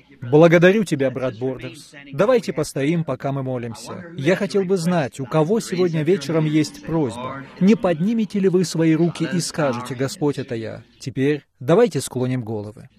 Благодарю тебя, брат Бордерс. Давайте постоим, пока мы молимся. Я хотел бы знать, у кого сегодня вечером есть просьба. Не поднимете ли вы свои руки и скажете: «Господь, это я». Теперь давайте склоним головы.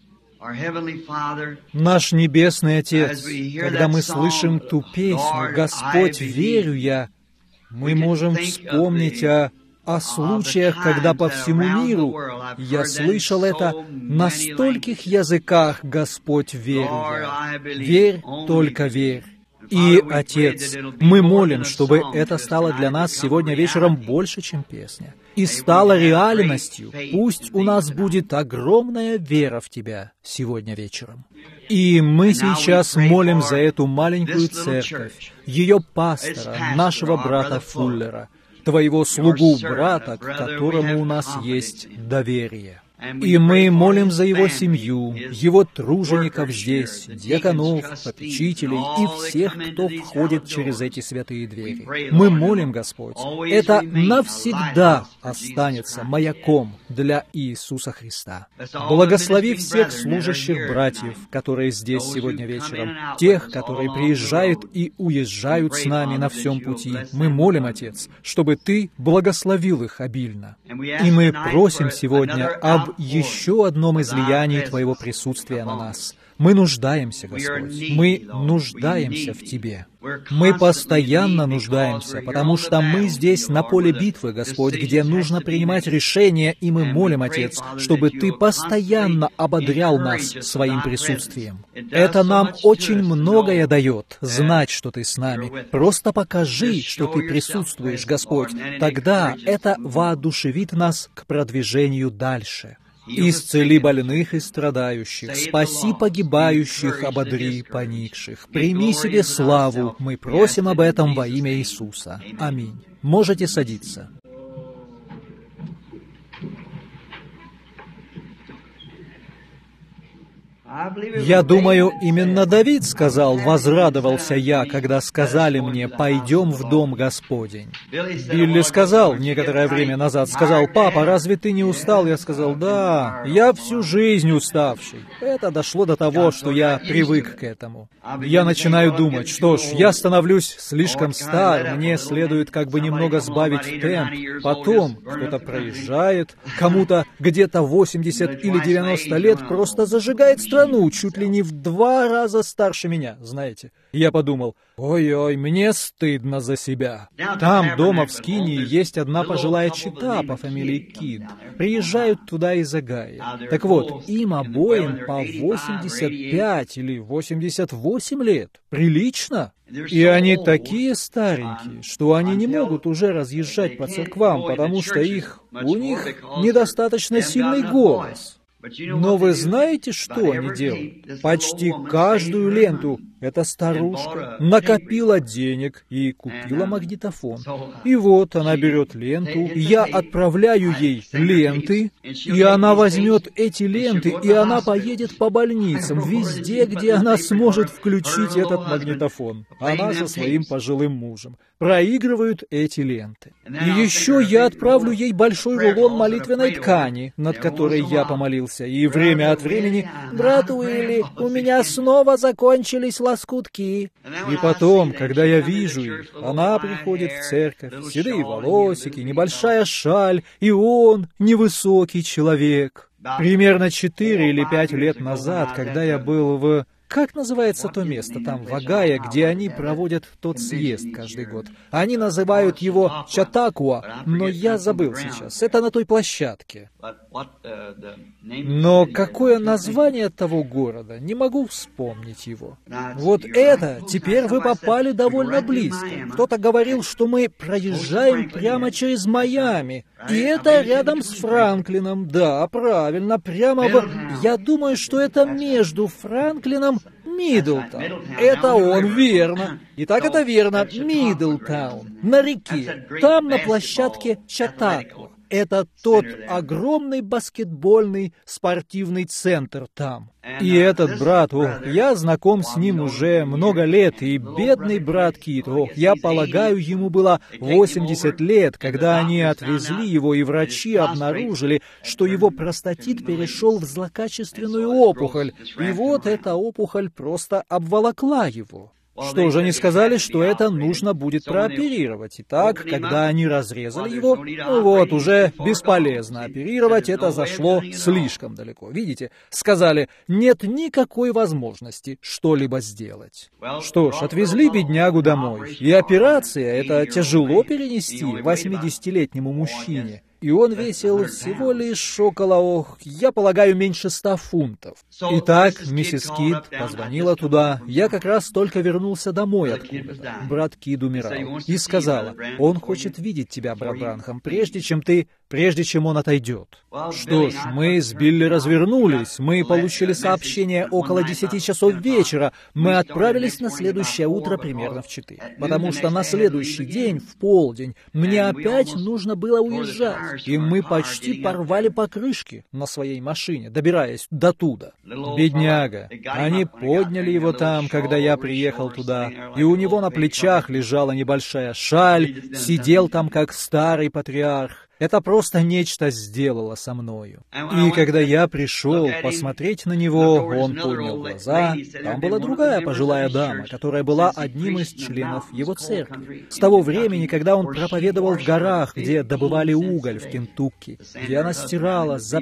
Наш Небесный Отец, когда мы слышим ту песню «Господь, верю я», мы можем вспомнить о случаях, когда по всему миру я слышал это на стольких языках: «Господь, верю я». Верь, только верь. И, Отец, мы молим, чтобы это стало для нас сегодня вечером больше, чем песня, и стало реальностью. Пусть у нас будет огромная вера в Тебя сегодня вечером. И мы сейчас молим за эту маленькую церковь, ее пастора, нашего брата Фуллера, Твоего слугу брата, к которому у нас есть доверие. И мы молим за его семью, его тружеников здесь, диаконов, попечителей и всех, кто входит через эти святые двери. Мы молим, Господь, это навсегда останется маяком для Иисуса Христа. Благослови всех служащих братьев, которые здесь сегодня вечером, тех, которые приезжают и уезжают с нами на всем пути. Мы молим, Отец, чтобы Ты благословил их обильно. И мы просим сегодня об еще одном излиянии Твоего присутствия на нас. Мы нуждаемся, Господь, мы нуждаемся в Тебе. Мы постоянно нуждаемся, потому что мы здесь на поле битвы, Господь, где нужно принимать решения, и мы молим, Отец, чтобы Ты постоянно ободрял нас своим присутствием. Это нам очень многое дает, знать, что Ты с нами. Просто покажи, что Ты присутствуешь, Господь. Тогда это воодушевит нас к продвижению дальше. Исцели больных и страдающих, спаси погибающих, ободри поникших. Прими себе славу, мы просим об этом во имя Иисуса. Аминь. Можете садиться. Я думаю, именно Давид сказал: «Возрадовался я, когда сказали мне: пойдем в дом Господень». Билли сказал некоторое время назад, сказал: «Папа, разве ты не устал?» Я сказал: «Да, я всю жизнь уставший». Это дошло до того, что я привык к этому. Я начинаю думать: что ж, я становлюсь слишком стар, мне следует как бы немного сбавить темп. Потом кто-то проезжает, кому-то где-то 80 или 90 лет просто зажигает страну, чуть ли не в 2 раза старше меня, знаете. Я подумал: ой-ой, мне стыдно за себя. Там, дома в Скинии, есть одна пожилая чета по фамилии Кид. Приезжают туда из Огайо. Так вот, им обоим по 85 или 88 лет. Прилично? И они такие старенькие, что они не могут уже разъезжать по церквам, потому что у них недостаточно сильный голос. Но вы знаете, что они делают? Почти каждую ленту эта старушка накопила денег и купила магнитофон. И вот она берет ленту, я отправляю ей ленты, и она возьмет эти ленты, и она поедет по больницам, везде, где она сможет включить этот магнитофон. Она со своим пожилым мужем проигрывают эти ленты. И еще я отправлю ей большой рулон молитвенной ткани, над которой я помолился, и время от времени: «Брат Уилли, у меня снова закончились лоскутки». И потом, когда я вижу их, она приходит в церковь, седые волосики, небольшая шаль, и он невысокий человек. Примерно 4 или 5 лет назад, когда я был в... Как называется то место там, в Огайо, где они проводят тот съезд каждый год? Они называют его Чатакуа, но я забыл сейчас. Это на той площадке. Но какое название того города? Не могу вспомнить его. Вот это, теперь вы попали довольно близко. Кто-то говорил, что мы проезжаем прямо через Майами. И это рядом с Франклином. Да, правильно, прямо в... Я думаю, что это между Франклином Миддлтаун. Это он, верно. Итак, это верно. Миддлтаун. На реке. Там, на площадке Чатакуа. это тот огромный баскетбольный спортивный центр там. И этот брат, я знаком с ним уже много лет, и бедный брат Кит, я полагаю, ему было 80 лет, когда они отвезли его, и врачи обнаружили, что его простатит перешел в злокачественную опухоль, и вот эта опухоль просто обволокла его. Что же, они сказали, что это нужно будет прооперировать. Итак, когда они разрезали его, уже бесполезно оперировать, это зашло слишком далеко. Видите, сказали, нет никакой возможности что-либо сделать. Что ж, отвезли беднягу домой. И операция, это тяжело перенести 80-летнему мужчине. И он весил всего лишь около, я полагаю, меньше 100 фунтов. Итак, миссис Кид позвонила туда. Я как раз только вернулся домой откуда-то. Брат Кид умирал. И сказала, он хочет видеть тебя, брат Бранхам, прежде чем он отойдет. Что ж, мы с Билли развернулись. Мы получили сообщение около 10 часов вечера. Мы отправились на следующее утро примерно в 4. Потому что на следующий день, в полдень, мне опять нужно было уезжать. И мы почти порвали покрышки на своей машине, добираясь до туда. Бедняга. Они подняли его там, когда я приехал туда, и у него на плечах лежала небольшая шаль, сидел там как старый патриарх. Это просто нечто сделало со мною. И когда я пришел посмотреть на него, он поднял глаза. Там была другая пожилая дама, которая была одним из членов его церкви. С того времени, когда он проповедовал в горах, где добывали уголь в Кентукки, где она стирала за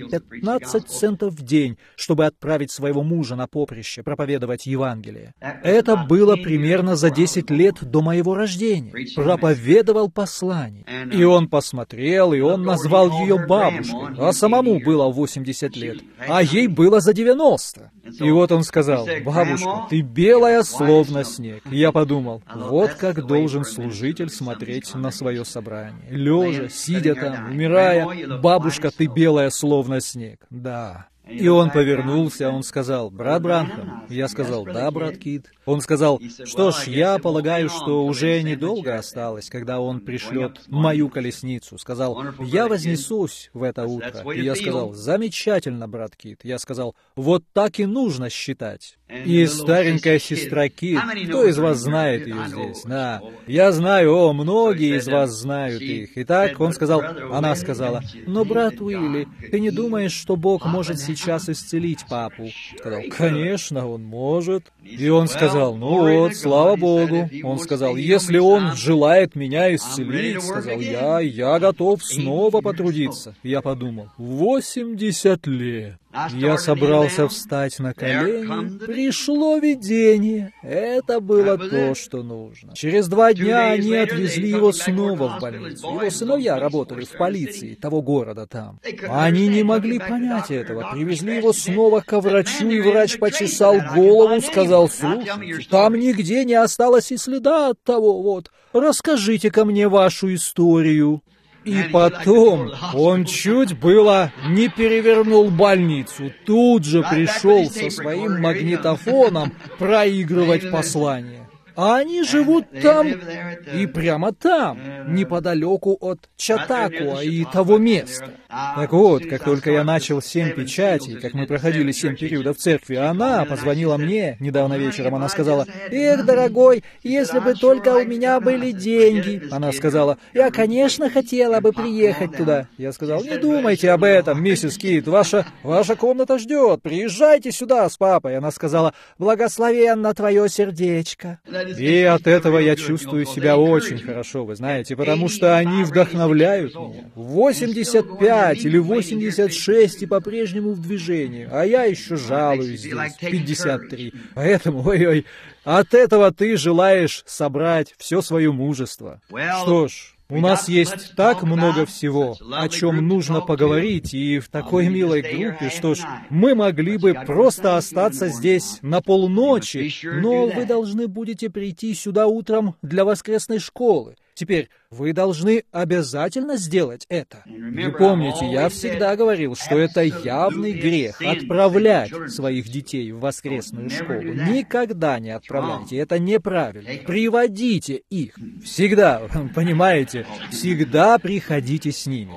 15 центов в день, чтобы отправить своего мужа на поприще проповедовать Евангелие. Это было примерно за 10 лет до моего рождения. Проповедовал послание. И он посмотрел, и он назвал ее бабушкой, а самому было 80 лет, а ей было за 90. И вот он сказал, бабушка, ты белая, словно снег. И я подумал, вот как должен служитель смотреть на свое собрание. Лежа, сидя там, умирая, бабушка, ты белая, словно снег. Да. И он повернулся, он сказал, брат Бранхам. Я сказал, да, брат Кид. Он сказал, что ж, я полагаю, что уже недолго осталось, когда он пришлет мою колесницу. Сказал, я вознесусь в это утро. И я сказал, замечательно, брат Кид. Я сказал, вот так и нужно считать. И старенькая сестра Кид, кто из вас знает ее здесь? Да, я знаю, многие из вас знают их. Итак, он сказал, она сказала, но, брат Уилли, ты не думаешь, что Бог может сейчас исцелить папу? Сказал, конечно, он может. И он сказал, ну вот, слава Богу. Он сказал, если он желает меня исцелить, сказал я готов снова потрудиться. Я подумал, 80 лет. Я собрался встать на колени. Пришло видение. Это было то, что нужно. Через 2 дня они отвезли его снова в больницу. Его сыновья работали в полиции того города там. Они не могли понять этого. Привезли его снова ко врачу, и врач почесал голову, сказал, слушайте, там нигде не осталось и следа от того, вот. Расскажите-ка мне вашу историю. И потом он чуть было не перевернул больницу. Тут же пришел со своим магнитофоном проигрывать послание. А они живут там и прямо там, неподалеку от Чатакуа и того места. Так вот, как только я начал 7 печатей, как мы проходили 7 периодов в церкви, она позвонила мне недавно вечером, она сказала, «Эх, дорогой, если бы только у меня были деньги». Она сказала, «Я, конечно, хотела бы приехать туда». Я сказал, «Не думайте об этом, миссис Кид, ваша комната ждет, приезжайте сюда с папой». Она сказала, «Благословенно твое сердечко». И от этого я чувствую себя очень хорошо, вы знаете, потому что они вдохновляют меня. 85 или 86 и по-прежнему в движении, а я еще жалуюсь здесь, 53. Поэтому, ой-ой, от этого ты желаешь собрать все свое мужество. Что ж, у нас есть так много всего, о чем нужно поговорить, и в такой милой группе, что ж, мы могли бы просто остаться здесь на полночи, но вы должны будете прийти сюда утром для воскресной школы. Теперь, Вы должны обязательно сделать это. И помните, я всегда говорил, что это явный грех — отправлять своих детей в воскресную школу. Никогда не отправляйте, это неправильно. Приводите их. Всегда, понимаете, всегда приходите с ними.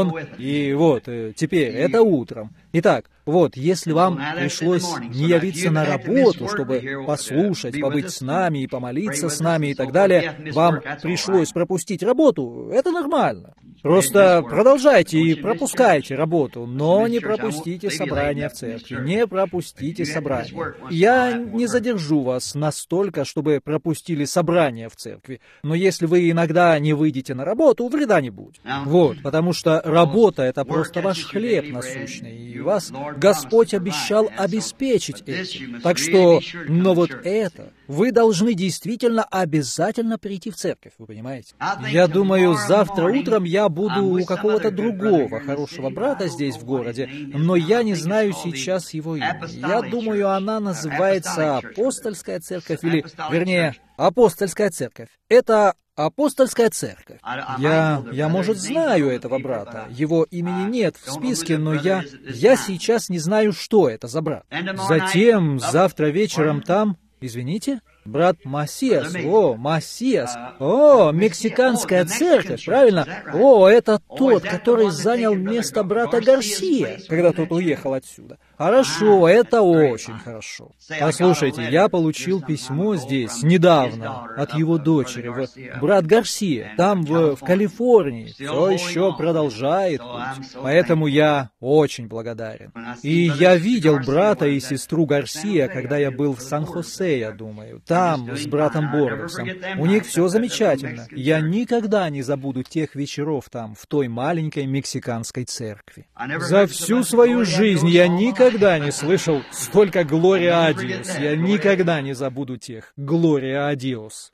И вот, теперь, это утром. Итак, вот, если вам пришлось не явиться на работу, чтобы послушать, побыть с нами и помолиться с нами и так далее, вам пришлось пропустить работу, это нормально. Просто продолжайте и пропускайте работу, но не пропустите собрание в церкви, не пропустите собрание. Я не задержу вас настолько, чтобы пропустили собрание в церкви, но если вы иногда не выйдете на работу, вреда не будет. Вот, потому что работа — это просто ваш хлеб насущный, и вас Господь обещал обеспечить этим. Так что, но вот это, вы должны действительно обязательно прийти в церковь, вы понимаете? Я думаю, завтра утром я буду у какого-то другого хорошего брата здесь в городе, но я не знаю сейчас его имя. Я думаю, она называется Апостольская церковь, или, вернее, Апостольская церковь. Это Апостольская церковь. Я, может, знаю этого брата. Его имени нет в списке, но я сейчас не знаю, что это за брат. Затем, завтра вечером там... Извините? Брат Масиас. Масиас. Мексиканская церковь, правильно? Это тот, который занял место брата Гарсия, когда тот уехал отсюда. Хорошо, это очень хорошо. Послушайте, я получил письмо здесь недавно от его дочери, брат Гарсия, там в Калифорнии, все еще продолжает путь. Поэтому я очень благодарен. И я видел брата и сестру Гарсия, когда я был в Сан-Хосе, я думаю, там, с братом Бордексом. У них все замечательно. Я никогда не забуду тех вечеров там, в той маленькой мексиканской церкви. За всю свою жизнь я никогда не слышал столько «Глория Адиос». Я никогда не забуду тех «Глория Адиос».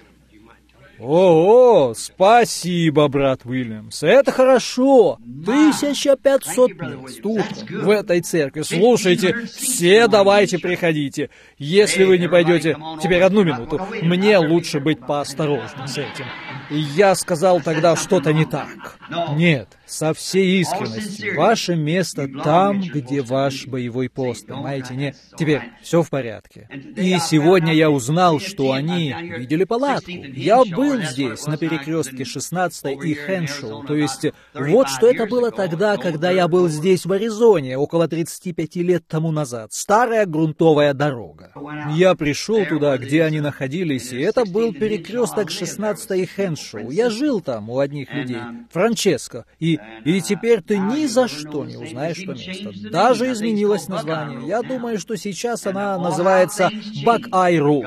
Спасибо, брат Уильямс, это хорошо. 1500 мест утром в этой церкви. Слушайте, все давайте приходите. Если вы не пойдете... Теперь одну минуту. Мне лучше быть поосторожнее с этим. И я сказал тогда что-то не так. Нет, со всей искренностью. Ваше место там, где ваш боевой пост, понимаете? Нет, теперь все в порядке. И сегодня я узнал, что они видели палатку. Я был здесь, на перекрестке 16 и Хеншоу. То есть, вот что это было тогда, когда я был здесь, в Аризоне, около 35 лет тому назад. Старая грунтовая дорога. Я пришел туда, где они находились, и это был перекресток 16 и Хеншоу. Я жил там у одних людей, Франческо, и теперь ты ни за что не узнаешь то место. Даже изменилось название. Я думаю, что сейчас она называется Бак-Ай-Ру.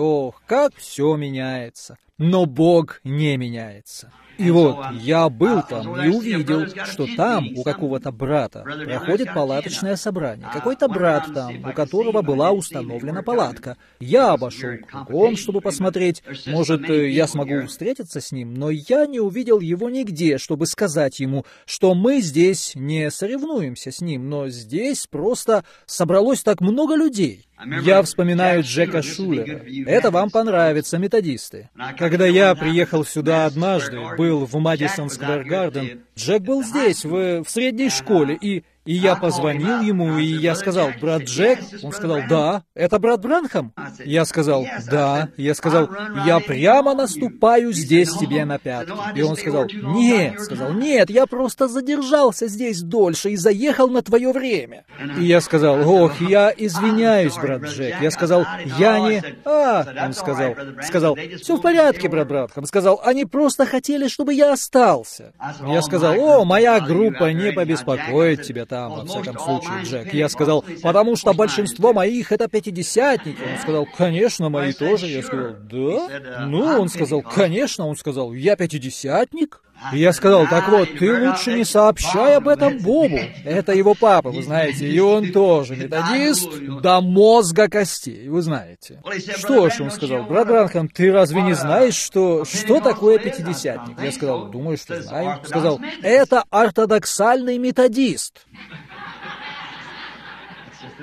Как все меняется. Но Бог не меняется. И вот, я был там и увидел, что там у какого-то брата проходит палаточное собрание. Какой-то брат там, у которого была установлена палатка. Я обошел кругом, чтобы посмотреть, может, я смогу встретиться с ним, но я не увидел его нигде, чтобы сказать ему, что мы здесь не соревнуемся с ним, но здесь просто собралось так много людей. Я вспоминаю Джека Шулера. Это вам понравится, методисты. Когда я приехал сюда однажды, был в Madison Square Garden, Джек был здесь, в средней школе, и я позвонил ему, и я сказал: «Брат Джек?» Он сказал: «Да». «Это брат Бранхам?» Я сказал: «Да». Я сказал: «Я прямо наступаю здесь тебе на пятки». И он сказал: «Нет». Сказал: «Нет, я просто задержался здесь дольше и заехал на твое время». И я сказал: «Ох, я извиняюсь, брат Джек». Я сказал: «Я не...» Он сказал: «Все в порядке, брат Бранхам». Сказал: «Они просто хотели, чтобы я остался». Я сказал: «Моя группа не побеспокоит тебя там, во всяком случае, Джек». Я сказал: «Потому что большинство моих — это пятидесятники». Он сказал: «Конечно, мои тоже». Я сказал: «Да?» Он сказал: «Конечно». Он сказал: «Я пятидесятник?» И я сказал: «Так вот, ты лучше не сообщай об этом Бобу». Это его папа, вы знаете, и он тоже методист до мозга костей, вы знаете. «Что ж», он сказал: «Брат Бранхам, ты разве не знаешь, что такое пятидесятник?» Я сказал: «Думаю, что знаю». Сказал: «Это ортодоксальный методист».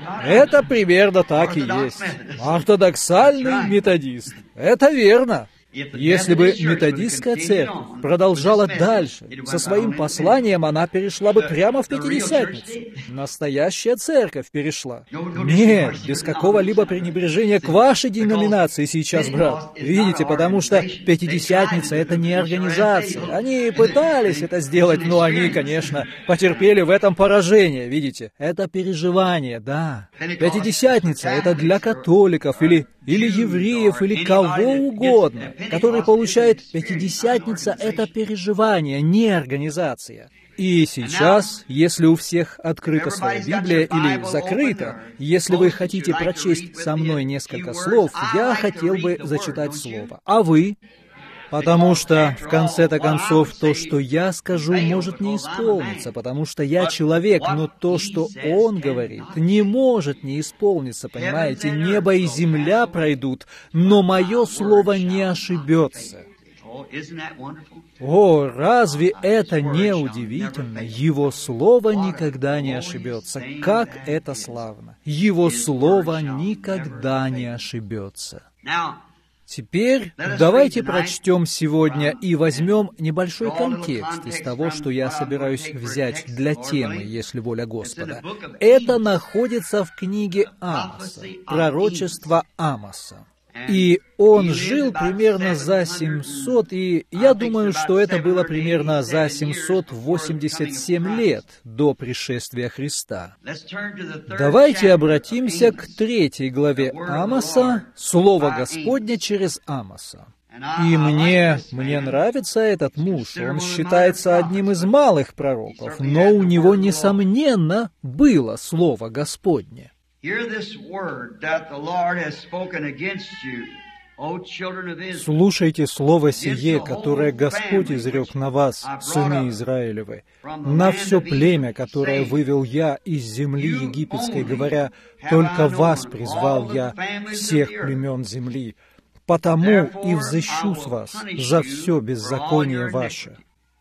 Это примерно так и есть. Ортодоксальный методист. Это верно. Если бы методистская церковь продолжала дальше со своим посланием, она перешла бы прямо в Пятидесятницу. Настоящая церковь перешла. Нет, без какого-либо пренебрежения к вашей деноминации сейчас, брат. Видите, потому что Пятидесятница — это не организация. Они пытались это сделать, но они, конечно, потерпели в этом поражение, видите. Это переживание, да. Пятидесятница — это для католиков или евреев, или кого угодно, который получает Пятидесятница — это переживание, не организация. И сейчас, если у всех открыта своя Библия или закрыта, если вы хотите прочесть со мной несколько слов, я хотел бы зачитать слово. А вы? Потому что, в конце-то концов, то, что я скажу, может не исполниться, потому что я человек, но то, что он говорит, не может не исполниться, понимаете? Небо и земля пройдут, но мое слово не ошибется. О, разве это не удивительно? Его слово никогда не ошибется. Как это славно! Его слово никогда не ошибется. Теперь давайте прочтем сегодня и возьмем небольшой контекст из того, что я собираюсь взять для темы, если воля Господа. Это находится в книге Амоса, пророчество Амоса. И он жил примерно за 700, и я думаю, что это было примерно за 787 лет до пришествия Христа. Давайте обратимся к 3 главе Амоса, Слово Господне через Амоса. И мне нравится этот муж, он считается одним из малых пророков, но у него, несомненно, было Слово Господне. Слушайте слово сие, которое Господь изрек на вас, сыны Израилевы, на все племя, которое вывел я из земли египетской, говоря, только вас призвал я всех племен земли, потому и взыщу с вас за все беззаконие ваше.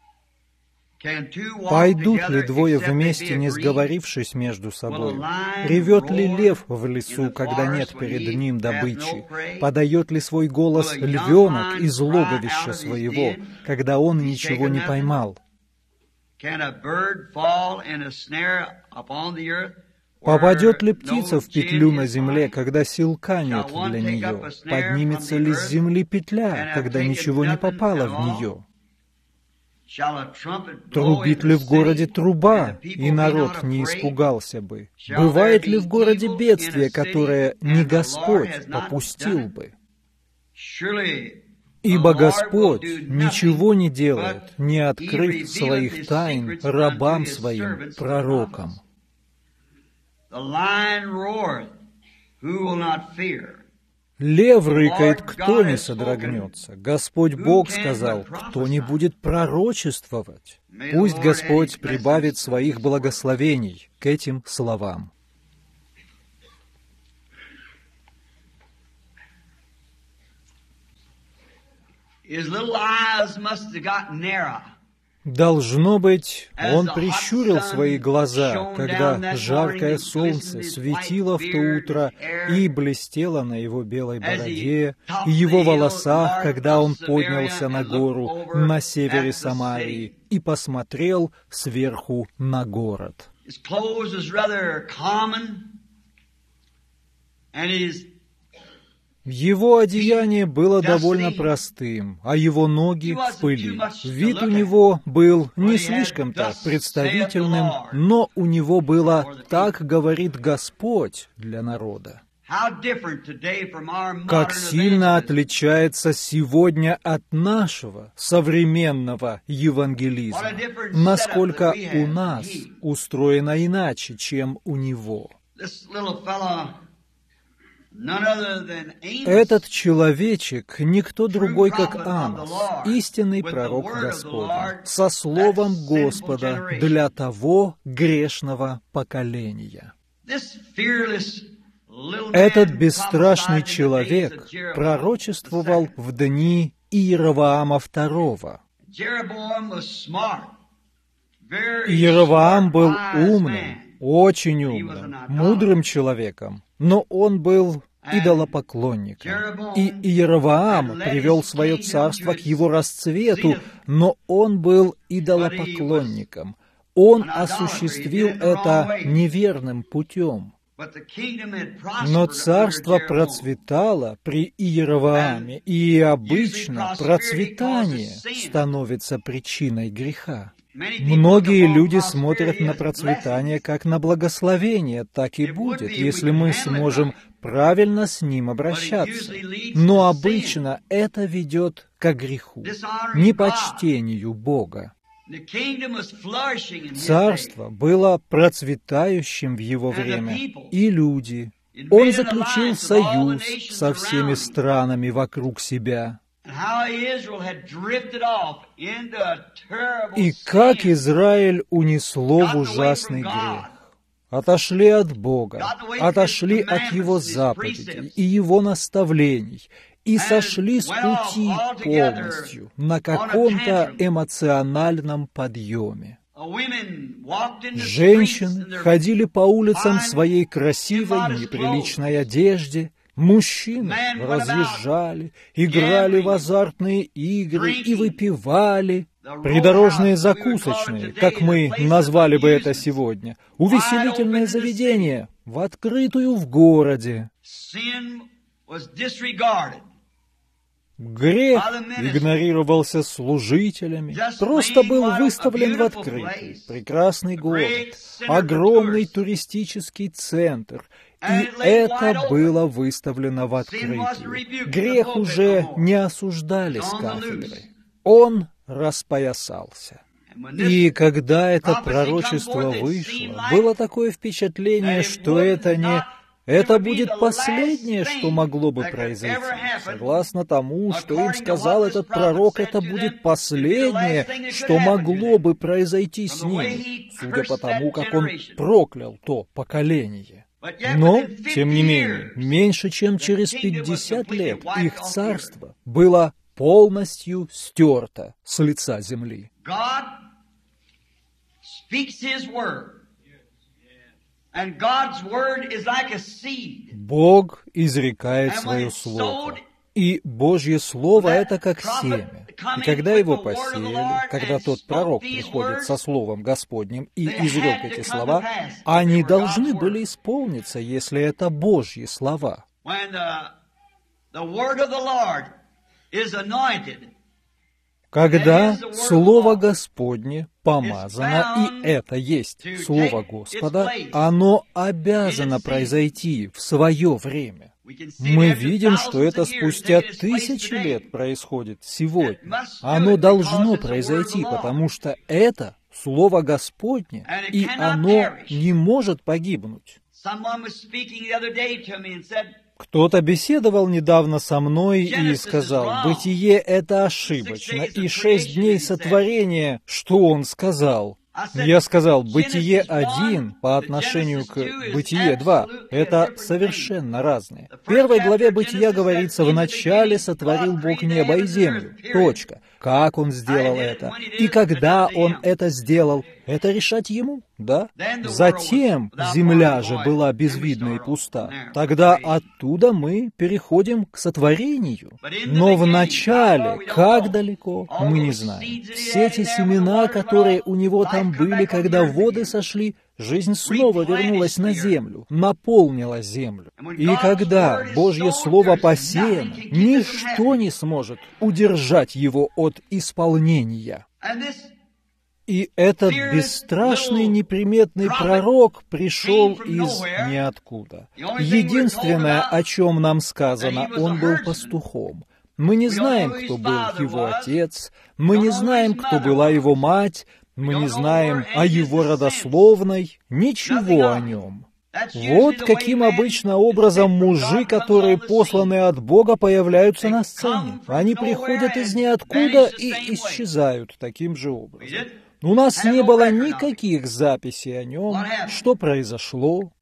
Пойдут ли двое вместе, не сговорившись между собой? Ревет ли лев в лесу, когда нет перед ним добычи? Подает ли свой голос львенок из логовища своего, когда он ничего не поймал? Попадет ли птица в петлю на земле, когда силка нет для нее? Поднимется ли с земли петля, когда ничего не попало в нее? Трубит ли в городе труба, и народ не испугался бы? Бывает ли в городе бедствие, которое не Господь попустил бы? Ибо Господь ничего не делает, не открыв своих тайн рабам своим, пророкам. Лев рыкает, кто не содрогнется. Господь Бог сказал, кто не будет пророчествовать. Пусть Господь прибавит своих благословений к этим словам. Должно быть, он прищурил свои глаза, когда жаркое солнце светило в то утро и блестело на его белой бороде, и его волосах, когда он поднялся на гору на севере Самарии и посмотрел сверху на город. Его одеяние было довольно простым, а его ноги в пыли. Вид у него был не слишком-то представительным, но у него было «так говорит Господь» для народа. Как сильно отличается сегодня от нашего современного евангелизма, насколько у нас устроено иначе, чем у него. Этот человечек никто другой, как Амос, истинный пророк Господень, со словом Господа для того грешного поколения. Этот бесстрашный человек пророчествовал в дни Иеровоама II. Иеровоам был умным, очень умным, мудрым человеком, но он был идолопоклонником. И Иеровоам привел свое царство к его расцвету, но он был идолопоклонником. Он осуществил это неверным путем. Но царство процветало при Иеровоаме, и обычно процветание становится причиной греха. Многие люди смотрят на процветание как на благословение, так и будет, если мы сможем правильно с ним обращаться. Но обычно это ведет к греху, непочтению Бога. Царство было процветающим в его время, и люди. Он заключил союз со всеми странами вокруг себя. И как Израиль унесло в ужасный грех. Отошли от Бога, отошли от Его заповедей и Его наставлений, и сошли с пути полностью на каком-то эмоциональном подъеме. Женщины ходили по улицам в своей красивой, неприличной одежде, мужчины разъезжали, играли в азартные игры и выпивали. Придорожные закусочные, как мы назвали бы это сегодня, увеселительное заведение в открытую в городе. Грех игнорировался служителями, просто был выставлен в открытый, прекрасный город, огромный туристический центр, и это было выставлено в открытую. Грех уже не осуждали с кафедры, он распоясался. И когда это пророчество вышло, было такое впечатление, что это будет последнее, что могло бы произойти. Согласно тому, что им сказал этот пророк, это будет последнее, что могло бы произойти с ними, судя по тому, как он проклял то поколение. Но, тем не менее, меньше чем через 50 лет их царство было полностью стерто с лица земли. Бог изрекает свое слово, и Божье слово — это как семя. И когда его посеяли, когда тот пророк приходит со словом Господним и изрек эти слова, они должны были исполниться, если это Божьи слова. Когда Слово Господне помазано, и это есть Слово Господа, оно обязано произойти в свое время. Мы видим, что это спустя 1000 лет происходит сегодня. Оно должно произойти, потому что это Слово Господне, и оно не может погибнуть. Кто-то беседовал недавно со мной и сказал, «Бытие — это ошибочно, и 6 дней сотворения, что он сказал?» Я сказал, Бытие 1 по отношению к Бытие 2 — это совершенно разные. В 1 главе Бытия говорится, «Вначале сотворил Бог небо и землю». Точка. Как Он сделал это? И когда Он это сделал? Это решать Ему, да? Затем земля же была безвидна и пуста. Тогда оттуда мы переходим к сотворению. Но в начале, как далеко, мы не знаем. Все эти семена, которые у Него там были, когда воды сошли, жизнь снова вернулась на землю, наполнила землю. И когда Божье Слово посеяно, ничто не сможет удержать его от исполнения. И этот бесстрашный неприметный пророк пришел из ниоткуда. Единственное, о чем нам сказано, он был пастухом. Мы не знаем, кто был его отец, мы не знаем, кто была его мать, мы не знаем о его родословной, ничего о нем. Вот каким обычно образом мужи, которые посланы от Бога, появляются на сцене. Они приходят из ниоткуда и исчезают таким же образом. У нас не было никаких записей о нем, что произошло.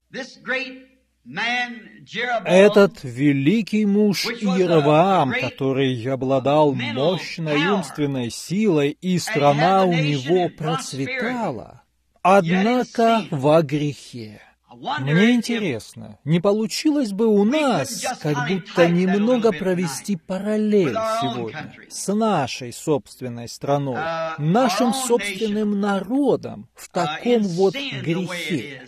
Этот великий муж Иеровоам, который обладал мощной умственной силой, и страна у него процветала, однако во грехе. Мне интересно, не получилось бы у нас как будто немного провести параллель сегодня с нашей собственной страной, нашим собственным народом в таком вот грехе?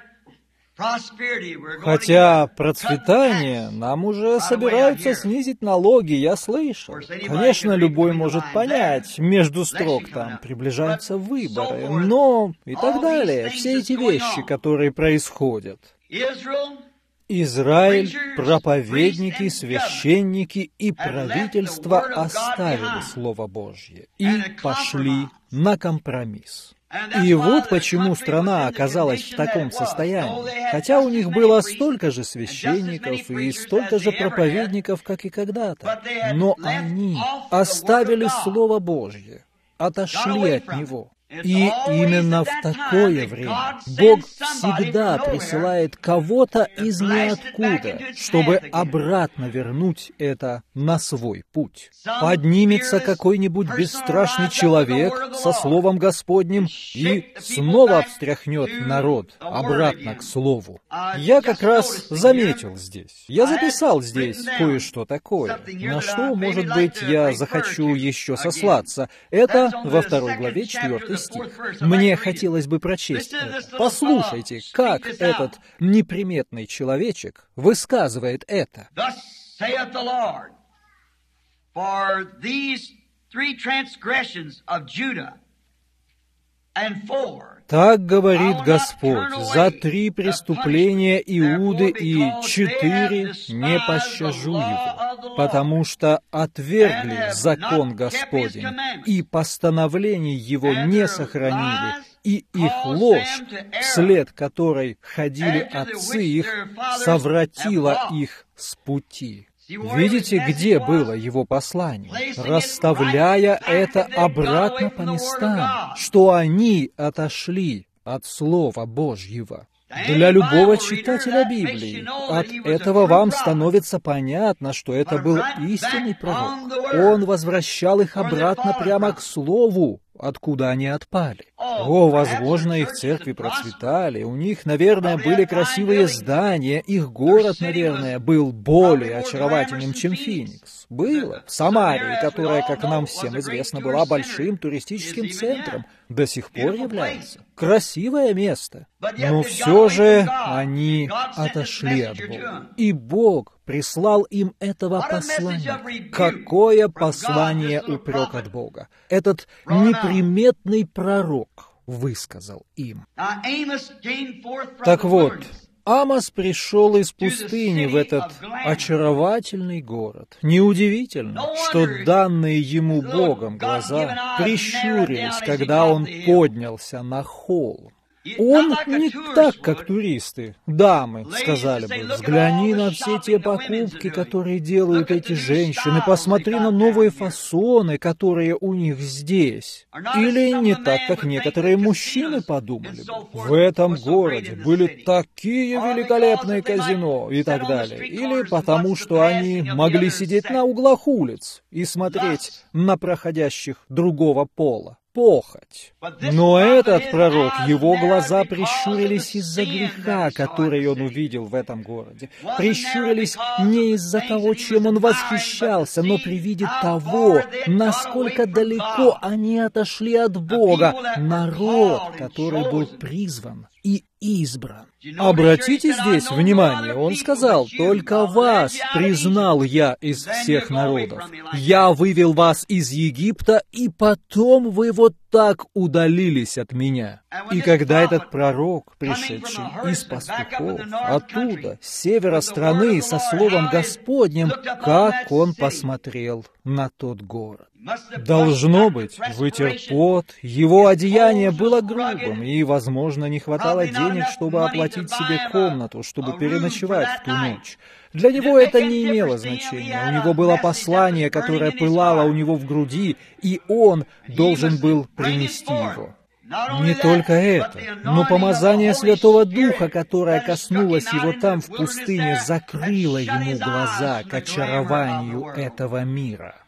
Хотя процветание нам уже собираются снизить налоги, я слышал. Конечно, любой может понять, между строк там приближаются выборы, но и так далее. Все эти вещи, которые происходят. Израиль, проповедники, священники и правительство оставили Слово Божье и пошли на компромисс. И вот почему страна оказалась в таком состоянии, хотя у них было столько же священников и столько же проповедников, как и когда-то. Но они оставили Слово Божье, отошли от него. И именно в такое время Бог всегда присылает кого-то из ниоткуда, чтобы обратно вернуть это на свой путь. Поднимется какой-нибудь бесстрашный человек со Словом Господним и снова встряхнет народ обратно к Слову. Я как раз заметил здесь, я записал здесь кое-что такое, на что, может быть, я захочу еще сослаться. Это во 2 главе 4 стих. Мне хотелось бы прочесть это. Послушайте, как этот неприметный человечек высказывает это. Так говорит Господь, за 3 преступления Иуды и 4 не пощажу его, потому что отвергли закон Господень, и постановлений его не сохранили, и их ложь, вслед которой ходили отцы их, совратила их с пути. Видите, где было его послание? Расставляя это обратно по местам, что они отошли от Слова Божьего. Для любого читателя Библии от этого вам становится понятно, что это был истинный пророк. Он возвращал их обратно прямо к Слову, откуда они отпали. О, возможно, их церкви процветали, у них, наверное, были красивые здания, их город, наверное, был более очаровательным, чем Феникс. Было. В Самарии, которая, как нам всем известно, была большим туристическим центром, до сих пор является. Красивое место. Но все же они отошли от Бога. И Бог прислал им этого послания. Какое послание упрек от Бога? Этот неприметный пророк высказал им. Так вот, Амос пришел из пустыни в этот очаровательный город. Неудивительно, что данные ему Богом глаза прищурились, когда он поднялся на холм. Он не так, как туристы. Дамы, сказали бы, взгляни на все те покупки, которые делают эти женщины, посмотри на новые фасоны, которые у них здесь. Или не так, как некоторые мужчины подумали бы. В этом городе были такие великолепные казино и так далее. Или потому, что они могли сидеть на углах улиц и смотреть на проходящих другого пола. Похоть. Но этот пророк, его глаза прищурились из-за греха, который он увидел в этом городе. Прищурились не из-за того, чем он восхищался, но при виде того, насколько далеко они отошли от Бога, народ, который был призван и избран. Обратите здесь внимание, он сказал, «Только вас признал я из всех народов. Я вывел вас из Египта, и потом вы вот так удалились от меня». И когда этот пророк, пришедший из пастухов, оттуда, с севера страны, со словом Господним, как он посмотрел на тот город. Должно быть, вытер пот, его одеяние было грубым, и, возможно, не хватало денег, чтобы оплатить себе комнату, чтобы переночевать в ту ночь. Для него это не имело значения. У него было послание, которое пылало у него в груди, и он должен был принести его. Не только это, но помазание Святого Духа, которое коснулось его там в пустыне, закрыло ему глаза к очарованию этого мира.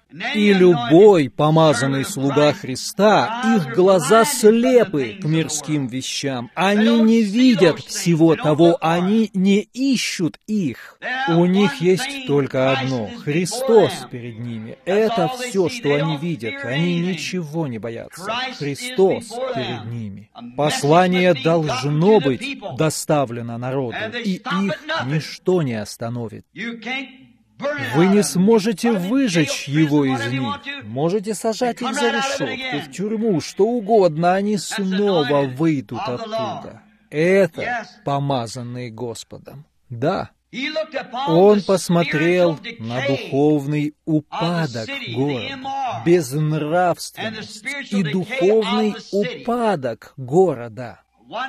И любой помазанный слуга Христа, их глаза слепы к мирским вещам. Они не видят всего того, они не ищут их. У них есть только одно — Христос перед ними. Это все, что они видят. Они ничего не боятся. Христос перед ними. Послание должно быть доставлено народу, и их ничто не остановит. Вы не сможете выжечь его из них. Можете сажать их за решетку, в тюрьму, что угодно, они снова выйдут оттуда. Это помазанные Господом. Да. Он посмотрел на духовный упадок города, безнравственность и духовный упадок города.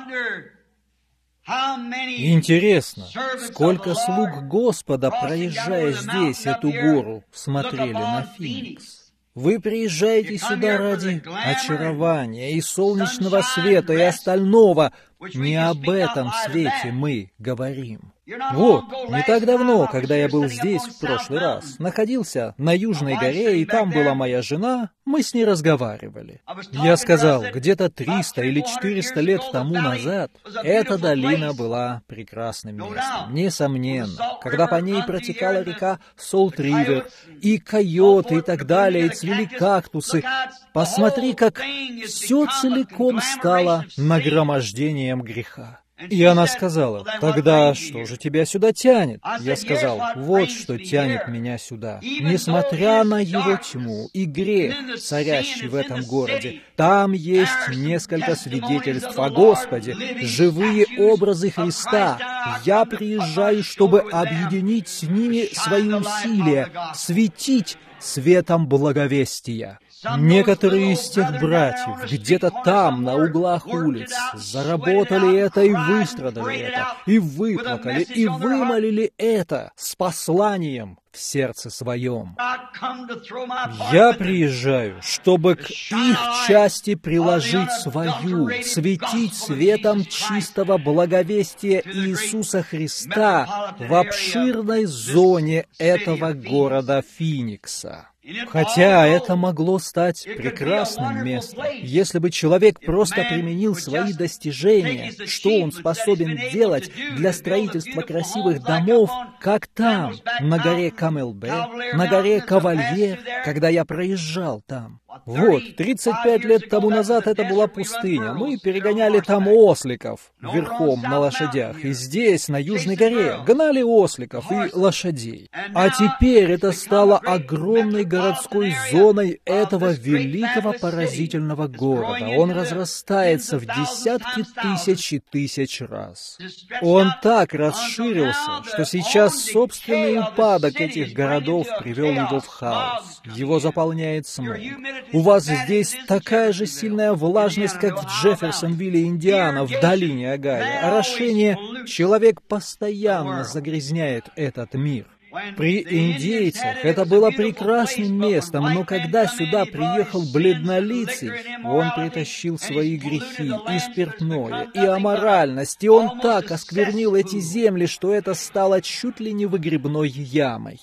Интересно, сколько слуг Господа, проезжая здесь, эту гору, смотрели на Финикс. Вы приезжаете сюда ради очарования и солнечного света и остального. Не об этом свете мы говорим. Вот, не так давно, когда я был здесь в прошлый раз, находился на Южной горе, и там была моя жена, мы с ней разговаривали. Я сказал, где-то 300 или 400 лет тому назад эта долина была прекрасным местом, несомненно. Когда по ней протекала река Солт-Ривер, и койоты, и так далее, и цвели кактусы, посмотри, как все целиком стало нагромождением греха. И она сказала, тогда что же тебя сюда тянет? Я сказал, вот что тянет меня сюда. Несмотря на его тьму и грех, царящий в этом городе, там есть несколько свидетельств о Господе, живые образы Христа. Я приезжаю, чтобы объединить с ними свои усилия, светить светом благовестия. Некоторые из тех братьев где-то там, на углах улиц, заработали это и выстрадали это, и выплакали, и вымолили это с посланием в сердце своем. Я приезжаю, чтобы к их части приложить свою, светить светом чистого благовестия Иисуса Христа в обширной зоне этого города Финикса. Хотя это могло стать прекрасным местом, если бы человек просто применил свои достижения, что он способен делать для строительства красивых домов, как там, на горе Камелбе, на горе Кавальер, когда я проезжал там. Вот, 35 лет тому назад это была пустыня. Мы перегоняли там осликов верхом на лошадях. И здесь, на Южной горе, гнали осликов и лошадей. А теперь это стало огромной городской зоной этого великого поразительного города. Он разрастается в десятки тысяч и тысяч раз. Он так расширился, что сейчас собственный упадок этих городов привел его в хаос. Его заполняет смог. У вас здесь такая же сильная влажность, как в Джефферсонвилле, Индиана, в долине Огайо. Орошение, человек постоянно загрязняет этот мир. При индейцах это было прекрасным местом, но когда сюда приехал бледнолицый, он притащил свои грехи и спиртное, и аморальность, и он так осквернил эти земли, что это стало чуть ли не выгребной ямой.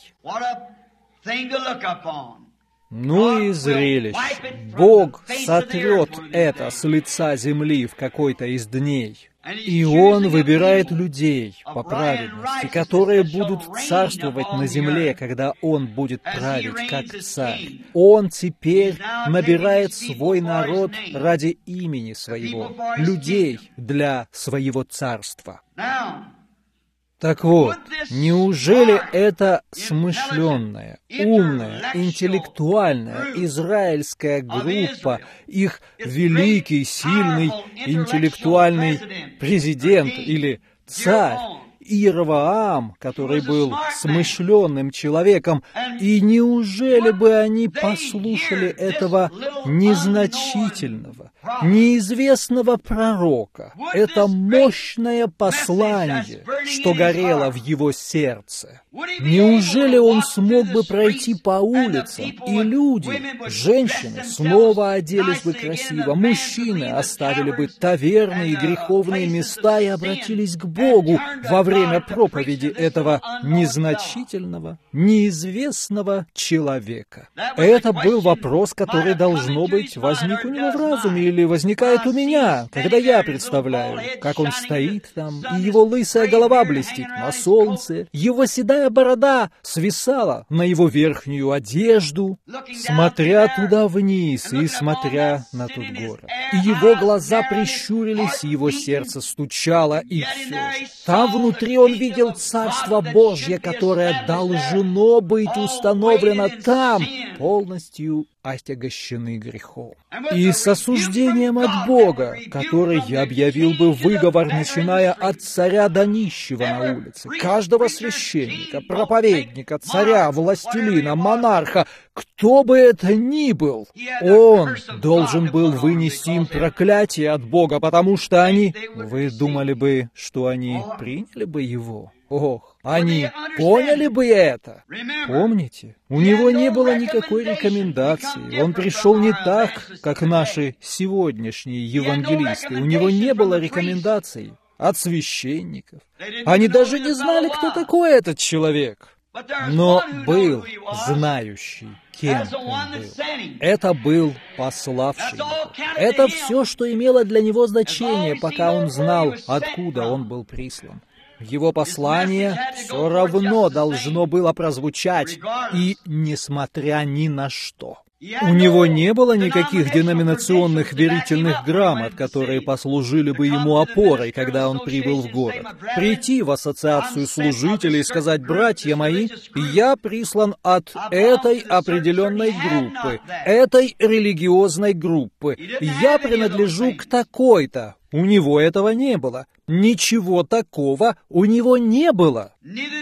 Ну и зрелище. Бог сотрет это с лица земли в какой-то из дней. И Он выбирает людей по праведности, которые будут царствовать на земле, когда Он будет править как царь. Он теперь набирает свой народ ради имени Своего, людей для Своего царства. Так вот, неужели эта смышленная, умная, интеллектуальная израильская группа, их великий, сильный, интеллектуальный президент или царь, Иеровоам, который был смышленным человеком, и неужели бы они послушали этого незначительного, неизвестного пророка. Это мощное послание, что горело в его сердце. Неужели он смог бы пройти по улицам, и люди, женщины, снова оделись бы красиво, мужчины оставили бы таверны и греховные места и обратились к Богу во время проповеди этого незначительного, неизвестного человека? Это был вопрос, который, должно быть, возник у него в разуме или возникает у меня, когда я представляю, как он стоит там, и его лысая голова блестит на солнце, его седая борода свисала на его верхнюю одежду, смотря туда вниз и смотря на тот город. И его глаза прищурились, и его сердце стучало, и все же. Там внутри он видел Царство Божье, которое должно быть установлено там, полностью отягощены грехом. И с осуждением от Бога, который объявил бы выговор, начиная от царя до нищего на улице, каждого священника, проповедника, царя, властелина, монарха, кто бы это ни был, он должен был вынести им проклятие от Бога, потому что они... Вы думали бы, что они приняли бы его? Ох, они поняли бы это. Помните, у него не было никакой рекомендации. Он пришел не так, как наши сегодняшние евангелисты. У него не было рекомендаций от священников. Они даже не знали, кто такой этот человек. Но был знающий, кем он был. Это был пославший его. Это все, что имело для него значение, пока он знал, откуда он был прислан. Его послание все равно должно было прозвучать, и несмотря ни на что. У него не было никаких деноминационных верительных грамот, которые послужили бы ему опорой, когда он прибыл в город. Прийти в ассоциацию служителей и сказать: «Братья мои, я прислан от этой определенной группы, этой религиозной группы. Я принадлежу к такой-то». У него этого не было. Ничего такого у него не было.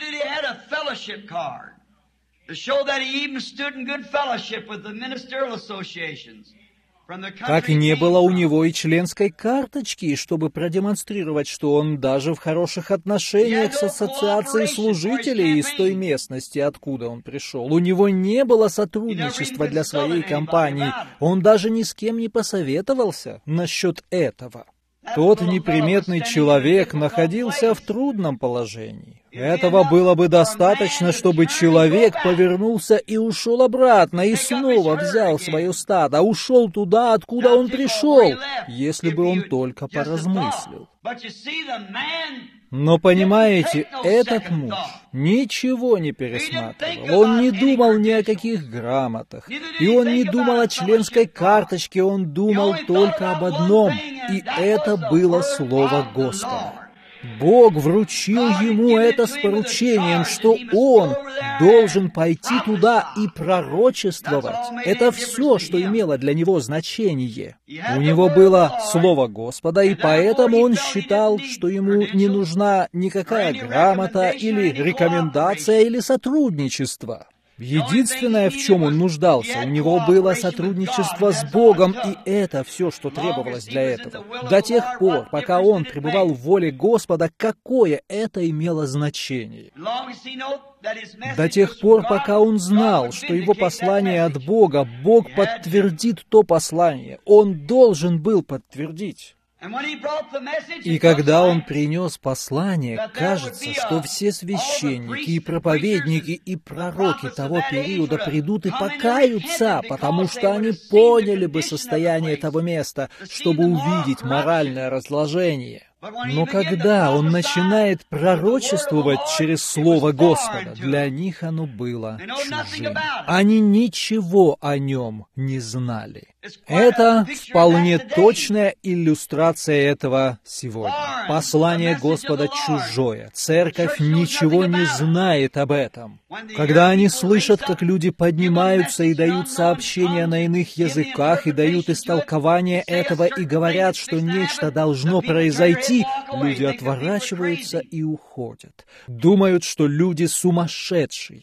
Как не было у него и членской карточки, чтобы продемонстрировать, что он даже в хороших отношениях с ассоциацией служителей из той местности, откуда он пришел. У него не было сотрудничества для своей компании. Он даже ни с кем не посоветовался насчет этого. Тот неприметный человек находился в трудном положении. Этого было бы достаточно, чтобы человек повернулся и ушел обратно, и снова взял свое стадо, ушел туда, откуда он пришел, если бы он только поразмыслил. Но, понимаете, этот муж ничего не пересматривал. Он не думал ни о каких грамотах, и он не думал о членской карточке, он думал только об одном, и это было Слово Господа. Бог вручил ему это с поручением, что он должен пойти туда и пророчествовать. Это все, что имело для него значение. У него было Слово Господа, и поэтому он считал, что ему не нужна никакая грамота или рекомендация или сотрудничество. Единственное, в чем он нуждался, у него было сотрудничество с Богом, и это все, что требовалось для этого. До тех пор, пока он пребывал в воле Господа, какое это имело значение? До тех пор, пока он знал, что его послание от Бога, Бог подтвердит то послание. Он должен был подтвердить. И когда он принес послание, кажется, что все священники и проповедники и пророки того периода придут и покаются, потому что они поняли бы состояние того места, чтобы увидеть моральное разложение. Но когда он начинает пророчествовать через Слово Господа, для них оно было чужим. Они ничего о нем не знали. Это вполне точная иллюстрация этого сегодня. Послание Господа чужое. Церковь ничего не знает об этом. Когда они слышат, как люди поднимаются и дают сообщения на иных языках, и дают истолкование этого, и говорят, что нечто должно произойти, люди отворачиваются и уходят. Думают, что люди сумасшедшие.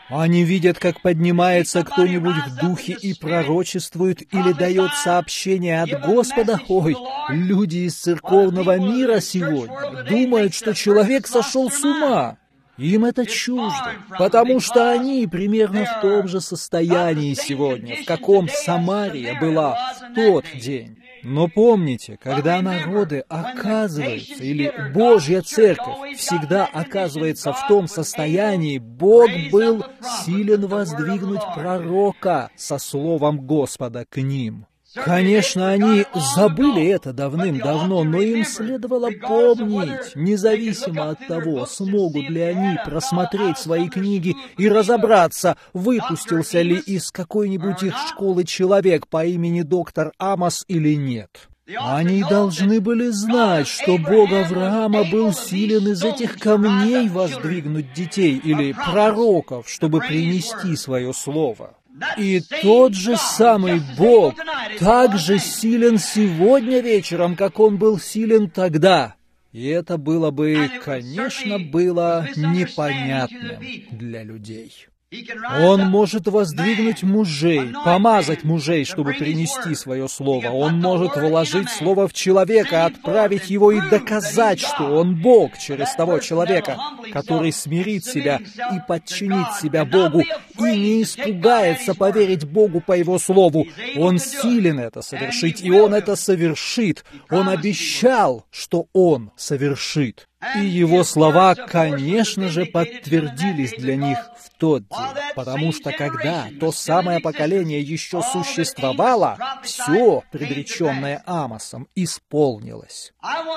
Они видят, как поднимается кто-нибудь в духе и пророчествует или дает сообщение от Господа. Ой, люди из церковного мира сегодня думают, что человек сошел с ума. Им это чуждо, потому что они примерно в том же состоянии сегодня, в каком Самария была в тот день. Но помните, когда народы оказываются, или Божья Церковь всегда оказывается в том состоянии, Бог был силен воздвигнуть пророка со словом Господа к ним. Конечно, они забыли это давным-давно, но им следовало помнить, независимо от того, смогут ли они просмотреть свои книги и разобраться, выпустился ли из какой-нибудь их школы человек по имени доктор Амос или нет. Они должны были знать, что Бог Авраама был силен из этих камней воздвигнуть детей или пророков, чтобы принести свое слово. И тот же самый Бог также силен сегодня вечером, как Он был силен тогда. И это было бы, конечно, было непонятным для людей. Он может воздвигнуть мужей, помазать мужей, чтобы принести свое слово. Он может вложить слово в человека, отправить его и доказать, что он Бог через того человека, который смирит себя и подчинит себя Богу, и не испугается поверить Богу по Его слову. Он силен это совершить, и Он это совершит. Он обещал, что Он совершит. И Его слова, конечно же, подтвердились для них в тот день, потому что когда то самое поколение еще существовало, все, предреченное Амосом, исполнилось.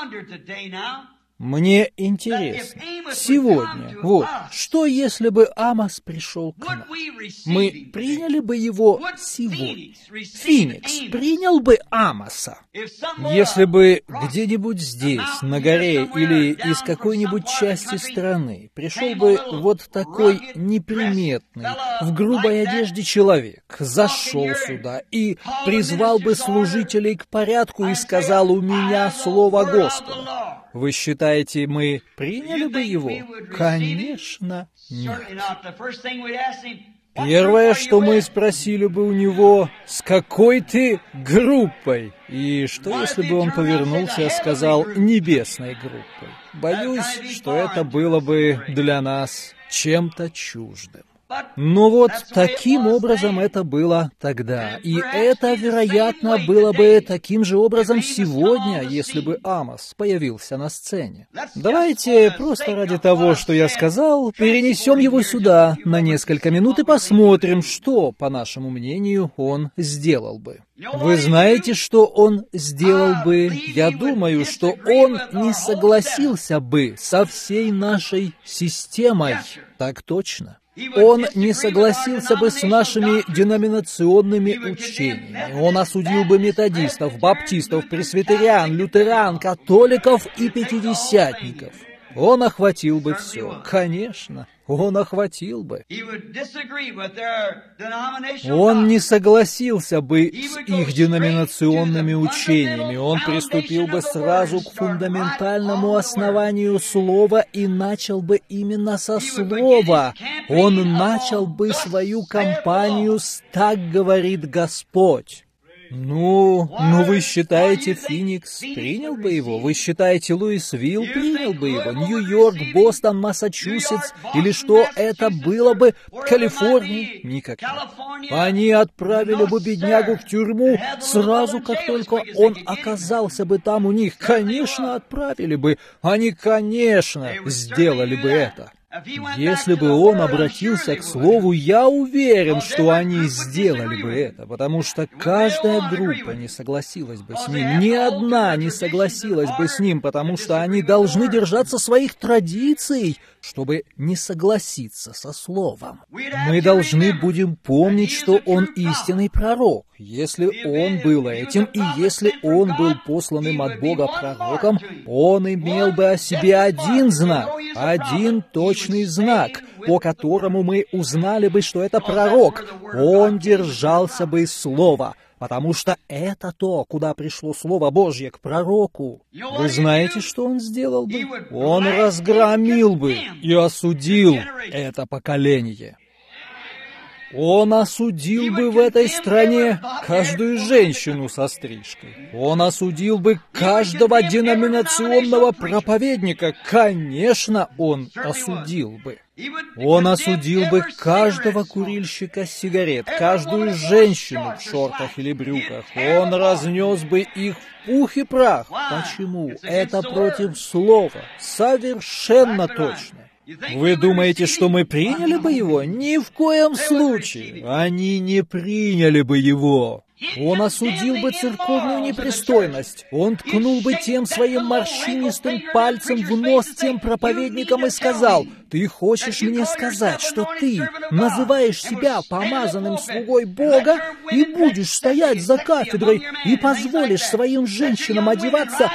Мне интересно, сегодня, что если бы Амос пришел к нам? Мы приняли бы его сегодня. Феникс принял бы Амоса. Если бы где-нибудь здесь, на горе или из какой-нибудь части страны, пришел бы вот такой неприметный, в грубой одежде человек, зашел сюда и призвал бы служителей к порядку и сказал: «У меня слово Господа». Вы считаете, мы приняли бы его? Конечно, нет. Первое, что мы спросили бы у него: «С какой ты группой?» И что, если бы он повернулся и сказал: «Небесной группой»? Боюсь, что это было бы для нас чем-то чуждым. Но вот таким образом это было тогда. И это, вероятно, было бы таким же образом сегодня, если бы Амос появился на сцене. Давайте просто ради того, что я сказал, перенесем его сюда на несколько минут и посмотрим, что, по нашему мнению, он сделал бы. Вы знаете, что он сделал бы? Я думаю, что он не согласился бы со всей нашей системой. Так точно. Он не согласился бы с нашими деноминационными учениями. Он осудил бы методистов, баптистов, пресвитериан, лютеран, католиков и пятидесятников. Он охватил бы все. Конечно, он охватил бы. Он не согласился бы с их деноминационными учениями. Он приступил бы сразу к фундаментальному основанию слова и начал бы именно со слова. Он начал бы свою кампанию с «Так говорит Господь». Ну, вы считаете, Феникс принял бы его? Вы считаете, Луисвилл принял бы его? Нью-Йорк, Бостон, Массачусетс? Или что это было бы? Калифорния? Никак. Они отправили бы беднягу в тюрьму сразу, как только он оказался бы там у них. Конечно, отправили бы. Они, конечно, сделали бы это. Если бы он обратился к слову, я уверен, что они сделали бы это, потому что каждая группа не согласилась бы с ним, ни одна не согласилась бы с ним, потому что они должны держаться своих традиций, чтобы не согласиться со словом. Мы должны будем помнить, что он истинный пророк. Если он был этим, и если он был посланным от Бога пророком, он имел бы о себе один знак, один точный знак, по которому мы узнали бы, что это пророк. Он держался бы слова, потому что это то, куда пришло Слово Божье к пророку. Вы знаете, что он сделал бы? Он разгромил бы и осудил это поколение. Он осудил бы в этой стране каждую женщину со стрижкой. Он осудил бы каждого деноминационного проповедника. Конечно, он осудил бы. Он осудил бы каждого курильщика сигарет, каждую женщину в шортах или брюках. Он разнес бы их в пух и прах. Почему? Это против слова. Совершенно точно. Вы думаете, что мы приняли бы его? Ни в коем случае. Они не приняли бы его. Он осудил бы церковную непристойность. Он ткнул бы тем своим морщинистым пальцем в нос тем проповедникам и сказал: «Ты хочешь мне сказать, что ты называешь себя помазанным слугой Бога и будешь стоять за кафедрой и позволишь своим женщинам одеваться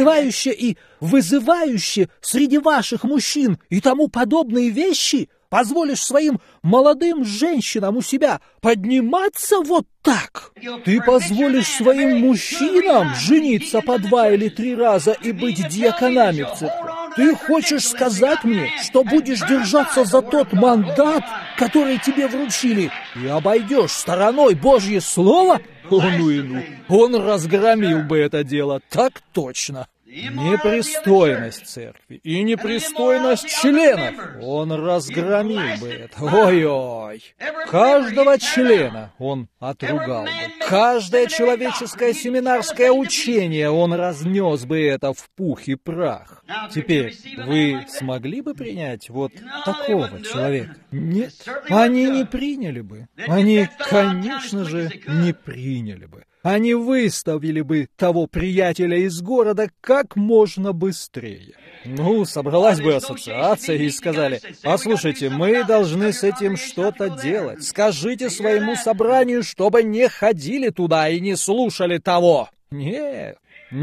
вызывающе среди ваших мужчин и тому подобные вещи? Позволишь своим молодым женщинам у себя подниматься вот так? Ты позволишь своим мужчинам жениться по 2 или 3 раза и быть диаконами в церкви? Ты хочешь сказать мне, что будешь держаться за тот мандат, который тебе вручили, и обойдешь стороной Божье Слово? Он разгромил бы это дело, так точно. Непристойность церкви и непристойность членов. Он разгромил бы это. Ой-ой. Каждого члена он отругал бы. Каждое человеческое семинарское учение он разнес бы это в пух и прах. Теперь, вы смогли бы принять вот такого человека? Нет, они не приняли бы. Они, конечно же, не приняли бы. Они выставили бы того приятеля из города как можно быстрее. Собралась бы ассоциация и сказали: «Послушайте, мы должны с этим что-то делать. Скажите своему собранию, чтобы не ходили туда и не слушали того». Нет,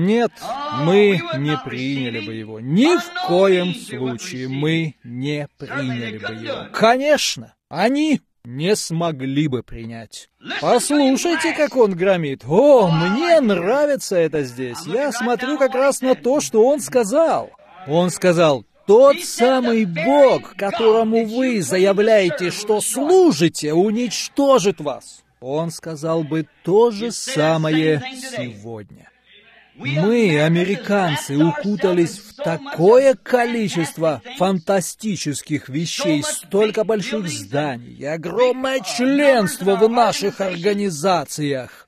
мы не приняли бы его. Ни в коем случае мы не приняли бы его. Конечно, они не смогли бы принять. Послушайте, как он громит. Мне нравится это здесь. Я смотрю как раз на то, что он сказал. Он сказал: тот самый Бог, которому вы заявляете, что служите, уничтожит вас. Он сказал бы то же самое сегодня. Мы, американцы, укутались в такое количество фантастических вещей, столько больших зданий и огромное членство в наших организациях.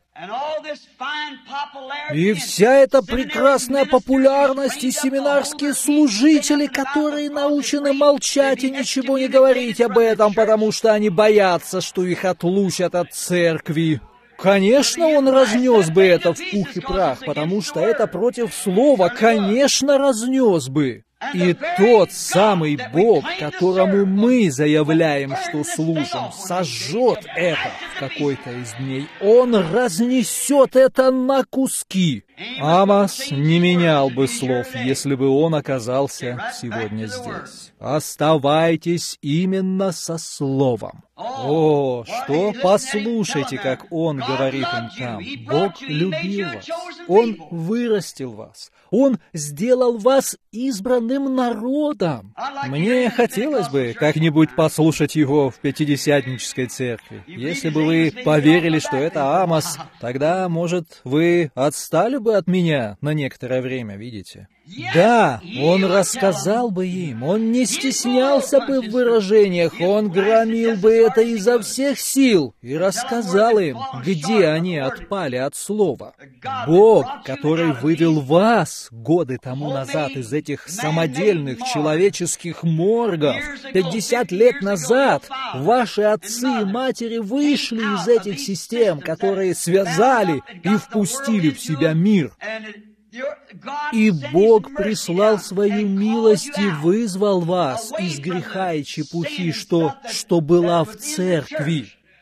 И вся эта прекрасная популярность и семинарские служители, которые научены молчать и ничего не говорить об этом, потому что они боятся, что их отлучат от церкви. Конечно, он разнес бы это в пух и прах, потому что это против слова, конечно, разнес бы. И тот самый Бог, которому мы заявляем, что служим, сожжет это в какой-то из дней. Он разнесет это на куски. Амос не менял бы слов, если бы он оказался сегодня здесь. Оставайтесь именно со словом. Что? Послушайте, как он говорит им там. Бог любил вас. Он вырастил вас. Он сделал вас избранным народом. Мне хотелось бы как-нибудь послушать его в Пятидесятнической церкви. Если бы вы поверили, что это Амос, тогда, может, вы отстали бы от меня на некоторое время, видите? Да, он рассказал бы им, он не стеснялся бы в выражениях, он громил бы это изо всех сил и рассказал им, где они отпали от слова. Бог, который вывел вас годы тому назад из этих самодельных человеческих моргов, 50 лет назад ваши отцы и матери вышли из этих систем, которые связали и впустили в себя мир. И Бог прислал свою милость и вызвал вас из греха и чепухи, что была в церкви.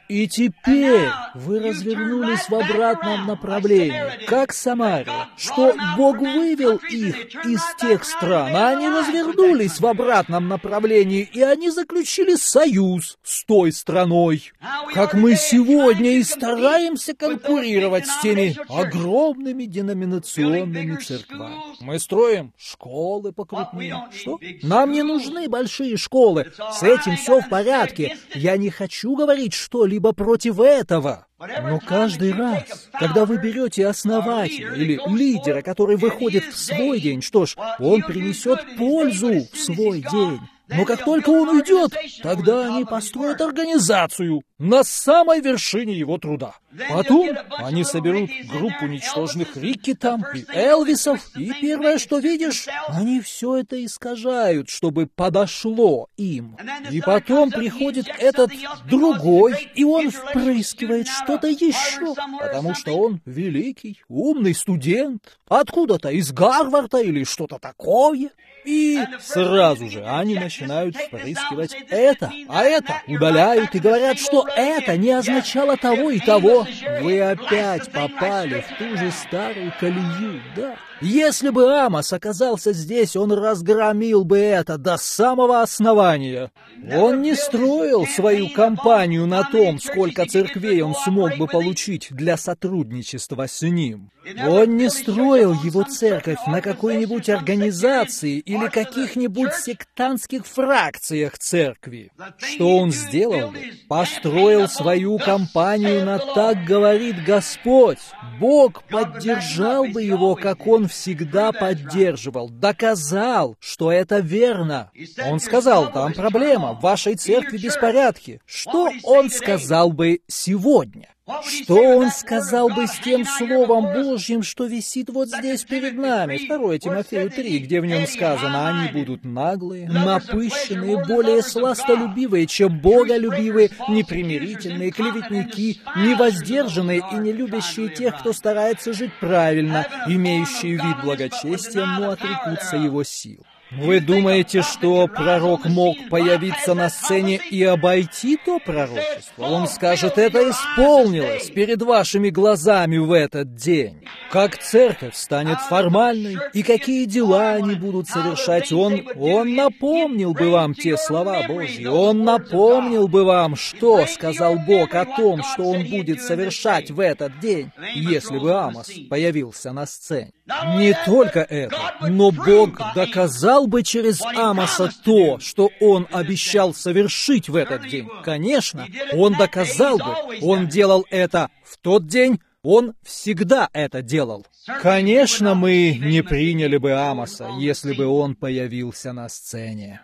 И теперь вы развернулись в обратном направлении, как Самария, что Бог вывел их из тех стран, а они развернулись в обратном направлении, и они заключили союз с той страной. Как мы сегодня и стараемся конкурировать с теми огромными деноминационными церквами. Мы строим школы покрупнее. Что? Нам не нужны большие школы. С этим все в порядке. Я не хочу говорить что-либо против этого. Но каждый раз, когда вы берете основателя или лидера, который выходит в свой день, что ж, он принесет пользу в свой день. Но как только он уйдет, тогда они построят организацию на самой вершине его труда. Потом они соберут группу ничтожных Рикки там и Элвисов, и первое, что видишь, они все это искажают, чтобы подошло им. И потом приходит этот другой, и он впрыскивает что-то еще, потому что он великий, умный студент, откуда-то из Гарварда или что-то такое. И сразу же они начинают впрыскивать это, а это удаляют и говорят, что это не означало того и того. Вы опять попали в ту же старую колею, да. Если бы Амос оказался здесь, он разгромил бы это до самого основания. Он не строил свою кампанию на том, сколько церквей он смог бы получить для сотрудничества с ним. Он не строил его церковь на какой-нибудь организации или каких-нибудь сектантских фракциях церкви. Что он сделал бы? Построил свою кампанию на «Так говорит Господь». Бог поддержал бы его, как он всегда поддерживал, доказал, что это верно. Он сказал, там проблема, в вашей церкви беспорядки. Что он сказал бы сегодня? Что он сказал бы с тем Словом Божьим, что висит вот здесь перед нами, 2 Тимофею 3, где в нем сказано, они будут наглые, напыщенные, более сластолюбивые, чем боголюбивые, непримирительные, клеветники, невоздержанные и не любящие тех, кто старается жить правильно, имеющие вид благочестия, но отрекутся его сил. Вы думаете, что пророк мог появиться на сцене и обойти то пророчество? Он скажет, это исполнилось перед вашими глазами в этот день. Как церковь станет формальной, и какие дела они будут совершать, он напомнил бы вам те слова Божьи, он напомнил бы вам, что сказал Бог о том, что он будет совершать в этот день, если бы Амос появился на сцене. Не только это, но Бог доказал бы через Амоса то, что он обещал совершить в этот день. Конечно, он доказал бы, он делал это в тот день, он всегда это делал. Конечно, мы не приняли бы Амоса, если бы он появился на сцене.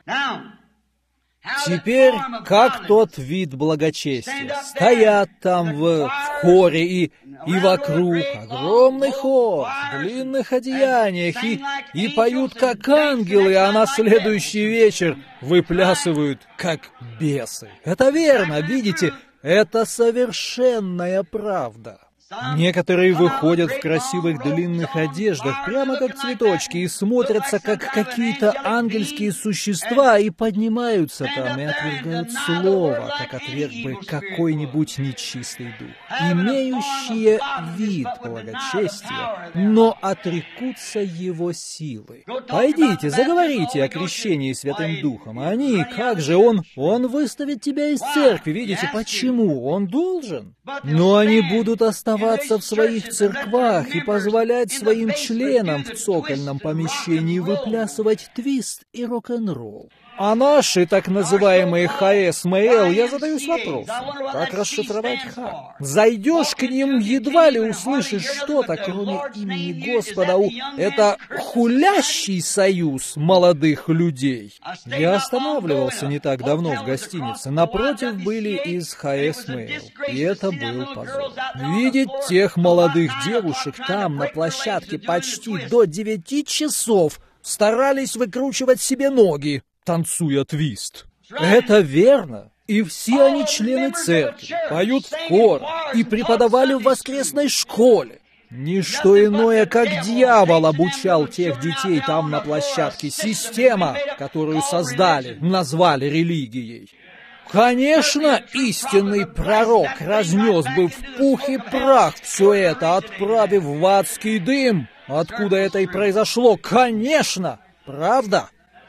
Теперь, как тот вид благочестия. Стоят там в хоре и вокруг огромный хор в длинных одеяниях и поют как ангелы, а на следующий вечер выплясывают как бесы. Это верно, видите, это совершенная правда. Некоторые выходят в красивых длинных одеждах, прямо как цветочки, и смотрятся как какие-то ангельские существа, и поднимаются там, и отвергают слово, как отверг бы какой-нибудь нечистый дух, имеющие вид благочестия, но отрекутся его силы. Пойдите, заговорите о крещении Святым Духом, а они, как же, он выставит тебя из церкви, видите, почему? Он должен. Но они будут оставаться в своих церквах и позволять своим членам в цокольном помещении выплясывать твист и рок-н-ролл. А наши так называемые ХСМЛ, я задаюсь вопросом, как расшифровать Х? Зайдешь к ним, едва ли услышишь что-то, кроме имени Господа. Это хулящий союз молодых людей. Я останавливался не так давно в гостинице. Напротив были из ХСМЛ, и это был позор. Видеть тех молодых девушек там, на площадке, почти до 9 часов, старались выкручивать себе ноги, танцуя твист. Это верно. И все они члены церкви, поют в хор и преподавали в воскресной школе. Ничто иное, как дьявол обучал тех детей там на площадке. Система, которую создали, назвали религией. Конечно, истинный пророк разнес бы в пух и прах все это, отправив в адский дым. Откуда это и произошло? Конечно! Правда?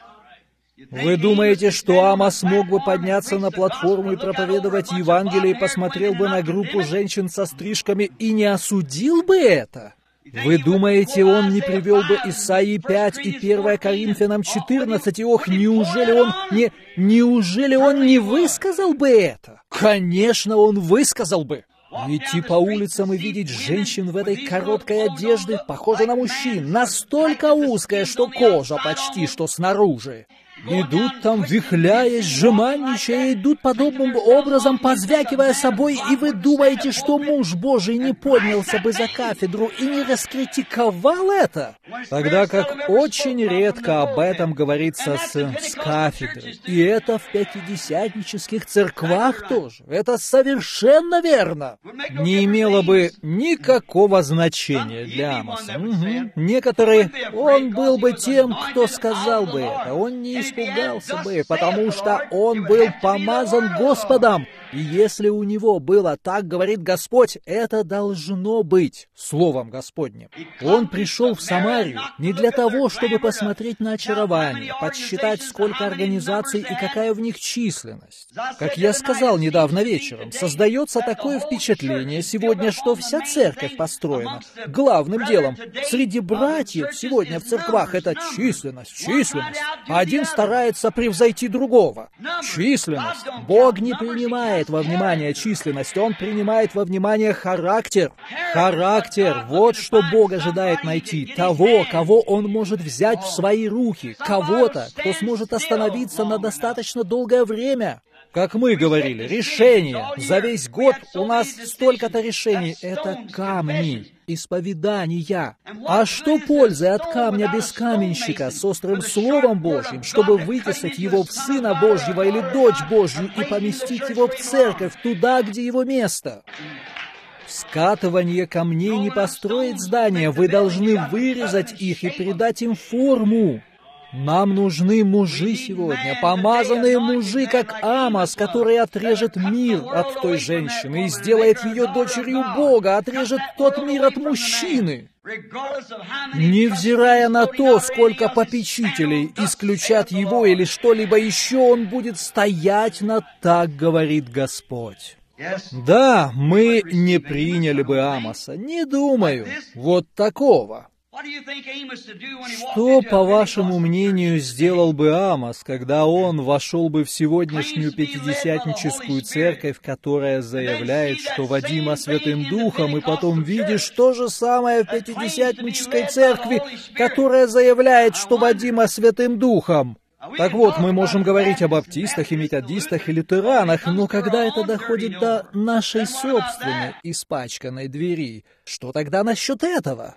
Вы думаете, что Амос мог бы подняться на платформу и проповедовать Евангелие, и посмотрел бы на группу женщин со стрижками и не осудил бы это? Вы думаете, он не привел бы Исаии 5 и 1 Коринфянам 14? Ох, неужели он не высказал бы это? Конечно, он высказал бы. Идти по улицам и видеть женщин в этой короткой одежде, похожей на мужчин, настолько узкая, что кожа почти что снаружи. Идут там, вихляясь, жеманничая, идут подобным образом, позвякивая собой, и вы думаете, что муж Божий не поднялся бы за кафедру и не раскритиковал это? Тогда как очень редко об этом говорится с кафедры. И это в пятидесятнических церквах тоже. Это совершенно верно. Не имело бы никакого значения для Амоса. Некоторые, он был бы тем, кто сказал бы это. Он не испугался бы, потому что он был помазан Господом. И если у него было «так говорит Господь», это должно быть Словом Господним. Он пришел в Самарию не для того, чтобы посмотреть на очарование, подсчитать, сколько организаций и какая в них численность. Как я сказал недавно вечером, создается такое впечатление сегодня, что вся церковь построена главным делом. Среди братьев сегодня в церквах это численность. Один старается превзойти другого. Численность. Бог не принимает во внимание численность, Он принимает во внимание характер. Характер — вот что Бог ожидает найти. Того, кого Он может взять в свои руки. Кого-то, кто сможет остановиться на достаточно долгое время. Как мы говорили, решения. За весь год у нас столько-то решений. Это камни, исповедания. А что пользы от камня без каменщика с острым Словом Божьим, чтобы вытесать его в Сына Божьего или Дочь Божью и поместить его в церковь, туда, где его место? Скатывание камней не построит здание. Вы должны вырезать их и придать им форму. Нам нужны мужи сегодня, помазанные мужи, как Амос, который отрежет мир от той женщины и сделает ее дочерью Бога, отрежет тот мир от мужчины. Невзирая на то, сколько попечителей исключат его или что-либо еще, он будет стоять на «так говорит Господь». Да, мы не приняли бы Амоса, не думаю, вот такого. Что, по вашему мнению, сделал бы Амос, когда он вошел бы в сегодняшнюю пятидесятническую церковь, которая заявляет, что водима Святым Духом, и потом видишь то же самое в пятидесятнической церкви, которая заявляет, что водима Святым Духом? Так вот, мы можем говорить о баптистах и методистах и лютеранах, но когда это доходит до нашей собственной испачканной двери, что тогда насчет этого?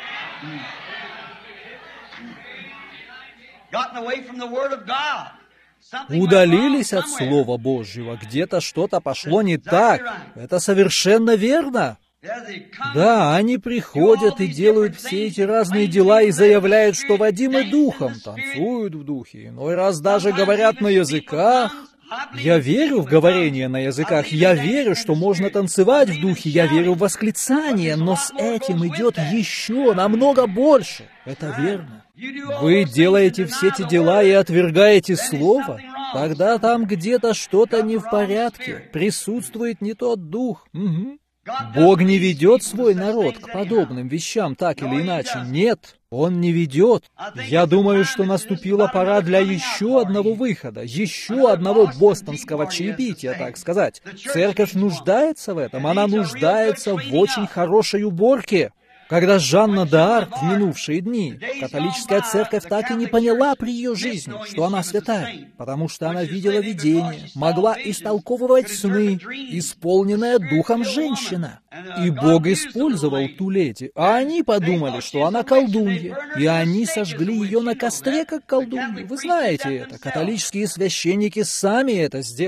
Удалились от Слова Божьего, где-то что-то пошло не так. Это совершенно верно. Да, они приходят и делают все эти разные дела и заявляют, что водимы Духом, танцуют в Духе, иной раз даже говорят на языках. Я верю в говорение на языках, я верю, что можно танцевать в Духе, я верю в восклицание, но с этим идет еще намного больше. Это верно. Вы делаете все эти дела и отвергаете Слово? Тогда там где-то что-то не в порядке, присутствует не тот Дух. Бог не ведет свой народ к подобным вещам так или иначе. Нет, Он не ведет. Я думаю, что наступила пора для еще одного выхода, еще одного бостонского чаепития, так сказать. Церковь нуждается в этом, она нуждается в очень хорошей уборке. Когда Жанна д'Арк в минувшие дни, католическая церковь так и не поняла при ее жизни, что она святая, потому что она видела видение, могла истолковывать сны, исполненная духом женщина. И Бог использовал ту леди, а они подумали, что она колдунья, и они сожгли ее на костре, как колдунью. Вы знаете это, католические священники сами это сделали.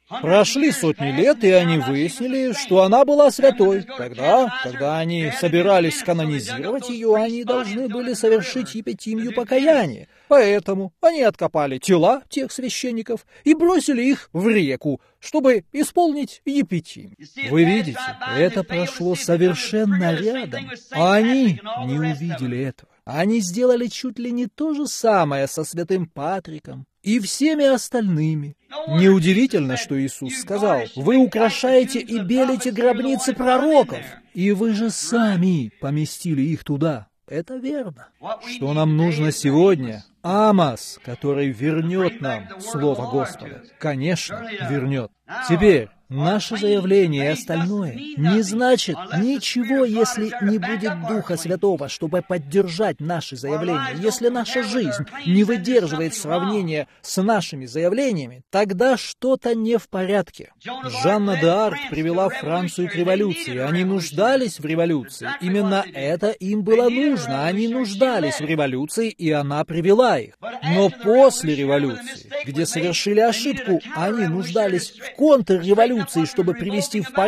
Прошли сотни лет, и они выяснили, что она была святой. Тогда, когда они собирались канонизировать ее, они должны были совершить епитимию покаяния. Поэтому они откопали тела тех священников и бросили их в реку, чтобы исполнить епитимию. Вы видите, это прошло совершенно рядом, а они не увидели этого. Они сделали чуть ли не то же самое со святым Патриком и всеми остальными. Неудивительно, что Иисус сказал: «Вы украшаете и белите гробницы пророков, и вы же сами поместили их туда». Это верно. Что нам нужно сегодня? Амос, который вернет нам Слово Господа. Конечно, вернет. Теперь, наше заявление и остальное не значит ничего, если не будет Духа Святого, чтобы поддержать наши заявления. Если наша жизнь не выдерживает сравнения с нашими заявлениями, тогда что-то не в порядке. Жанна д'Арк привела Францию к революции. Они нуждались в революции. Именно это им было нужно. Они нуждались в революции, и она привела их. Но после революции, где совершили ошибку, они нуждались в контрреволюции, чтобы привести в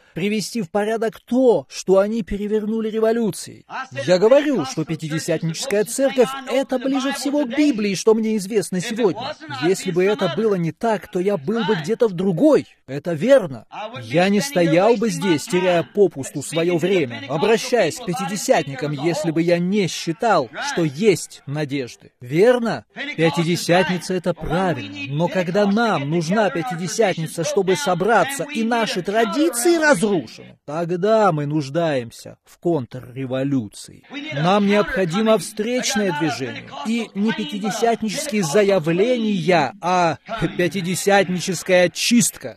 порядок то, что они перевернули революцией. Я говорю, что Пятидесятническая церковь — это ближе всего к Библии, что мне известно сегодня. Если бы это было не так, то я был бы где-то в другой. Это верно. Я не стоял бы здесь, теряя попусту свое время, обращаясь к пятидесятникам, если бы я не считал, что есть надежды. Верно? Пятидесятница — это правильно. Но когда нам нужна пятидесятница, чтобы собраться, и наши традиции разрушены, тогда мы нуждаемся в контрреволюции. Нам необходимо встречное движение. И не пятидесятнические заявления, а пятидесятническая чистка.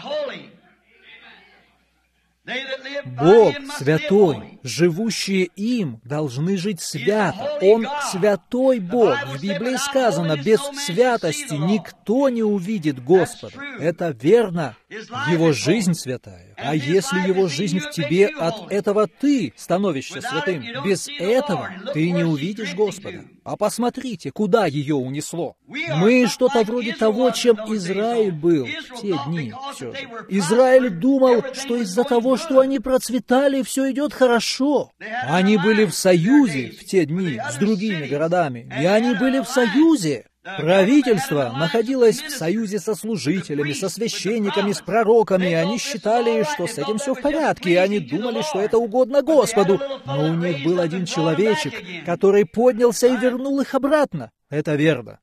Бог святой, живущие им должны жить свято. Он святой Бог. В Библии сказано: без святости никто не увидит Господа. Это верно. Его жизнь святая. А если его жизнь в тебе, от этого ты становишься святым. Без этого ты не увидишь Господа. А посмотрите, куда ее унесло. Мы что-то вроде того, чем Израиль был в те дни. Все же. Израиль думал, что из-за того, что они процветали, все идет хорошо. Они были в союзе в те дни с другими городами, и они были в союзе. Правительство находилось в союзе со служителями, со священниками, с пророками, и они считали, что с этим все в порядке, и они думали, что это угодно Господу. Но у них был один человечек, который поднялся и вернул их обратно. Это верно.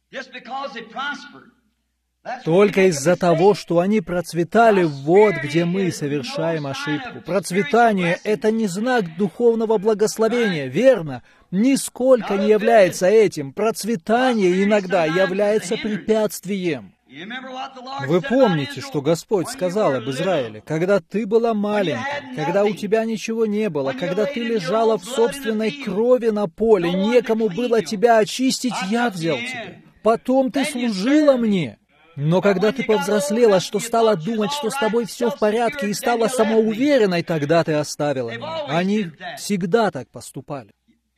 Только из-за того, что они процветали, вот где мы совершаем ошибку. Процветание — это не знак духовного благословения, верно? Нисколько не является этим. Процветание иногда является препятствием. Вы помните, что Господь сказал об Израиле: когда ты была маленькой, когда у тебя ничего не было, когда ты лежала в собственной крови на поле, некому было тебя очистить, я взял тебя. Потом ты служила мне. Но когда ты повзрослела, что стала думать, что с тобой все в порядке, и стала самоуверенной, тогда ты оставила меня. Они всегда так поступали.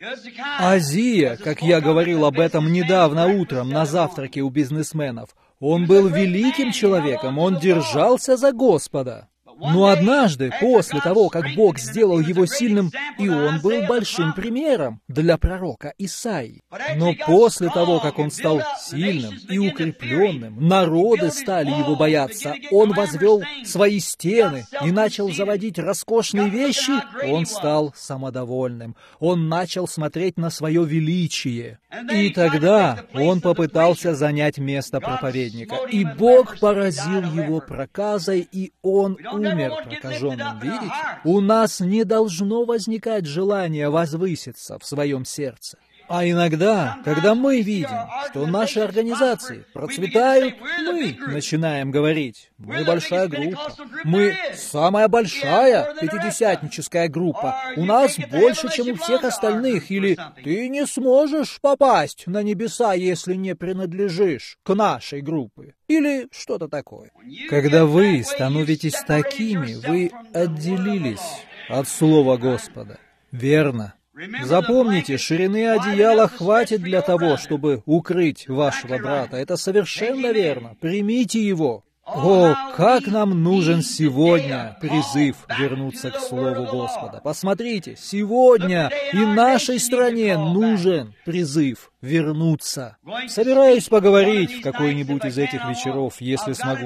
Азия, как я говорил об этом недавно утром на завтраке у бизнесменов, он был великим человеком, он держался за Господа. Но однажды, после того, как Бог сделал его сильным, и он был большим примером для пророка Исаии. Но после того, как он стал сильным и укрепленным, народы стали его бояться, он возвел свои стены и начал заводить роскошные вещи, он стал самодовольным. Он начал смотреть на свое величие. И тогда он попытался занять место проповедника. И Бог поразил его проказой, и он умер прокаженным. Видите? У нас не должно возникать желание возвыситься в своем сердце. А иногда, когда мы видим, что наши организации процветают, мы начинаем говорить: мы большая группа, мы самая большая пятидесятническая группа, у нас больше, чем у всех остальных, или ты не сможешь попасть на небеса, если не принадлежишь к нашей группе, или что-то такое. Когда вы становитесь такими, вы отделились от Слова Господа. Верно. Запомните, ширины одеяла хватит для того, чтобы укрыть вашего брата. Это совершенно верно. Примите его. О, как нам нужен сегодня призыв вернуться к Слову Господа. Посмотрите, сегодня и нашей стране нужен призыв вернуться. Собираюсь поговорить в какой-нибудь из этих вечеров, если смогу.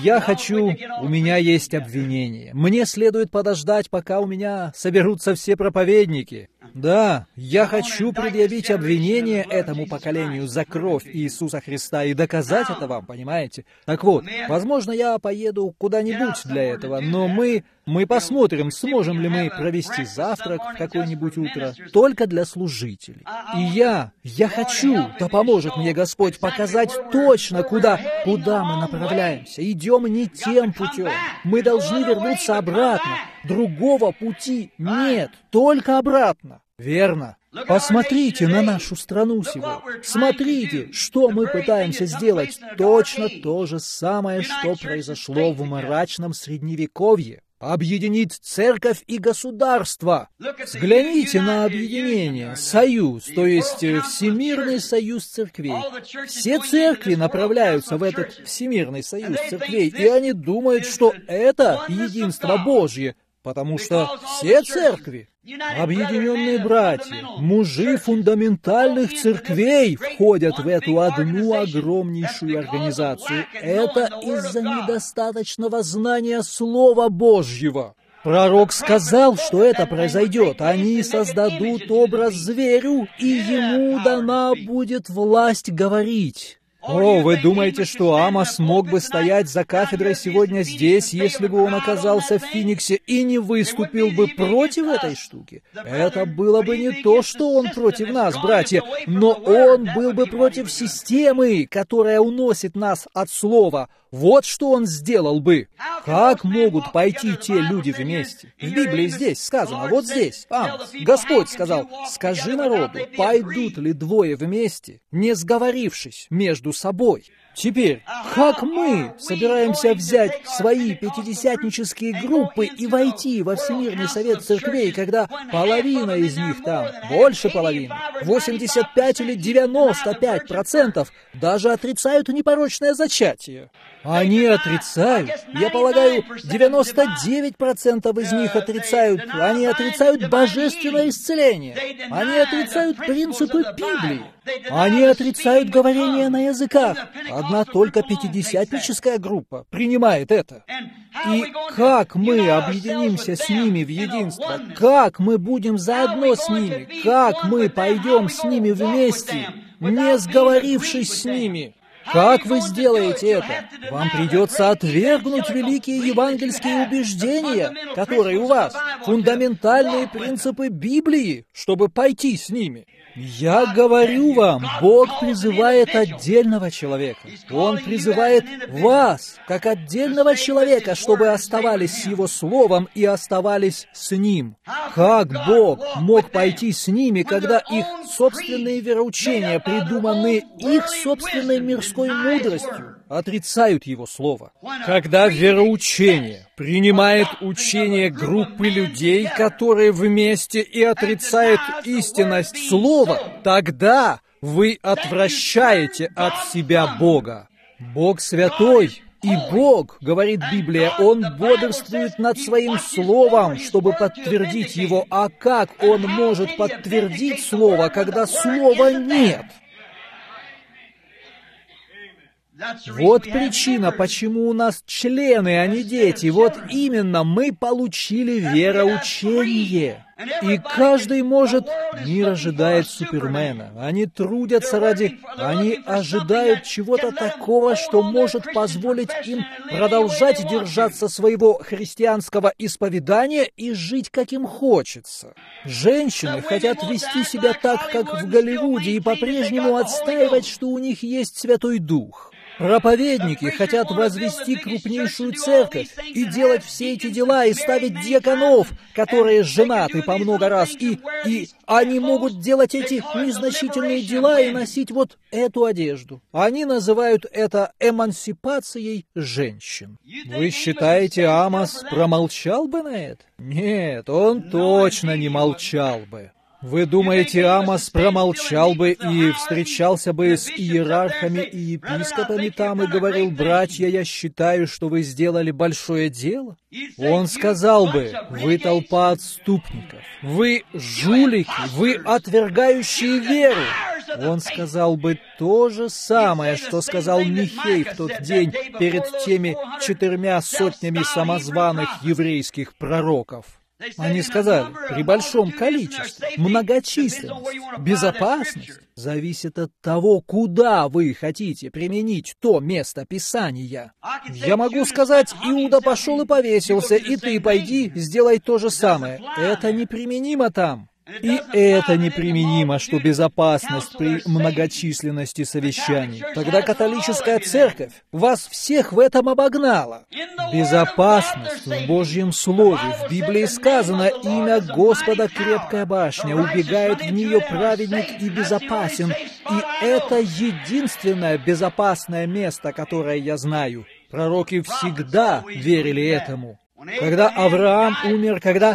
У меня есть обвинение. Мне следует подождать, пока у меня соберутся все проповедники. Да, я хочу предъявить обвинение этому поколению за кровь Иисуса Христа и доказать это вам, понимаете? Так вот, возможно, я поеду куда-нибудь для этого, но мы посмотрим, сможем ли мы провести завтрак в какое-нибудь утро только для служителей. И я хочу, да поможет мне Господь, показать точно, куда мы направляемся. Идем не тем путем. Мы должны вернуться обратно. Другого пути нет, только обратно. Верно. Посмотрите на нашу страну сегодня. Смотрите, что мы пытаемся сделать. Точно то же самое, что произошло в мрачном Средневековье. Объединить церковь и государство. Взгляните на объединение, союз, то есть Всемирный союз церквей. Все церкви направляются в этот Всемирный союз церквей, и они думают, что это единство Божье, потому что все церкви, объединенные братья, мужи фундаментальных церквей входят в эту одну огромнейшую организацию. Это из-за недостаточного знания Слова Божьего. Пророк сказал, что это произойдет. Они создадут образ зверю, и ему дана будет власть говорить. О, вы думаете, что Амос мог бы стоять за кафедрой сегодня здесь, если бы он оказался в Финиксе и не выступил бы против этой штуки? Это было бы не то, что он против нас, братья, но он был бы против системы, которая уносит нас от слова. Вот что он сделал бы. Как могут пойти те люди вместе? В Библии здесь сказано, вот здесь, Амос. Господь сказал, скажи народу, пойдут ли двое вместе, не сговорившись между собой? Теперь, как мы собираемся взять свои пятидесятнические группы и войти во Всемирный совет церквей, когда половина из них там, больше половины, 85 или 95% даже отрицают непорочное зачатие? Они отрицают, я полагаю, 99% из них отрицают, они отрицают божественное исцеление, они отрицают принципы Библии, они отрицают говорение на языках. Одна только пятидесятническая группа принимает это. И как мы объединимся с ними в единство? Как мы будем заодно с ними? Как мы пойдем с ними вместе, не сговорившись с ними? Как вы сделаете это? Вам придется отвергнуть великие евангельские убеждения, которые у вас, фундаментальные принципы Библии, чтобы пойти с ними. Я говорю вам, Бог призывает отдельного человека. Он призывает вас, как отдельного человека, чтобы оставались с Его Словом и оставались с Ним. Как Бог мог пойти с ними, когда их собственные вероучения, придуманные их собственной мирской мудростью, отрицают Его Слово? Когда вероучение принимает учение группы людей, которые вместе и отрицают истинность Слова, тогда вы отвращаете от себя Бога. Бог святой, и Бог, говорит Библия, Он бодрствует над Своим Словом, чтобы подтвердить его. А как Он может подтвердить Слово, когда Слова нет? Вот причина, почему у нас члены, а не дети. Вот именно, мы получили вероучение. И каждый может... Мир ожидает Супермена. Они трудятся Они ожидают чего-то такого, что может позволить им продолжать держаться своего христианского исповедания и жить, как им хочется. Женщины хотят вести себя так, как в Голливуде, и по-прежнему отстаивать, что у них есть Святой Дух. Проповедники хотят возвести крупнейшую церковь и делать все эти дела, и ставить диаконов, которые женаты по много раз, и они могут делать эти незначительные дела и носить вот эту одежду. Они называют это эмансипацией женщин. Вы считаете, Амос промолчал бы на это? Нет, он точно не молчал бы. Вы думаете, Амос промолчал бы и встречался бы с иерархами и епископами там и говорил: «Братья, я считаю, что вы сделали большое дело»? Он сказал бы: «Вы толпа отступников, вы жулики, вы отвергающие веру». Он сказал бы то же самое, что сказал Михей в тот день перед теми 400 самозваных еврейских пророков. Они сказали: при большом количестве, многочисленность, безопасность зависит от того, куда вы хотите применить то место Писания. Я могу сказать: Иуда пошел и повесился, и ты пойди, сделай то же самое. Это неприменимо там. И это неприменимо, что безопасность при многочисленности совещаний. Тогда католическая церковь вас всех в этом обогнала. Безопасность в Божьем Слове. В Библии сказано: имя Господа крепкая башня, убегает в нее праведник и безопасен. И это единственное безопасное место, которое я знаю. Пророки всегда верили этому. Когда Авраам умер, когда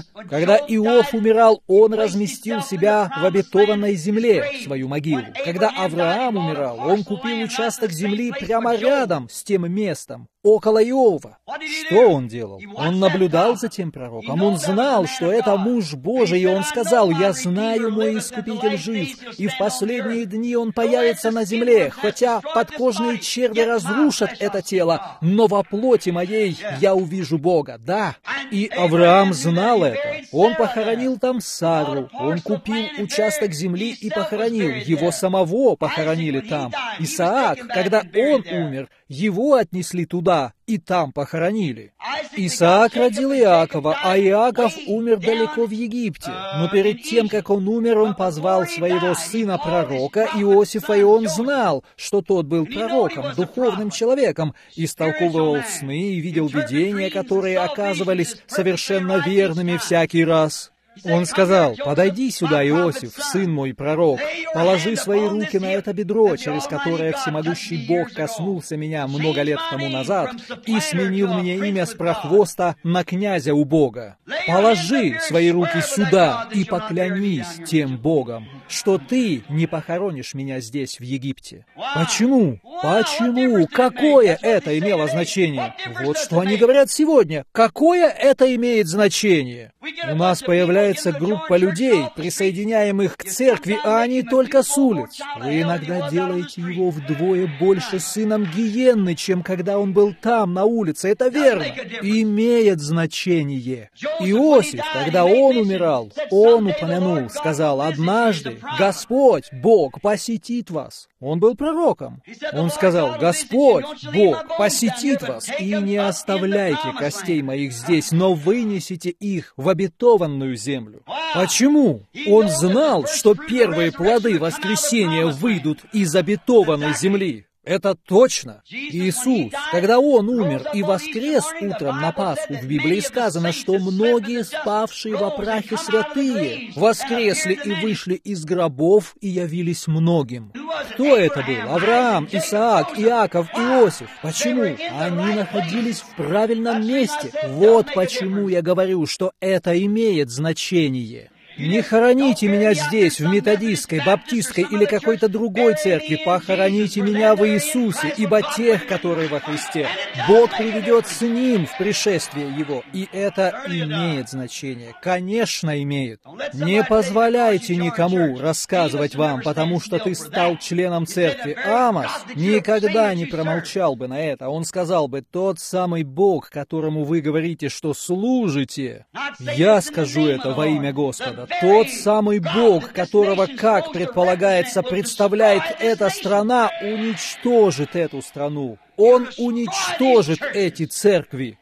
Иов умирал, он разместил себя в обетованной земле, свою могилу. Когда Авраам умирал, он купил участок земли прямо рядом с тем местом, около Иова. Что он делал? Он наблюдал за тем пророком. Он знал, что это муж Божий, и он сказал: «Я знаю, мой Искупитель жив, и в последние дни он появится на земле, хотя подкожные черви разрушат это тело, но во плоти моей я увижу Бога». Да, и Авраам знал это. Он похоронил там Сару, он купил участок земли и похоронил. Его самого похоронили там. Исаак, когда он умер, его отнесли туда и там похоронили. Исаак родил Иакова, а Иаков умер далеко в Египте. Но перед тем, как он умер, он позвал своего сына-пророка Иосифа, и он знал, что тот был пророком, духовным человеком, истолковывал сны и видел видения, которые оказывались совершенно верными всякий раз. Он сказал: «Подойди сюда, Иосиф, сын мой пророк, положи свои руки на это бедро, через которое всемогущий Бог коснулся меня много лет тому назад и сменил мне имя с прохвоста на князя у Бога. Положи свои руки сюда и поклянись тем Богом, что ты не похоронишь меня здесь, в Египте». Почему? Почему? Какое это имело значение? Вот что они говорят сегодня. Какое это имеет значение? У нас появляется группа людей, присоединяемых к церкви, а они только с улиц. Вы иногда делаете его вдвое больше сыном гиенны, чем когда он был там, на улице. Это верно. Имеет значение. Иосиф, когда он умирал, он упомянул, сказал: «Однажды Господь, Бог, посетит вас». Он был пророком. Он сказал: «Господь, Бог, посетит вас, и не оставляйте костей моих здесь, но вынесите их в обетованную землю». Почему? Он знал, что первые плоды воскресения выйдут из обетованной земли. Это точно. Иисус, когда Он умер и воскрес утром на Пасху, в Библии сказано, что многие спавшие во прахе святые воскресли и вышли из гробов и явились многим. Кто это был? Авраам, Исаак, Иаков, Иосиф. Почему? Они находились в правильном месте. Вот почему я говорю, что это имеет значение. Не хороните меня здесь, в методистской, баптистской или какой-то другой церкви. Похороните меня в Иисусе, ибо тех, которые во Христе, Бог приведет с Ним в пришествие Его. И это имеет значение. Конечно, имеет. Не позволяйте никому рассказывать вам, потому что ты стал членом церкви. Амос никогда не промолчал бы на это. Он сказал бы: «Тот самый Бог, которому вы говорите, что служите, я скажу это во имя Господа». Тот самый Бог, которого, как предполагается, представляет эта страна, уничтожит эту страну. Он уничтожит эти церкви.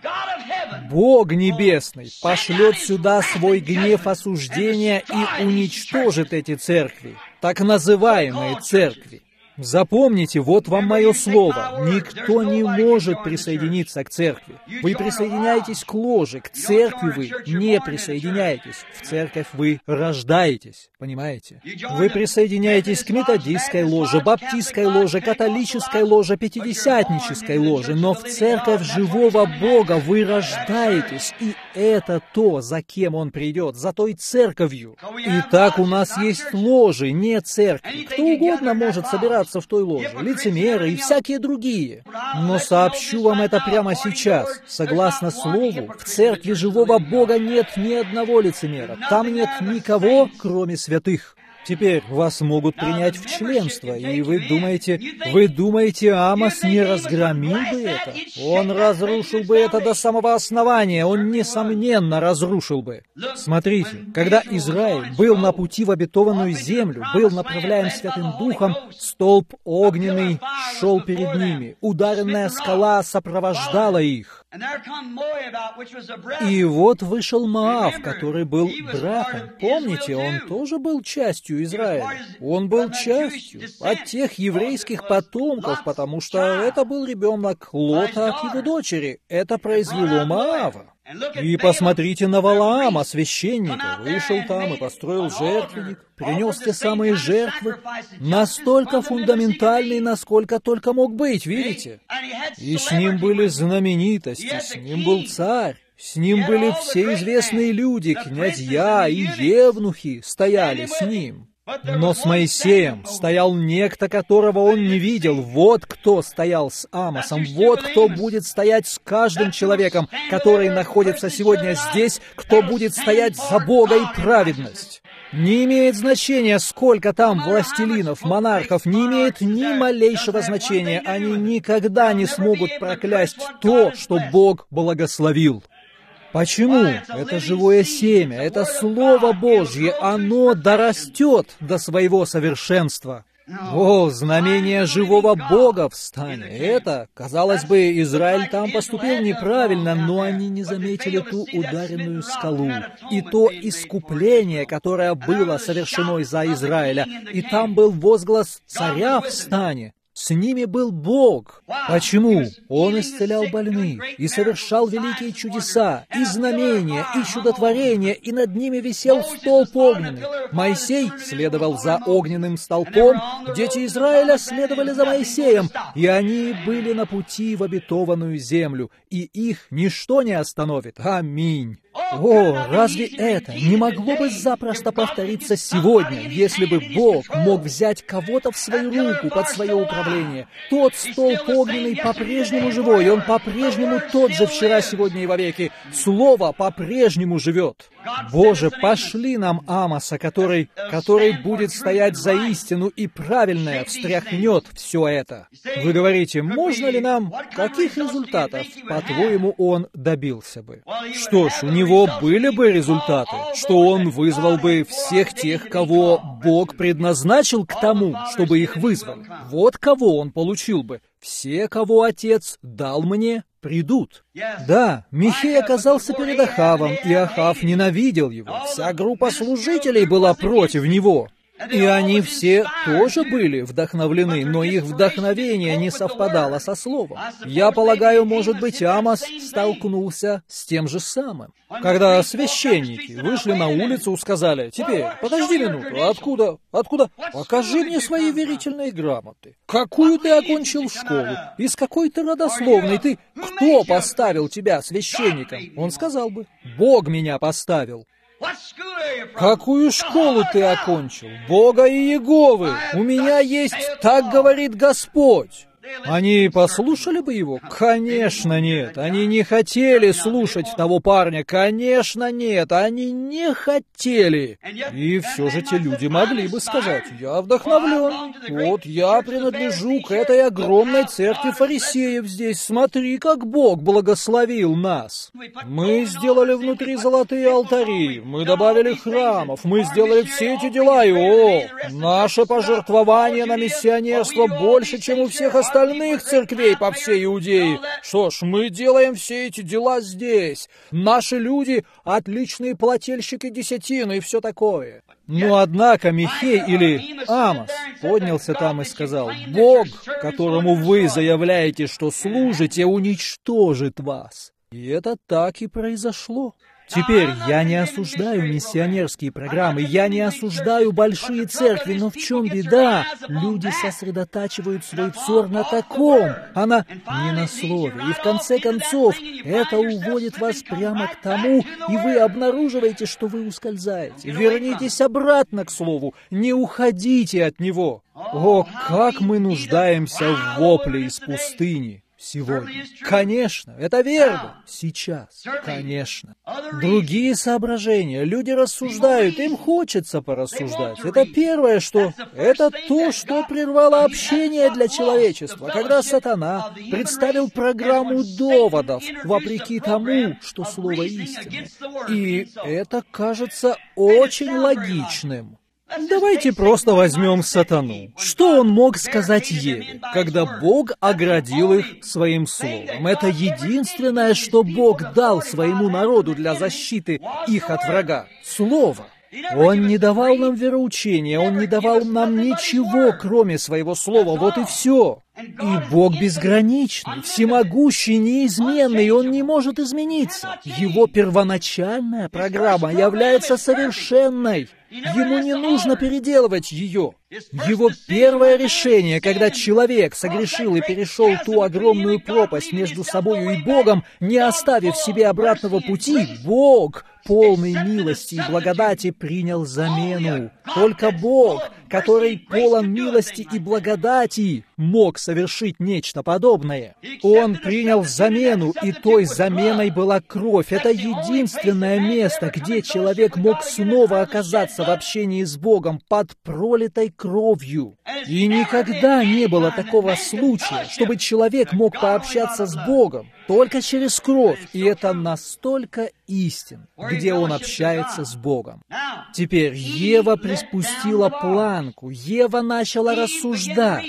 Бог Небесный пошлет сюда свой гнев осуждения и уничтожит эти церкви, так называемые церкви. Запомните, вот вам мое слово. Никто не может присоединиться к церкви. Вы присоединяетесь к ложе, к церкви вы не присоединяетесь. В церковь вы рождаетесь, понимаете? Вы присоединяетесь к методистской ложе, баптистской ложе, католической ложе, пятидесятнической ложе, но в церковь живого Бога вы рождаетесь, и это то, за кем Он придет, за той церковью. Итак, у нас есть ложи, не церкви. Кто угодно может собираться в той ложе, лицемеры и всякие другие. Но сообщу вам это прямо сейчас. Согласно Слову, в церкви живого Бога нет ни одного лицемера. Там нет никого, кроме святых. Теперь вас могут принять в членство, и вы думаете, Амос не разгромил бы это? Он разрушил бы это до самого основания, он, несомненно, разрушил бы. Смотрите, когда Израиль был на пути в обетованную землю, был направляем Святым Духом, столб огненный шел перед ними, ударенная скала сопровождала их. И вот вышел Моав, который был братом. Помните, он тоже был частью Израиля. Он был частью от тех еврейских потомков, потому что это был ребенок Лота от его дочери. Это произвело Моава. И посмотрите на Валаама, священника. Вышел там и построил жертвенник, принес те самые жертвы, настолько фундаментальные, насколько только мог быть, видите? И с ним были знаменитости, с ним был царь, с ним были все известные люди, князья и евнухи стояли с ним. Но с Моисеем стоял некто, которого он не видел. Вот кто стоял с Амосом, вот кто будет стоять с каждым человеком, который находится сегодня здесь, кто будет стоять за Бога и праведность. Не имеет значения, сколько там властелинов, монархов, не имеет ни малейшего значения. Они никогда не смогут проклясть то, что Бог благословил. Почему? Это живое семя, это Слово Божье, оно дорастет до своего совершенства. О, знамение живого Бога в стане! Это, казалось бы, Израиль там поступил неправильно, но они не заметили ту ударенную скалу и то искупление, которое было совершено за Израиля. И там был возглас царя в стане. С ними был Бог. Почему? Он исцелял больных и совершал великие чудеса, и знамения, и чудотворения, и над ними висел столб огненный. Моисей следовал за огненным столпом, дети Израиля следовали за Моисеем, и они были на пути в обетованную землю, и их ничто не остановит. Аминь. О, разве это не могло бы запросто повториться сегодня, если бы Бог мог взять кого-то в свою руку под свое управление? Тот столб огненный по-прежнему живой, он по-прежнему тот же вчера, сегодня и вовеки. Слово по-прежнему живет. Боже, пошли нам Амоса, который будет стоять за истину и правильное встряхнет все это. Вы говорите, можно ли нам, каких результатов, по-твоему, он добился бы? Что ж, у него были бы результаты, что он вызвал бы всех тех, кого Бог предназначил к тому, чтобы их вызвал. Вот кого он получил бы. Все, кого Отец дал мне, придут. Да, Михей оказался перед Ахавом, и Ахав ненавидел его. Вся группа служителей была против него. И они все тоже были вдохновлены, но их вдохновение не совпадало со Словом. Я полагаю, может быть, Амос столкнулся с тем же самым. Когда священники вышли на улицу, сказали, «Теперь, подожди минуту, откуда? Покажи мне свои верительные грамоты. Какую ты окончил школу? Из какой ты родословной? Кто поставил тебя священником?» Он сказал бы, «Бог меня поставил». Какую школу ты окончил? Бога и Иеговы. У меня есть, так говорит Господь. Они послушали бы его? Конечно, нет. Они не хотели слушать того парня. Конечно, нет. Они не хотели. И все же те люди могли бы сказать, я вдохновлен. Вот я принадлежу к этой огромной церкви фарисеев здесь. Смотри, как Бог благословил нас. Мы сделали внутри золотые алтари. Мы добавили храмов. Мы сделали все эти дела. И наше пожертвование на миссионерство больше, чем у всех остальных церквей по всей Иудее. Что ж, мы делаем все эти дела здесь. Наши люди — отличные плательщики десятины и все такое. Но однако Михей или Амос поднялся там и сказал: «Бог, которому вы заявляете, что служите, уничтожит вас». И это так и произошло. Теперь я не осуждаю миссионерские программы, я не осуждаю большие церкви, но в чем беда? Люди сосредотачивают свой взор на таком, а не на слове. И в конце концов, это уводит вас прямо к тому, и вы обнаруживаете, что вы ускользаете. Вернитесь обратно к слову, не уходите от него. О, как мы нуждаемся в вопле из пустыни сегодня. Конечно, это верно. Сейчас. Конечно. Другие соображения. Люди рассуждают, им хочется порассуждать. Это первое, что... Это то, что прервало общение для человечества, когда сатана представил программу доводов, вопреки тому, что слово истинное. И это кажется очень логичным. Давайте просто возьмем сатану. Что он мог сказать Еве, когда Бог оградил их своим словом? Это единственное, что Бог дал своему народу для защиты их от врага. Слово. Он не давал нам вероучения, Он не давал нам ничего, кроме своего слова. Вот и все. И Бог безграничный, всемогущий, неизменный, и Он не может измениться. Его первоначальная программа является совершенной. Ему не нужно переделывать ее. Его первое решение, когда человек согрешил и перешел ту огромную пропасть между собою и Богом, не оставив себе обратного пути, Бог, полный милости и благодати, принял замену. Только Бог, который полон милости и благодати, мог совершить нечто подобное. Он принял замену, и той заменой была кровь. Это единственное место, где человек мог снова оказаться в общении с Богом под пролитой кровью. И никогда не было такого случая, чтобы человек мог пообщаться с Богом только через кровь. И это настолько истин, где он общается с Богом. Теперь Ева приспустила планку. Ева начала рассуждать.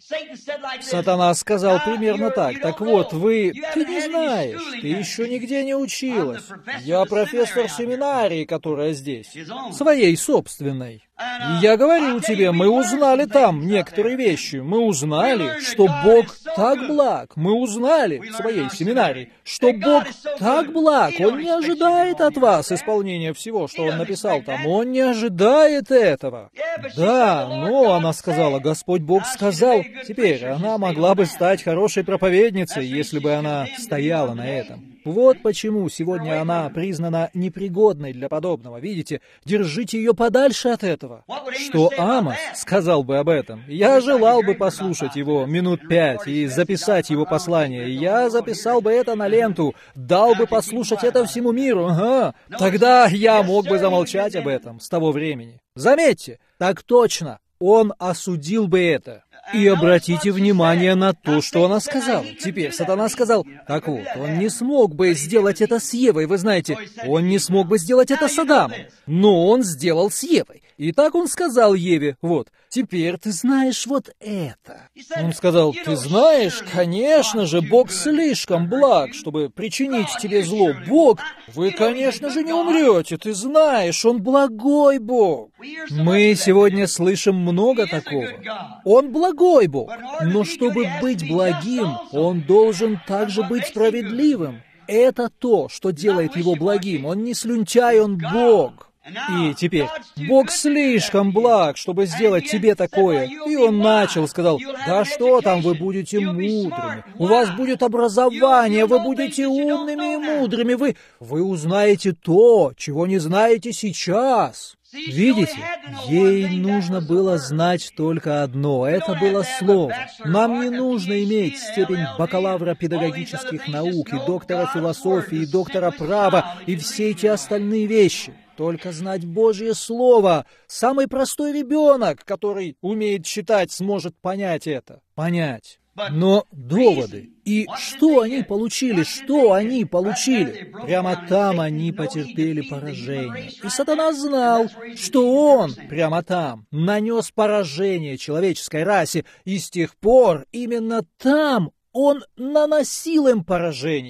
Сатана сказал примерно так: «Так вот, ты не знаешь, ты еще нигде не училась. Я профессор семинарии, которая здесь, своей собственной. И я говорю тебе, мы узнали там некоторые вещи. Мы узнали, что Бог так благ. Мы узнали в своей семинарии, что Бог так благ. Он не ожидает от вас исполнения всего, что Он написал там. Он не ожидает этого». Да, но она сказала: «Господь Бог сказал». Теперь она могла бы стать хорошей проповедницей, если бы она стояла на этом. Вот почему сегодня она признана непригодной для подобного. Видите, держите ее подальше от этого. Что Амос сказал бы об этом? Я желал бы послушать его минут 5 и записать его послание. Я записал бы это на ленту, дал бы послушать это всему миру. Ага. Тогда я мог бы замолчать об этом с того времени. Заметьте, так точно, он осудил бы это. И обратите внимание на то, что она сказала. Теперь сатана сказал: «Так вот, он не смог бы сделать это с Евой, вы знаете, он не смог бы сделать это с Адамом, но он сделал с Евой». И так он сказал Еве: «Вот, теперь ты знаешь вот это». Он сказал: «Ты знаешь, конечно же, Бог слишком благ, чтобы причинить тебе зло. Бог, вы, конечно же, не умрете, ты знаешь, Он благой Бог». Мы сегодня слышим много такого. Он благой Бог, но чтобы быть благим, Он должен также быть справедливым. Это то, что делает Его благим. Он не слюнтяй, Он Бог. И теперь, Бог слишком благ, чтобы сделать тебе такое. И Он сказал: «Да что там, вы будете мудрыми, у вас будет образование, вы будете умными и мудрыми, вы узнаете то, чего не знаете сейчас». Видите, ей нужно было знать только одно. Это было слово. Нам не нужно иметь степень бакалавра педагогических наук, и доктора философии, и доктора права, и все эти остальные вещи. Только знать Божье Слово. Самый простой ребенок, который умеет читать, сможет понять это. Понять. Но доводы. И что они получили? Что они получили? Прямо там они потерпели поражение. И сатана знал, что он прямо там нанес поражение человеческой расе. И с тех пор именно там он наносил им поражение.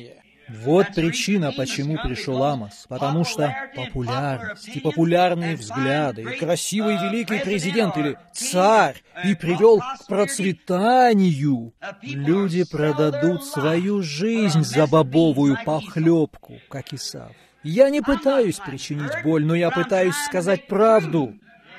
Вот причина, почему пришел Амос. Потому что популярность, и популярные взгляды, и красивый великий президент или царь, и привел к процветанию. Люди продадут свою жизнь за бобовую похлебку, как Исав. Я не пытаюсь причинить боль, но я пытаюсь сказать правду.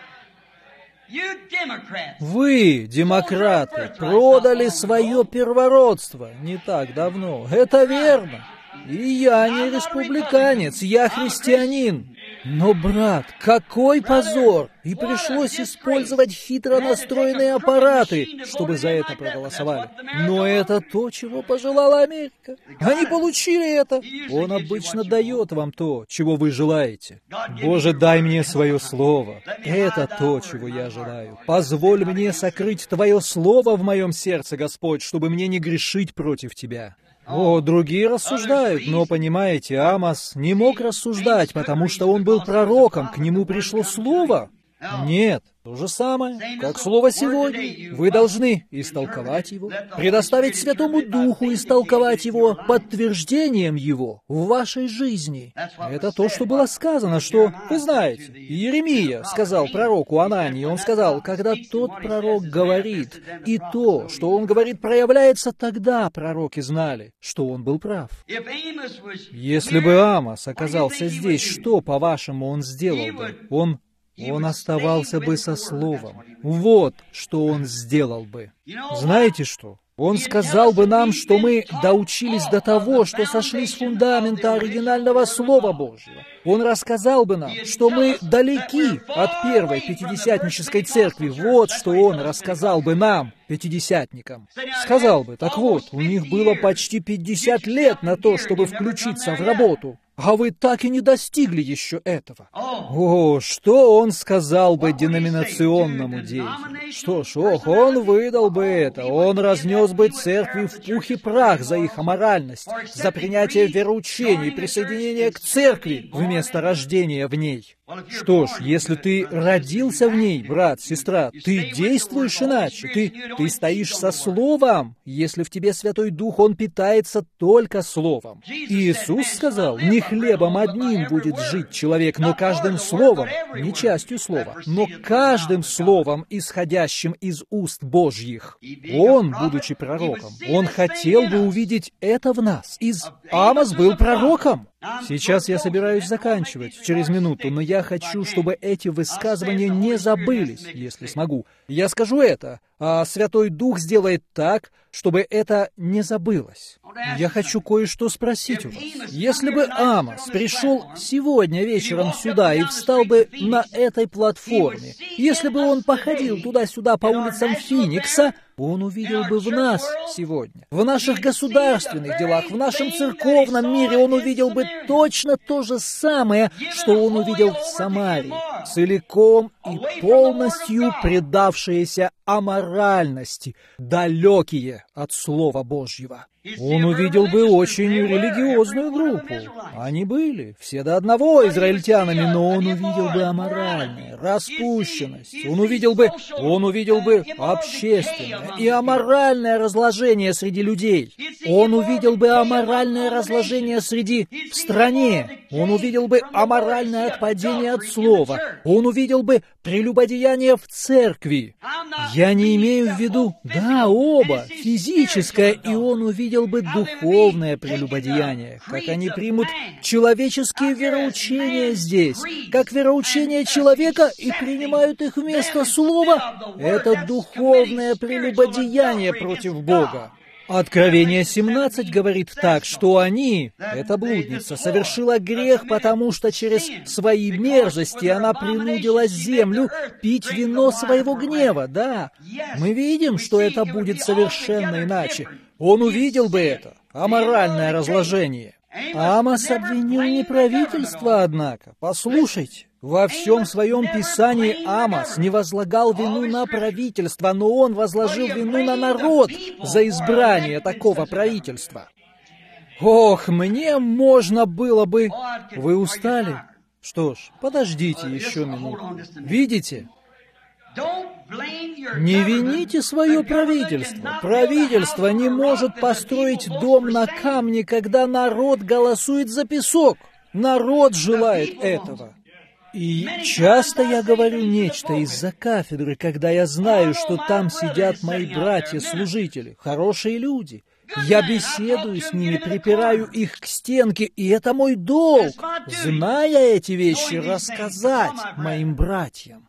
Вы, демократы, продали свое первородство не так давно. Это верно. И я не республиканец, я христианин. Но, брат, какой позор! И пришлось использовать хитро настроенные аппараты, чтобы за это проголосовали. Но это то, чего пожелала Америка. Они получили это. Он обычно дает вам то, чего вы желаете. Боже, дай мне свое слово. Это то, чего я желаю. Позволь мне сокрыть Твое слово в моем сердце, Господь, чтобы мне не грешить против Тебя. О, другие рассуждают, но, понимаете, Амос не мог рассуждать, потому что он был пророком, к нему пришло слово. Нет, то же самое, как слово сегодня. Вы должны истолковать его, предоставить Святому Духу истолковать его подтверждением его в вашей жизни. Это то, что было сказано, что, вы знаете, Иеремия сказал пророку Анании, он сказал, когда тот пророк говорит, и то, что он говорит, проявляется, тогда пророки знали, что он был прав. Если бы Амос оказался здесь, что, по-вашему, он сделал бы? Он оставался бы со словом. Вот что он сделал бы. Знаете что? Он сказал бы нам, что мы доучились до того, что сошли с фундамента оригинального Слова Божьего. Он рассказал бы нам, что мы далеки от первой пятидесятнической церкви. Вот что он рассказал бы нам, пятидесятникам. Сказал бы, так вот, у них было почти 50 лет на то, чтобы включиться в работу. А вы так и не достигли еще этого. О, что он сказал бы деноминационному деятелю? Что ж, он выдал бы это. Он разнес бы церкви в пух и прах за их аморальность, за принятие вероучений, присоединение к церкви вместо рождения в ней. Что ж, если ты родился в ней, брат, сестра, ты действуешь иначе, ты стоишь со Словом. Если в тебе Святой Дух, Он питается только Словом. Иисус сказал, не хлебом одним будет жить человек, но каждым словом, не частью слова, но каждым словом, исходящим из уст Божьих. Он, будучи пророком, он хотел бы увидеть это в нас. Амос был пророком. Сейчас я собираюсь заканчивать через минуту, но я хочу, чтобы эти высказывания не забылись, если смогу. Я скажу это, а Святой Дух сделает так, чтобы это не забылось. Я хочу кое-что спросить у вас. Если бы Амос пришел сегодня вечером сюда и встал бы на этой платформе, если бы он походил туда-сюда по улицам Финикса, он увидел бы в нас сегодня, в наших государственных делах, в нашем церковном мире, он увидел бы точно то же самое, что он увидел в Самарии, целиком и полностью предавшиеся аморальности, далекие от Слова Божьего. Он увидел бы очень религиозную группу. Они были все до одного израильтянами, но он увидел бы аморальное, распущенность. Он увидел бы общественное и аморальное разложение среди людей. Он увидел бы аморальное разложение в стране. Он увидел бы аморальное отпадение от слова. Он увидел бы прелюбодеяние в церкви. Я не имею в виду, оба, физическое, и он увидел бы духовное прелюбодеяние, как они примут человеческие вероучения здесь, как вероучения человека и принимают их вместо слова. Это духовное прелюбодеяние против Бога. Откровение 17 говорит так, что эта блудница, совершила грех, потому что через свои мерзости она принудила землю пить вино своего гнева. Да, мы видим, что это будет совершенно иначе. Он увидел бы это, аморальное разложение. Амос обвинил не правительство, однако. Послушайте. Во всем своем писании Амос не возлагал вину на правительство, но он возложил вину на народ за избрание такого правительства. Ох, мне можно было бы... Вы устали? Что ж, подождите еще минуту. Видите? Не вините свое правительство. Правительство не может построить дом на камне, когда народ голосует за песок. Народ желает этого. И часто я говорю нечто из-за кафедры, когда я знаю, что там сидят мои братья-служители, хорошие люди. Я беседую с ними, припираю их к стенке, и это мой долг, зная эти вещи, рассказать моим братьям.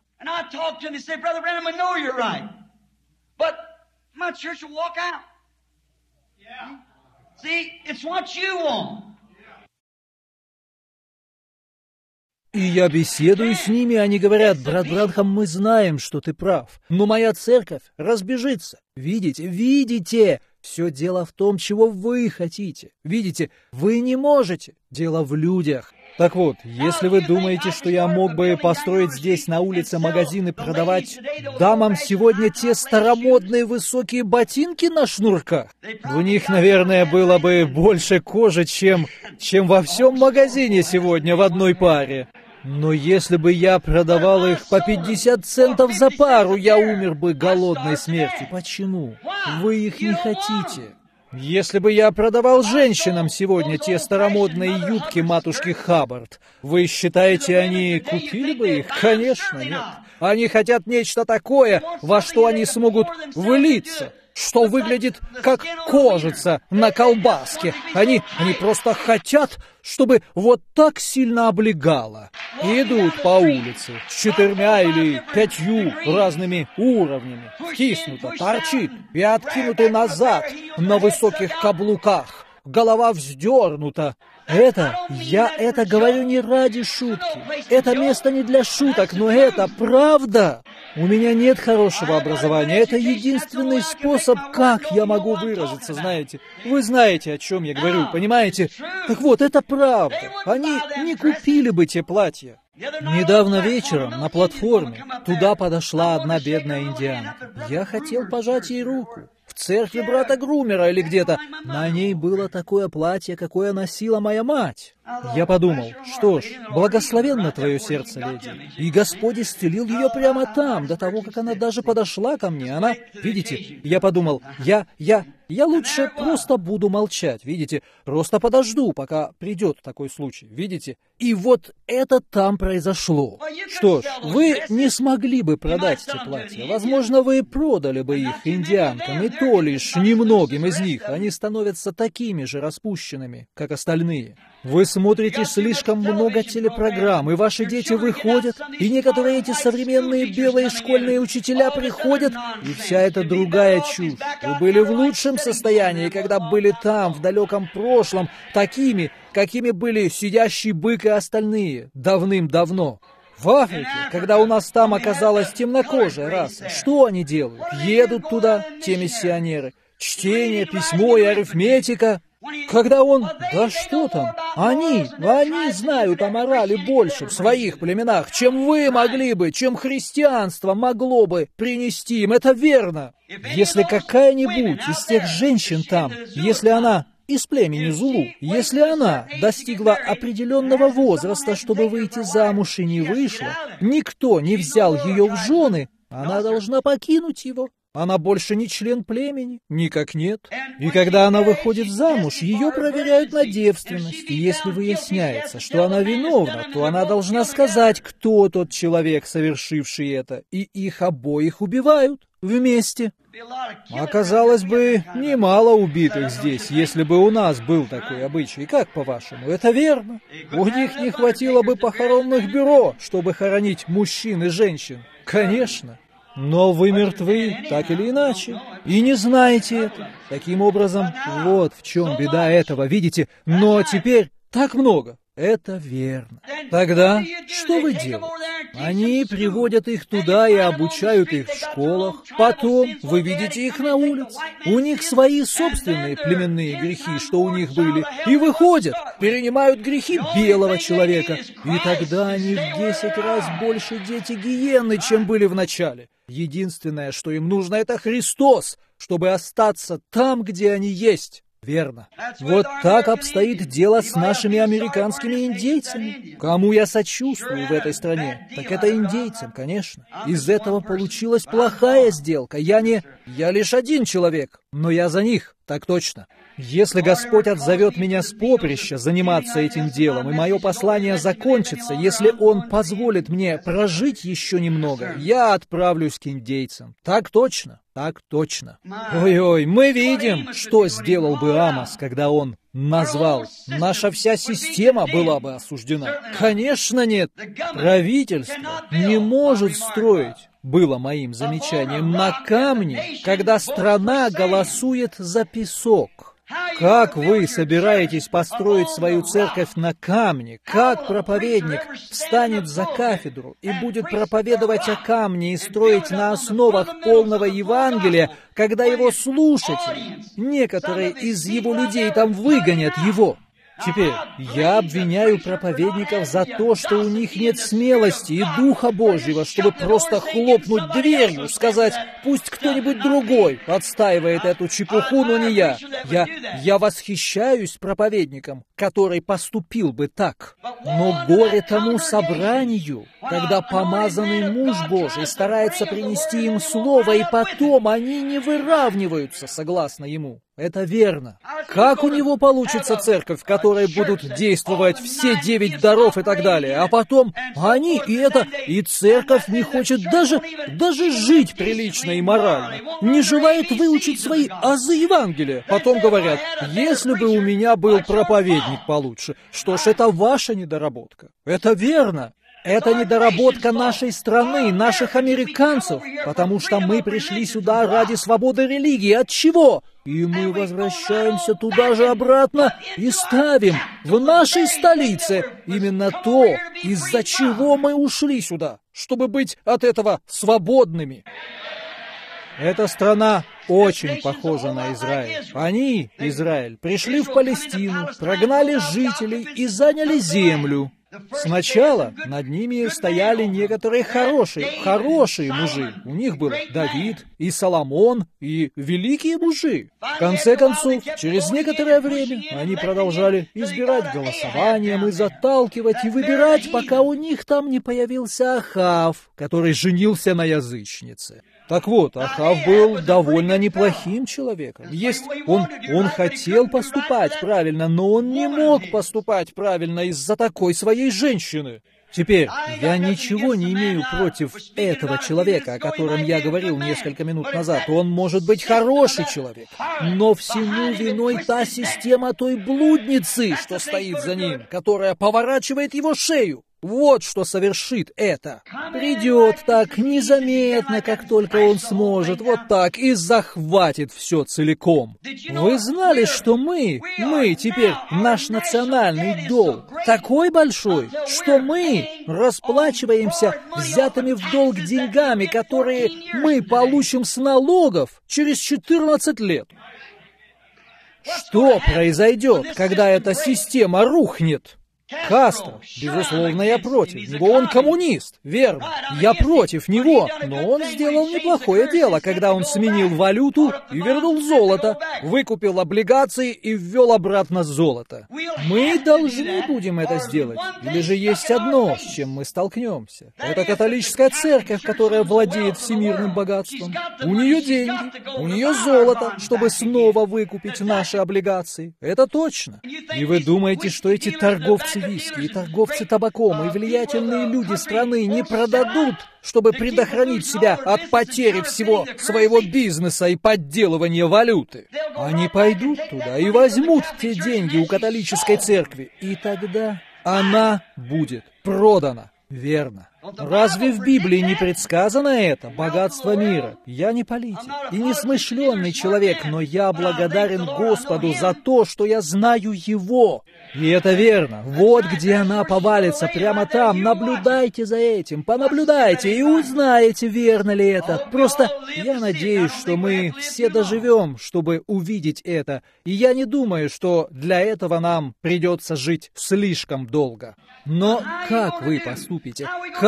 И я беседую с ними, они говорят: брат Бранхам, мы знаем, что ты прав, но моя церковь разбежится. Видите, все дело в том, чего вы хотите. Видите, вы не можете, дело в людях. Так вот, если вы думаете, что я мог бы построить здесь на улице магазин и продавать дамам сегодня те старомодные высокие ботинки на шнурках, в них, наверное, было бы больше кожи, чем во всем магазине сегодня в одной паре. Но если бы я продавал их по 50 центов за пару, я умер бы голодной смертью. Почему? Вы их не хотите. Если бы я продавал женщинам сегодня те старомодные юбки матушки Хаббард, вы считаете, они купили бы их? Конечно, нет. Они хотят нечто такое, во что они смогут влиться, что выглядит как кожица на колбаске. Они просто хотят, чтобы вот так сильно облегало. Идут по улице с 4 или 5 разными уровнями. Втиснуто, торчит и откинуты назад на высоких каблуках. Голова вздернута. Я это говорю не ради шутки. Это место не для шуток, но это правда. У меня нет хорошего образования. Это единственный способ, как я могу выразиться, знаете. Вы знаете, о чем я говорю, понимаете? Так вот, это правда. Они не купили бы те платья. Недавно вечером на платформе туда подошла одна бедная индианка. Я хотел пожать ей руку. В церкви брата Грумера или где-то. На ней было такое платье, какое носила моя мать. Я подумал, что ж, благословенно твое сердце, леди. И Господь исцелил ее прямо там, до того, как она даже подошла ко мне. Она, видите, я подумал, я лучше просто буду молчать, видите, просто подожду, пока придет такой случай, видите. И вот это там произошло. Что ж, вы не смогли бы продать эти платья. Возможно, вы продали бы их индианкам, и то лишь немногим из них. Они становятся такими же распущенными, как остальные. Вы смотрите слишком много телепрограмм, и ваши дети выходят, и некоторые эти современные белые школьные учителя приходят, и вся эта другая чушь. Вы были в лучшем состоянии, когда были там, в далеком прошлом, такими, какими были сидящий бык и остальные, давным-давно. В Африке, когда у нас там оказалась темнокожая раса, что они делают? Едут туда, те миссионеры. Чтение, письмо и арифметика. Когда он... Да что там? Они знают о морали больше в своих племенах, чем вы могли бы, чем христианство могло бы принести им. Это верно. Если какая-нибудь из тех женщин там, если она из племени Зулу, если она достигла определенного возраста, чтобы выйти замуж и не вышла, никто не взял ее в жены, она должна покинуть его. Она больше не член племени, никак нет. И когда она выходит замуж, ее проверяют на девственность. И если выясняется, что она виновна, то она должна сказать, кто тот человек, совершивший это. И их обоих убивают вместе. Оказалось бы, немало убитых здесь, если бы у нас был такой обычай. Как, по-вашему, это верно? У них не хватило бы похоронных бюро, чтобы хоронить мужчин и женщин. Конечно. Но вы мертвы, так или иначе, и не знаете это. Таким образом, вот в чем беда этого, видите? Но теперь так много. Это верно. Тогда что вы делаете? Они приводят их туда и обучают их в школах. Потом вы видите их на улице. У них свои собственные племенные грехи, что у них были, и выходят, перенимают грехи белого человека. И тогда они в 10 раз больше дети гиены, чем были в начале. Единственное, что им нужно, это Христос, чтобы остаться там, где они есть. Верно. Вот так обстоит дело с нашими американскими индейцами. Кому я сочувствую в этой стране, так это индейцам, конечно. Из этого получилась плохая сделка. Я лишь один человек, но я за них, так точно. Если Господь отзовет меня с поприща заниматься этим делом, и мое послание закончится, если Он позволит мне прожить еще немного, я отправлюсь к индейцам. Так точно, так точно. Ой-ой, мы видим, что сделал бы Амос, когда он назвал. Наша вся система была бы осуждена. Конечно, нет. Правительство не может строить, было моим замечанием, на камне, когда страна голосует за песок. Как вы собираетесь построить свою церковь на камне? Как проповедник встанет за кафедру и будет проповедовать о камне и строить на основах полного Евангелия, когда его слушатели, некоторые из его людей там выгонят его? Теперь, я обвиняю проповедников за то, что у них нет смелости и Духа Божьего, чтобы просто хлопнуть дверью, сказать, пусть кто-нибудь другой отстаивает эту чепуху, но не я. Я восхищаюсь проповедником, который поступил бы так. Но горе тому собранию, когда помазанный муж Божий старается принести им слово, и потом они не выравниваются согласно ему. Это верно. Как у него получится церковь, в которой будут действовать все 9 даров и так далее, а потом они и церковь не хочет даже жить прилично и морально, не желает выучить свои азы Евангелия. Потом говорят, если бы у меня был проповедник получше. Что ж, это ваша недоработка. Это верно. Это недоработка нашей страны, наших американцев, потому что мы пришли сюда ради свободы религии. От чего? И мы возвращаемся туда же обратно и ставим в нашей столице именно то, из-за чего мы ушли сюда, чтобы быть от этого свободными. Эта страна очень похожа на Израиль. Они, Израиль, пришли в Палестину, прогнали жителей и заняли землю. Сначала над ними стояли некоторые хорошие мужи. У них был Давид и Соломон и великие мужи. В конце концов, через некоторое время они продолжали избирать голосованием и заталкивать и выбирать, пока у них там не появился Ахав, который женился на язычнице. Так вот, Ахав был довольно неплохим человеком. Он хотел поступать правильно, но он не мог поступать правильно из-за такой своей женщины. Теперь, я ничего не имею против этого человека, о котором я говорил несколько минут назад. Он может быть хороший человек, но всему виной та система той блудницы, что стоит за ним, которая поворачивает его шею. Вот что совершит это. Придет так незаметно, как только он сможет, вот так, и захватит все целиком. Вы знали, что мы теперь, наш национальный долг такой большой, что мы расплачиваемся взятыми в долг деньгами, которые мы получим с налогов через 14 лет. Что произойдет, когда эта система рухнет? Кастро, безусловно, я против него, он коммунист, верно, я против него, но он сделал неплохое дело, когда он сменил валюту и вернул золото, выкупил облигации и ввел обратно золото. Мы должны будем это сделать, или же есть одно, с чем мы столкнемся. Это католическая церковь, которая владеет всемирным богатством. У нее деньги, у нее золото, чтобы снова выкупить наши облигации. Это точно. И вы думаете, что эти торговцы виски и торговцы табаком и влиятельные люди страны не продадут, чтобы предохранить себя от потери всего своего бизнеса и подделывания валюты? Они пойдут туда и возьмут те деньги у католической церкви, и тогда она будет продана. Верно. Разве в Библии не предсказано это, богатство мира? Я не политик и не смышленный человек, но я благодарен Господу за то, что я знаю Его. И это верно. Вот где она повалится, прямо там. Наблюдайте за этим, понаблюдайте и узнаете, верно ли это. Просто я надеюсь, что мы все доживем, чтобы увидеть это. И я не думаю, что для этого нам придется жить слишком долго. Но как вы поступите? Как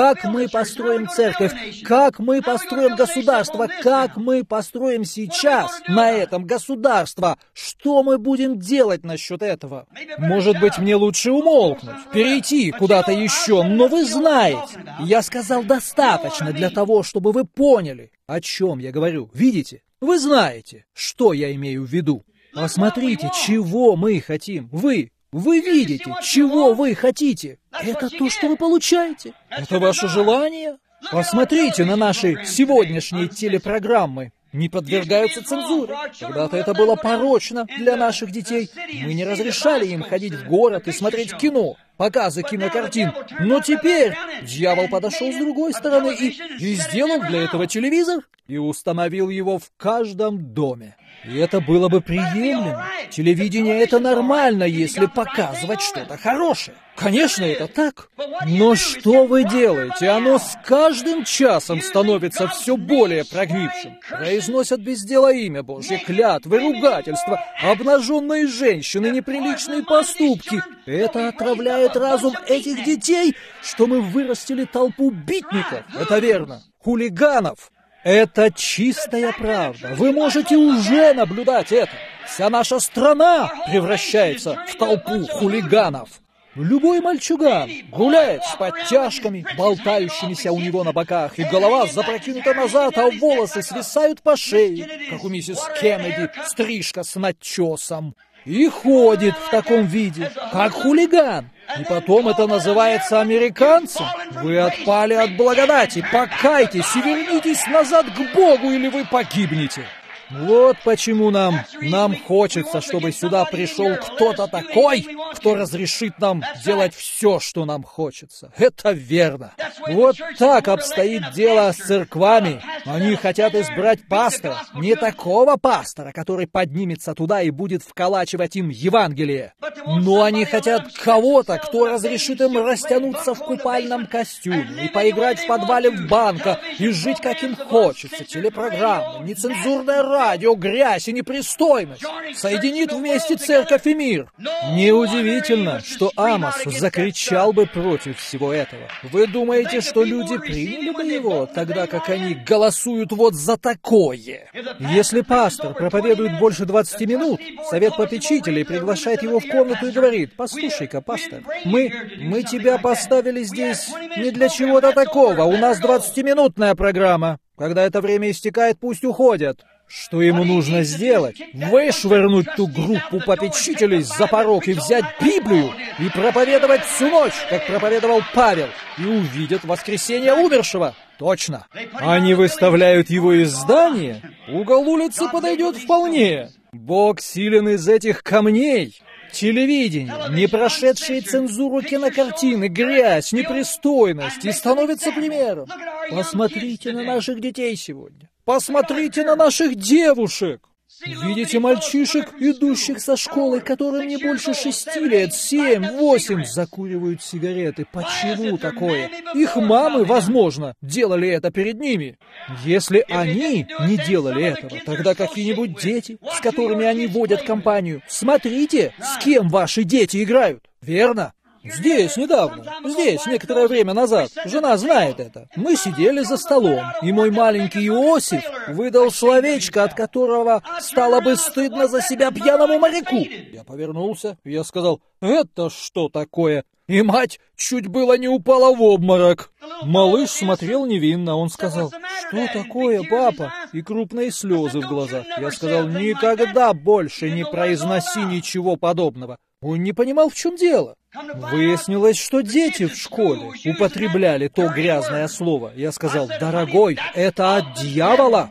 как мы построим церковь, как мы построим государство, как мы построим сейчас на этом государство. Что мы будем делать насчет этого? Может быть, мне лучше умолкнуть, перейти куда-то еще, но вы знаете, я сказал достаточно для того, чтобы вы поняли, о чем я говорю. Видите? Вы знаете, что я имею в виду. Посмотрите, чего мы хотим. Вы видите, чего вы хотите. Это то, что вы получаете. Это ваше желание. Посмотрите на наши сегодняшние телепрограммы. Не подвергаются цензуре. Когда-то это было порочно для наших детей. Мы не разрешали им ходить в город и смотреть кино, показы кинокартин. Но теперь дьявол подошел с другой стороны и сделал для этого телевизор и установил его в каждом доме. И это было бы приемлемо. Телевидение — это нормально, если показывать что-то хорошее. Конечно, это так. Но что вы делаете? Оно с каждым часом становится все более прогнившим. Произносят без дела имя Божье, клятвы, ругательства, обнаженные женщины, неприличные поступки. Это отравляет разум этих детей, что мы вырастили толпу битников. Это верно. Хулиганов. Это чистая правда. Вы можете уже наблюдать это. Вся наша страна превращается в толпу хулиганов. Любой мальчуган гуляет с подтяжками, болтающимися у него на боках, и голова запрокинута назад, а волосы свисают по шее, как у миссис Кеннеди, стрижка с начесом. И ходит в таком виде, как хулиган. И потом это называется американцем. Вы отпали от благодати. Покайтесь и вернитесь назад к Богу, или вы погибнете. Вот почему нам хочется, чтобы сюда пришел кто-то такой, кто разрешит нам делать все, что нам хочется. Это верно. Вот так обстоит дело с церквами. Они хотят избрать пастора. Не такого пастора, который поднимется туда и будет вколачивать им Евангелие. Но они хотят кого-то, кто разрешит им растянуться в купальном костюме и поиграть в подвале в банка и жить, как им хочется. Телепрограммы, нецензурная радио, грязь и непристойность. Соединит вместе церковь и мир. Неудивительно, что Амос закричал бы против всего этого. Вы думаете, что люди приняли бы его, тогда как они голосуют вот за такое? Если пастор проповедует больше 20 минут, совет попечителей приглашает его в комнату и говорит: «Послушай-ка, пастор, мы тебя поставили здесь не для чего-то такого. У нас 20-минутная программа. Когда это время истекает, пусть уходят». Что ему нужно сделать? Вышвырнуть ту группу попечителей за порог и взять Библию и проповедовать всю ночь, как проповедовал Павел, и увидят воскресение умершего. Точно. Они выставляют его из здания. Угол улицы подойдет вполне. Бог силен из этих камней. Телевидение, не прошедшие цензуру кинокартины, грязь, непристойность, и становится примером. Посмотрите на наших детей сегодня. Посмотрите на наших девушек. Видите мальчишек, идущих со школы, которым не больше 6 лет, 7, 8, закуривают сигареты. Почему такое? Их мамы, возможно, делали это перед ними. Если они не делали этого, тогда какие-нибудь дети, с которыми они водят компанию, смотрите, с кем ваши дети играют. Верно? Здесь, недавно, здесь, некоторое время назад, жена знает это. Мы сидели за столом, и мой маленький Иосиф выдал словечко, от которого стало бы стыдно за себя пьяному моряку. Я повернулся, и я сказал: «Это что такое?» И мать чуть было не упала в обморок. Малыш смотрел невинно, он сказал: «Что такое, папа?» И крупные слезы в глазах. Я сказал: «Никогда больше не произноси ничего подобного». Он не понимал, в чем дело. Выяснилось, что дети в школе употребляли то грязное слово. Я сказал: «Дорогой, это от дьявола».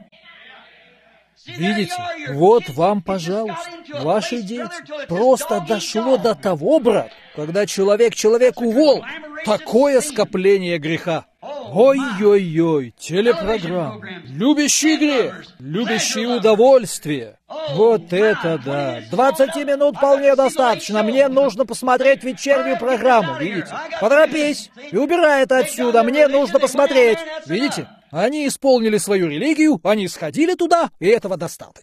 Видите, вот вам, пожалуйста, ваши дети. Просто дошло до того, брат, когда человек человеку волк. Такое скопление греха. Ой-ой-ой, телепрограммы, любящий грех, любящий удовольствие. Вот это да! 20 минут вполне достаточно. Мне нужно посмотреть вечернюю программу, видите? Поторопись и убирай это отсюда. Мне нужно посмотреть. Видите? Они исполнили свою религию, они сходили туда, и этого достаточно.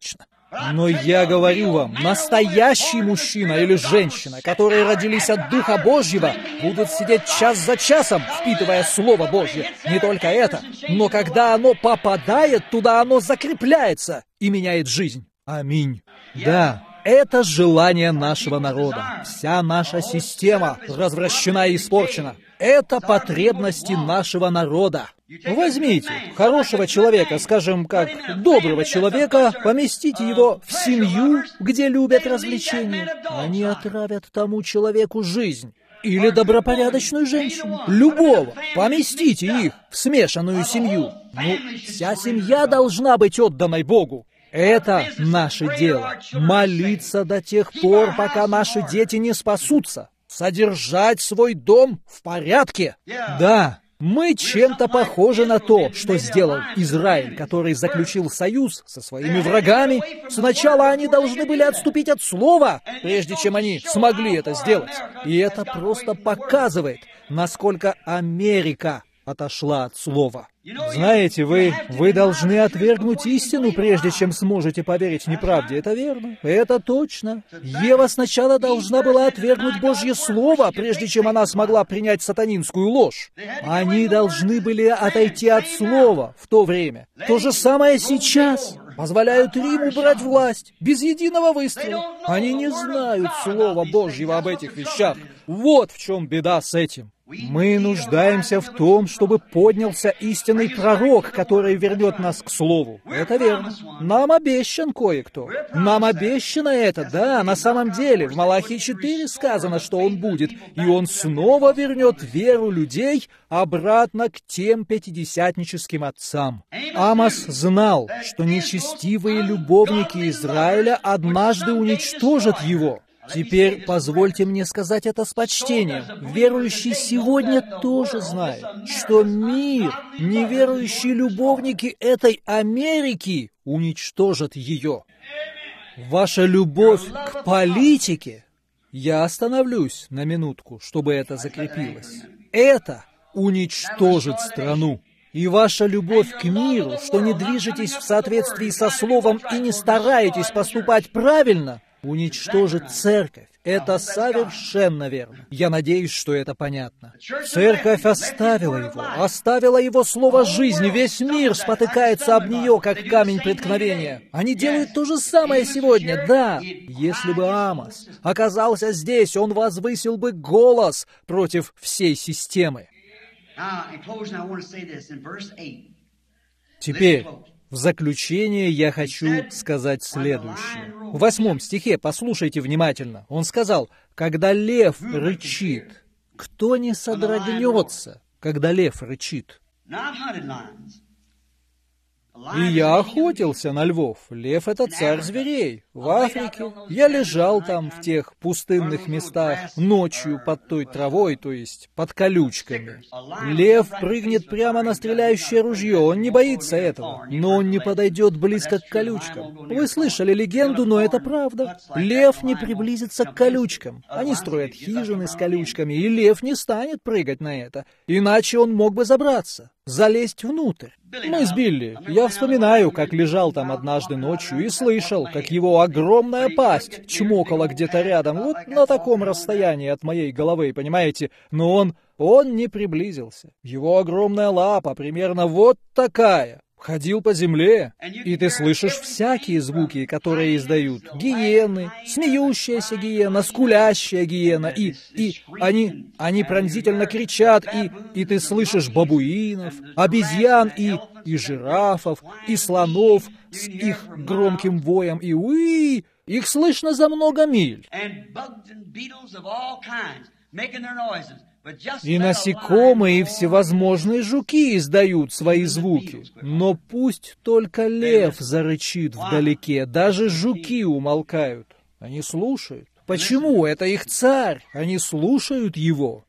Но я говорю вам, настоящий мужчина или женщина, которые родились от Духа Божьего, будут сидеть час за часом, впитывая Слово Божье. Не только это, но когда оно попадает туда, оно закрепляется и меняет жизнь. Аминь. Да. Это желание нашего народа. Вся наша система развращена и испорчена. Это потребности нашего народа. Возьмите хорошего человека, скажем, как доброго человека, поместите его в семью, где любят развлечения. Они отравят тому человеку жизнь. Или добропорядочную женщину. Любого. Поместите их в смешанную семью. Вся семья должна быть отданной Богу. Это наше дело. Молиться до тех пор, пока наши дети не спасутся. Содержать свой дом в порядке. Да, мы чем-то похожи на то, что сделал Израиль, который заключил союз со своими врагами. Сначала они должны были отступить от слова, прежде чем они смогли это сделать. И это просто показывает, насколько Америка отошла от слова. Знаете, вы должны отвергнуть истину, прежде чем сможете поверить неправде. Это верно. Это точно. Ева сначала должна была отвергнуть Божье Слово, прежде чем она смогла принять сатанинскую ложь. Они должны были отойти от Слова в то время. То же самое сейчас. Позволяют Риму брать власть без единого выстрела. Они не знают Слова Божьего об этих вещах. Вот в чем беда с этим. Мы нуждаемся в том, чтобы поднялся истинный пророк, который вернет нас к Слову. Это верно. Нам обещан кое-кто. Нам обещано это, да, на самом деле. В Малахии 4 сказано, что он будет, и он снова вернет веру людей обратно к тем пятидесятническим отцам. Амос знал, что нечестивые любовники Израиля однажды уничтожат его. Теперь позвольте мне сказать это с почтением. Верующий сегодня тоже знает, что мир, неверующие любовники этой Америки уничтожат ее. Ваша любовь к политике, я остановлюсь на минутку, чтобы это закрепилось, это уничтожит страну. И ваша любовь к миру, что не движетесь в соответствии со Словом и не стараетесь поступать правильно, уничтожит церковь. Это совершенно верно. Я надеюсь, что это понятно. Церковь оставила его слово жизни. Весь мир спотыкается об нее, как камень преткновения. Они делают то же самое сегодня, да. Если бы Амос оказался здесь, он возвысил бы голос против всей системы. Теперь, в заключение я хочу сказать следующее. В 8 стихе, послушайте внимательно, он сказал, «Когда лев рычит, кто не содрогнется, когда лев рычит?» И я охотился на львов. Лев — это царь зверей. В Африке я лежал там в тех пустынных местах ночью под той травой, то есть под колючками. Лев прыгнет прямо на стреляющее ружье, он не боится этого, но он не подойдет близко к колючкам. Вы слышали легенду, но это правда. Лев не приблизится к колючкам. Они строят хижины с колючками, и лев не станет прыгать на это, иначе он мог бы забраться, залезть внутрь. Мы с Билли, я вспоминаю, как лежал там однажды ночью и слышал, как его огромная пасть чмокала где-то рядом, вот на таком расстоянии от моей головы, понимаете? Но он не приблизился. Его огромная лапа примерно вот такая. Ходил по земле, и ты слышишь всякие звуки, которые издают. Гиены, смеющаяся гиена, скулящая гиена, и они пронзительно кричат, и ты слышишь бабуинов, обезьян и жирафов, и слонов с их громким воем, и уи, их слышно за много миль. И насекомые, и всевозможные жуки издают свои звуки. Но пусть только лев зарычит вдалеке, даже жуки умолкают. Они слушают. Почему? Это их царь. Они слушают его.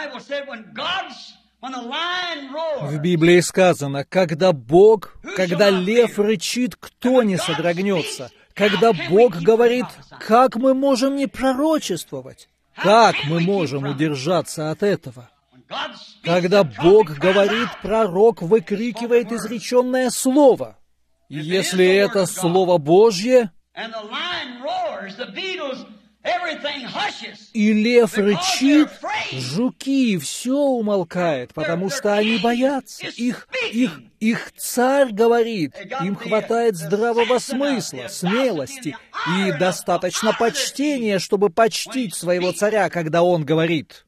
В Библии сказано, когда лев рычит, кто не содрогнется? Когда Бог говорит, как мы можем не пророчествовать? Как мы можем удержаться от этого? Когда Бог говорит, пророк выкрикивает изреченное слово. И если это Слово Божье, И лев рычит, жуки, все умолкает, потому что они боятся. Их царь говорит, им хватает здравого смысла, смелости и достаточно почтения, чтобы почтить своего царя, когда он говорит.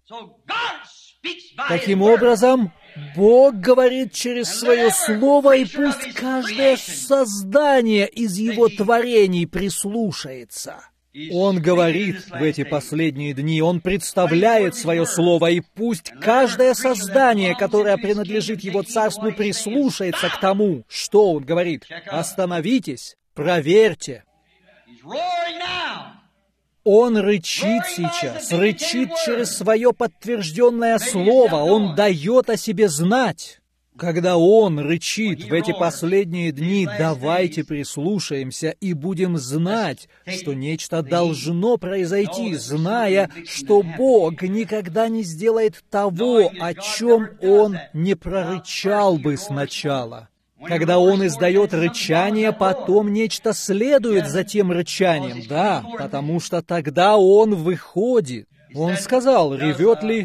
Таким образом, Бог говорит через свое слово, и пусть каждое создание из его творений прислушается. Он говорит в эти последние дни, Он представляет свое слово, и пусть каждое создание, которое принадлежит Его царству, прислушается к тому, что Он говорит. Остановитесь, проверьте. Он рычит сейчас, рычит через свое подтвержденное слово, Он дает о себе знать. Когда Он рычит в эти последние дни, давайте прислушаемся и будем знать, что нечто должно произойти, зная, что Бог никогда не сделает того, о чем Он не прорычал бы сначала. Когда Он издает рычание, потом нечто следует за тем рычанием, да, потому что тогда Он выходит. Он сказал, ревет ли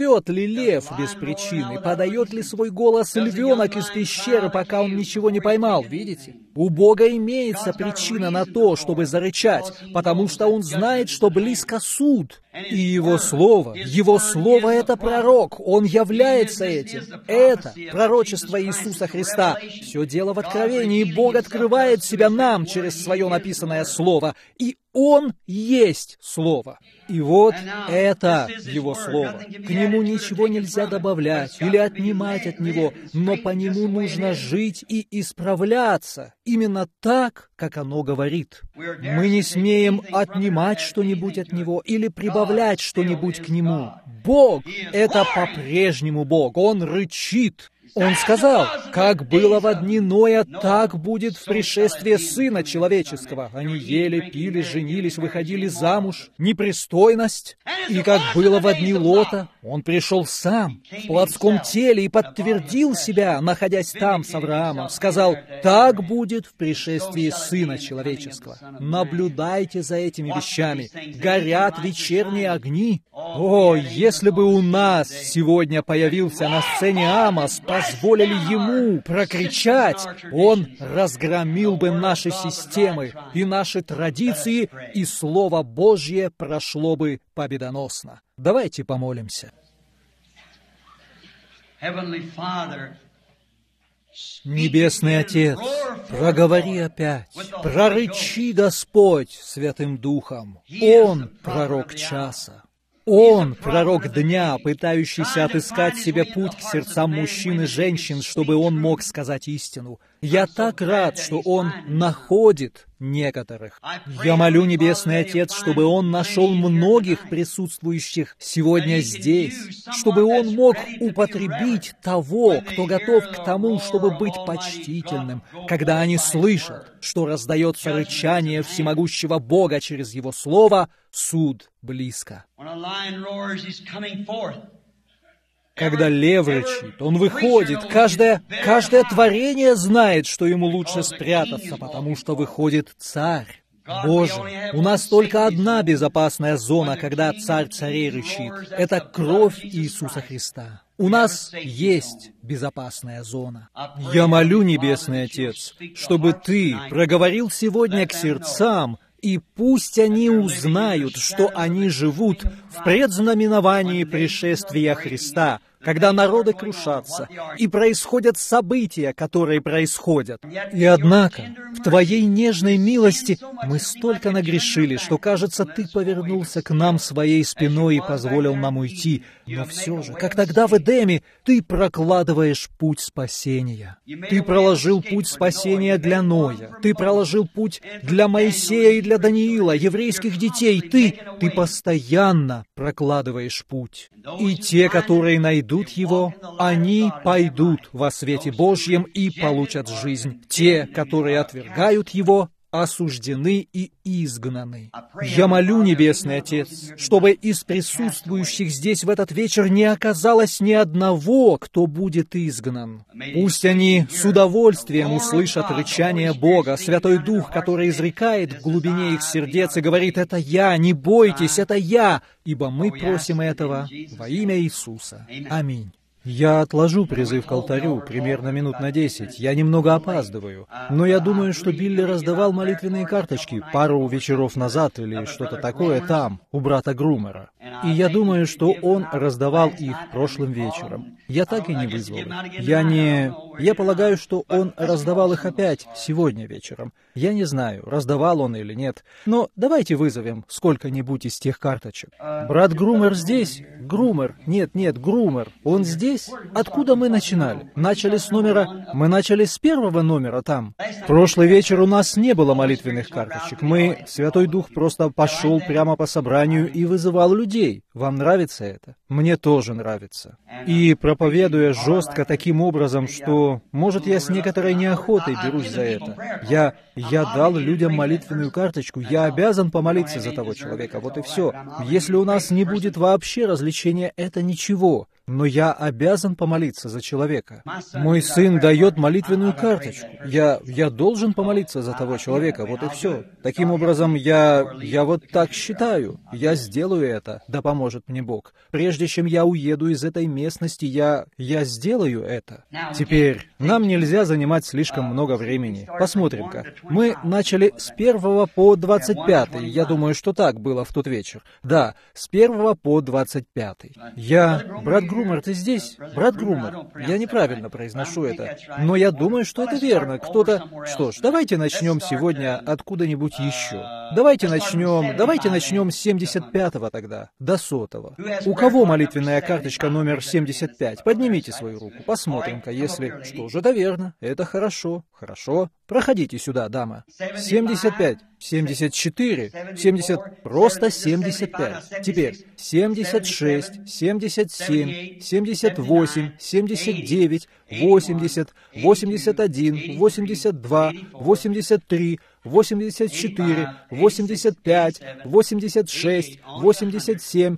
лев без причины, подает ли свой голос львенок из пещеры, пока он ничего не поймал, видите? У Бога имеется причина на то, чтобы зарычать, потому что Он знает, что близко суд. И Его Слово — это пророк, Он является этим. Это пророчество Иисуса Христа. Все дело в откровении, Бог открывает себя нам через свое написанное Слово, и Он есть Слово. И вот это Его Слово. К Нему ничего нельзя добавлять или отнимать от Него, но по Нему нужно жить и исправляться. Именно так, как оно говорит. Мы не смеем отнимать что-нибудь от Него или прибавлять что-нибудь к Нему. Бог — это по-прежнему Бог. Он рычит. Он сказал, как было во дни Ноя, так будет в пришествии Сына Человеческого. Они ели, пили, женились, выходили замуж, непристойность. И как было во дни Лота, он пришел сам, в плотском теле, и подтвердил себя, находясь там с Авраамом. Сказал, так будет в пришествии Сына Человеческого. Наблюдайте за этими вещами. Горят вечерние огни. О, если бы у нас сегодня появился на сцене Амос, позволили ему прокричать, он разгромил бы наши системы и наши традиции, и Слово Божье прошло бы победоносно. Давайте помолимся. Небесный Отец, проговори опять, прорычи, Господь, Святым Духом. Он пророк часа. Он, пророк дня, пытающийся отыскать себе путь к сердцам мужчин и женщин, чтобы он мог сказать истину. Я так рад, что он находит некоторых. Я молю, Небесный Отец, чтобы он нашел многих присутствующих сегодня здесь, чтобы он мог употребить того, кто готов к тому, чтобы быть почтительным, когда они слышат, что раздается рычание всемогущего Бога через Его Слово, суд близко. Когда лев рычит, он выходит. Каждое творение знает, что ему лучше спрятаться, потому что выходит царь. Боже, у нас только одна безопасная зона, когда царь царей рычит. Это кровь Иисуса Христа. У нас есть безопасная зона. Я молю, Небесный Отец, чтобы Ты проговорил сегодня к сердцам, и пусть они узнают, что они живут в предзнаменовании пришествия Христа, когда народы крушатся, и происходят события, которые происходят. И однако, в Твоей нежной милости мы столько нагрешили, что, кажется, Ты повернулся к нам своей спиной и позволил нам уйти. Но все же, как тогда в Эдеме, Ты прокладываешь путь спасения. Ты проложил путь спасения для Ноя. Ты проложил путь для Моисея и для Даниила, еврейских детей. Ты постоянно прокладываешь путь. И те, которые найдут Его, они пойдут во свете Божьем и получат жизнь. Те, которые отвергают Его, осуждены и изгнаны. Я молю, Небесный Отец, чтобы из присутствующих здесь в этот вечер не оказалось ни одного, кто будет изгнан. Пусть они с удовольствием услышат рычание Бога, Святой Дух, который изрекает в глубине их сердец и говорит: «Это я, не бойтесь, это я», ибо мы просим этого во имя Иисуса. Аминь. Я отложу призыв к алтарю примерно минут на 10. Я немного опаздываю. Но я думаю, что Билли раздавал молитвенные карточки пару вечеров назад или что-то такое там, у брата Грумера. И я думаю, что он раздавал их прошлым вечером. Я так и не вызвал их. Я полагаю, что он раздавал их опять сегодня вечером. Я не знаю, раздавал он или нет. Но давайте вызовем сколько-нибудь из тех карточек. Брат Грумер здесь? Грумер. Нет, Грумер. Он здесь? Откуда мы начинали? Мы начали с первого номера там. Прошлый вечер у нас не было молитвенных карточек. Святой Дух просто пошел прямо по собранию и вызывал людей. Вам нравится это? Мне тоже нравится. И проповедуя жестко таким образом, что, может, я с некоторой неохотой берусь за это. Я дал людям молитвенную карточку. Я обязан помолиться за того человека. Вот и все. Если у нас не будет вообще развлечения, это ничего. Но я обязан помолиться за человека. Мой сын дает молитвенную карточку. Я должен помолиться за того человека. Вот и все. Таким образом, я вот так считаю. Я сделаю это. Да поможет мне Бог. Прежде чем я уеду из этой местности, я сделаю это. Теперь, нам нельзя занимать слишком много времени. Посмотрим-ка. Мы начали с 1 по 25. Я думаю, что так было в тот вечер. Да, с 1 по 25. Брат Грумер, ты здесь? Брат Грумер, я неправильно произношу это, но я думаю, что это верно. Что ж, давайте начнем сегодня откуда-нибудь еще. Давайте начнем с 75-го тогда, до 100-го. У кого молитвенная карточка номер 75? Поднимите свою руку, посмотрим-ка, если... Что же, это верно, это хорошо. Проходите сюда, дама. 75, 74, 70, просто 75. Теперь 76, 77, 78, 79, 80, 81, 82, 83, 84, 85, 86, 87,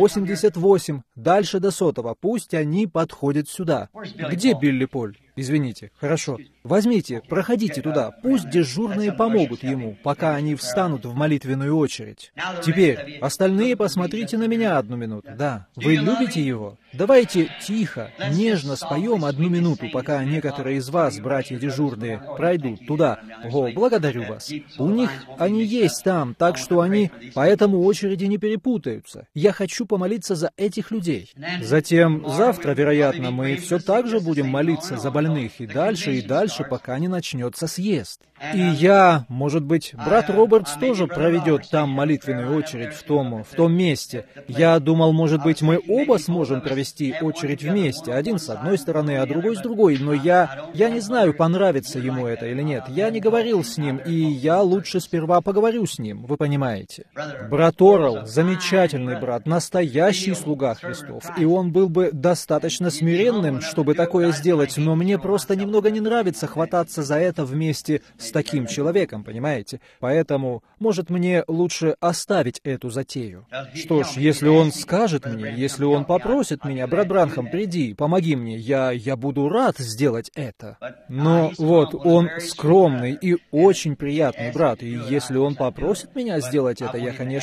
88, дальше до 100-го. Пусть они подходят сюда. Где Билли Поль? Извините. Хорошо. Возьмите, проходите туда. Пусть дежурные помогут ему, пока они встанут в молитвенную очередь. Теперь, остальные посмотрите на меня 1 минуту. Да, вы любите его? Давайте тихо, нежно споем 1 минуту, пока некоторые из вас, братья дежурные, пройдут туда. О, благодарю вас. Они есть там, так что они поэтому очереди не перепутаются. Я хочу помолиться за этих людей. Затем, завтра, вероятно, мы все так же будем молиться за больных и дальше, пока не начнется съезд. И может быть, брат Робертс тоже проведет там молитвенную очередь в том месте. Я думал, может быть, мы оба сможем провести очередь вместе, один с одной стороны, а другой с другой, но я не знаю, понравится ему это или нет. Я не говорил с ним, и я лучше сперва поговорю с ним, вы понимаете. Брат Орел, замечательный брат, настоящий слуга Христов, и он был бы достаточно смиренным, чтобы такое сделать, но мне просто немного не нравится хвататься за это вместе с таким человеком, понимаете? Поэтому, может, мне лучше оставить эту затею. Что ж, если он скажет мне, если он попросит меня: брат Бранхам, приди, помоги мне, я буду рад сделать это. Но вот, он скромный и очень приятный брат, и если он попросит меня сделать это,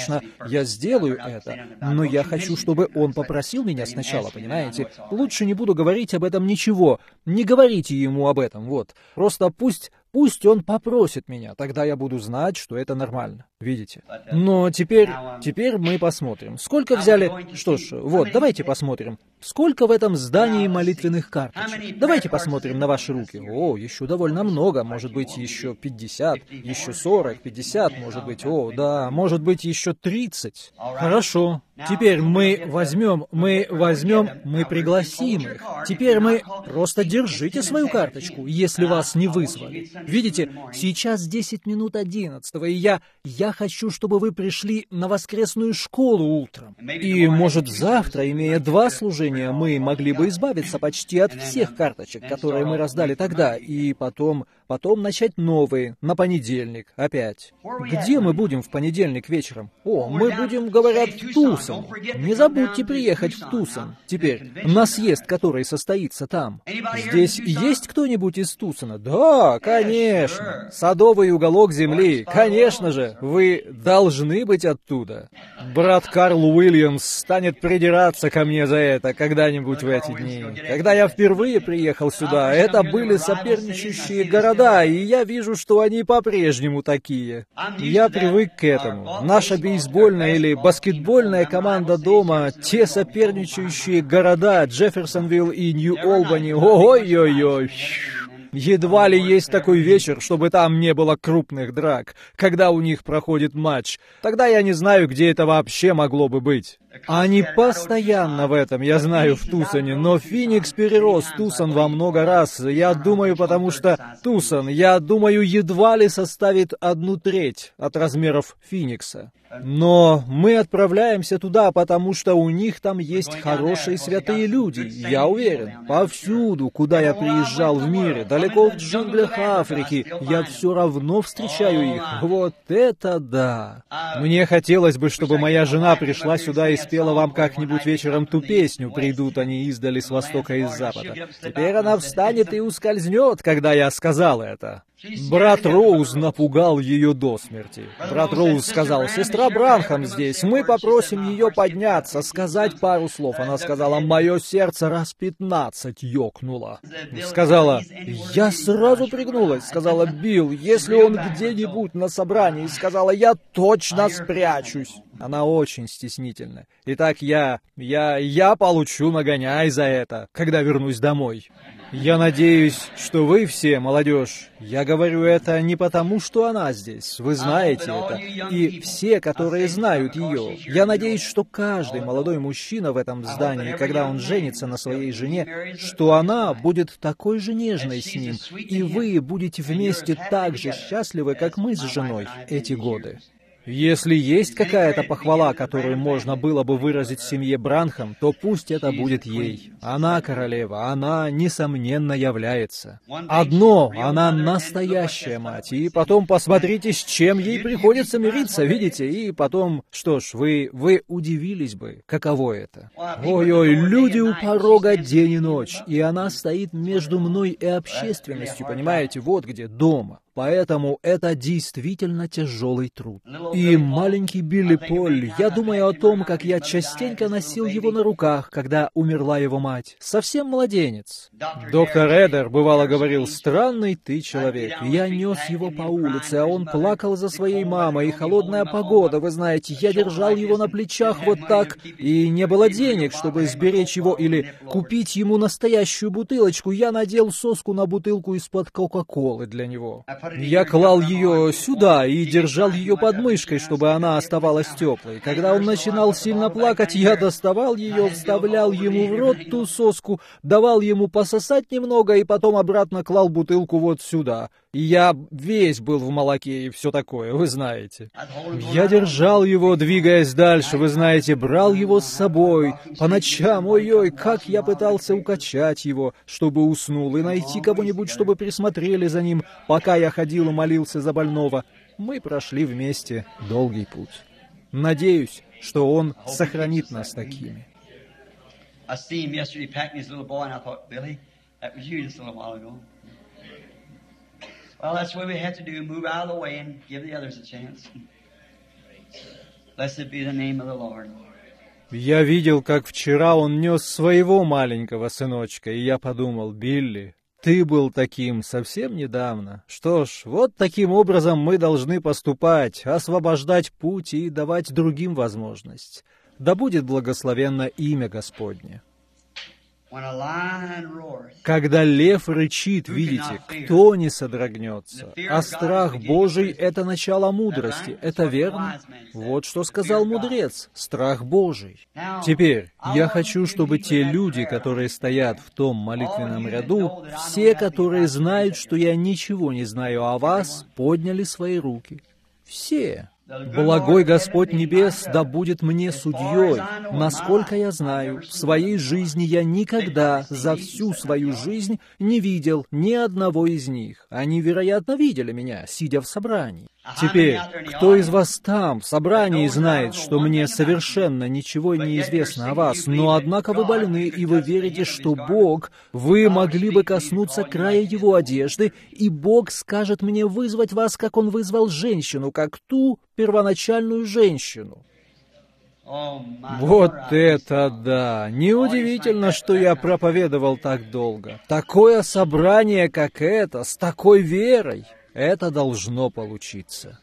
я сделаю это. Но я хочу, чтобы он попросил меня сначала, понимаете? Лучше не буду говорить об этом ничего. Не говорите ему об этом, вот. Просто пусть он попросит меня, тогда я буду знать, что это нормально. Видите? Но теперь мы посмотрим. Сколько взяли... Что ж, вот, давайте посмотрим. Сколько в этом здании молитвенных карточек? Давайте посмотрим на ваши руки. О, еще довольно много. Может быть, еще 50, еще 40, 50, может быть. О, да, может быть, еще 30. Хорошо. Теперь мы пригласим их. Теперь мы... Просто держите свою карточку, если вас не вызвали. Видите, сейчас 10 минут 11, и я я хочу, чтобы вы пришли на воскресную школу утром. И, может, завтра, имея 2 служения, мы могли бы избавиться почти от всех карточек, которые мы раздали тогда, и потом начать новые, на понедельник, опять. Где мы будем в понедельник вечером? О, мы будем, говорят, в Тусон. Не забудьте приехать в Тусон. Теперь, на съезд, который состоится там. Здесь есть кто-нибудь из Тусона? Да, конечно. Садовый уголок земли. Конечно же, вы должны быть оттуда. Брат Карл Уильямс станет придираться ко мне за это когда-нибудь в эти дни. Когда я впервые приехал сюда, это были соперничающие города, и я вижу, что они по-прежнему такие. Я привык к этому. Наша бейсбольная или баскетбольная команда дома, те соперничающие города, Джефферсонвилл и Нью-Олбани, ой-ой-ой. Едва ли есть такой вечер, чтобы там не было крупных драк, когда у них проходит матч. Тогда я не знаю, где это вообще могло бы быть. Они постоянно в этом, я знаю, в Тусоне, но Феникс перерос Тусон во много раз. Я думаю, потому что Тусон, я думаю, едва ли составит 1/3 от размеров Феникса. Но мы отправляемся туда, потому что у них там есть хорошие святые люди, я уверен. Повсюду, куда я приезжал в мире, далеко в джунглях Африки, я все равно встречаю их. Вот это да! Мне хотелось бы, чтобы моя жена пришла сюда и спела вам как-нибудь вечером ту песню «Придут они издали с востока и с запада». Теперь она встанет и ускользнет, когда я сказал это. Брат Роуз напугал ее до смерти. Брат Роуз сказал: «Сестра Бранхам здесь, мы попросим ее подняться, сказать пару слов». Она сказала: «Мое сердце раз 15 ёкнуло». Сказала: «Я сразу пригнулась». Сказала: «Билл, если он где-нибудь на собрании». Сказала: «Я точно спрячусь». Она очень стеснительна. Итак, я получу нагоняй за это, когда вернусь домой. Я надеюсь, что вы все, молодежь, я говорю это не потому, что она здесь, вы знаете это, и все, которые знают ее. Я надеюсь, что каждый молодой мужчина в этом здании, когда он женится на своей жене, что она будет такой же нежной с ним, и вы будете вместе так же счастливы, как мы с женой эти годы. Если есть какая-то похвала, которую можно было бы выразить семье Бранхам, то пусть это будет ей. Она королева, она, несомненно, является. Одно, она настоящая мать. И потом посмотрите, с чем ей приходится мириться, видите? И потом, что ж, вы удивились бы, каково это. Ой-ой, люди у порога день и ночь, и она стоит между мной и общественностью, понимаете, вот где, дома. Поэтому это действительно тяжелый труд. И маленький Билли Поль, я думаю о том, как я частенько носил его на руках, когда умерла его мать. Совсем младенец. Доктор Эдер бывало говорил: «Странный ты человек». Я нес его по улице, а он плакал за своей мамой, и холодная погода, вы знаете, я держал его на плечах вот так, и не было денег, чтобы сберечь его или купить ему настоящую бутылочку. Я надел соску на бутылку из-под Кока-Колы для него. Я клал ее сюда и держал ее под мышкой, чтобы она оставалась теплой. Когда он начинал сильно плакать, я доставал ее, вставлял ему в рот ту соску, давал ему пососать немного и потом обратно клал бутылку вот сюда. И я весь был в молоке и все такое, вы знаете. Я держал его, двигаясь дальше, вы знаете, брал его с собой. По ночам, ой-ой, как я пытался укачать его, чтобы уснул, и найти кого-нибудь, чтобы присмотрели за ним, пока я ходил и молился за больного. Мы прошли вместе долгий путь. Надеюсь, что он сохранит нас такими. Well, that's what we have to do, move out of the way and give the others a chance. Blessed be the name of the Lord. Я видел, как вчера он нес своего маленького сыночка, и я подумал: «Билли, ты был таким совсем недавно. Что ж, вот таким образом мы должны поступать, освобождать путь и давать другим возможность. Да будет благословенно имя Господне». Когда лев рычит, видите, кто не содрогнется? А страх Божий — это начало мудрости, это верно? Вот что сказал мудрец — страх Божий. Теперь, я хочу, чтобы те люди, которые стоят в том молитвенном ряду, все, которые знают, что я ничего не знаю о вас, подняли свои руки. Все. Благой Господь Небес да будет мне судьей. Насколько я знаю, в своей жизни я никогда за всю свою жизнь не видел ни одного из них. Они, вероятно, видели меня, сидя в собрании. Теперь, кто из вас там, в собрании, знает, что мне совершенно ничего не известно о вас, но однако вы больны, и вы верите, что Бог, вы могли бы коснуться края Его одежды, и Бог скажет мне вызвать вас, как Он вызвал женщину, как ту первоначальную женщину. Вот это да! Неудивительно, что я проповедовал так долго. Такое собрание, как это, с такой верой. Это должно получиться.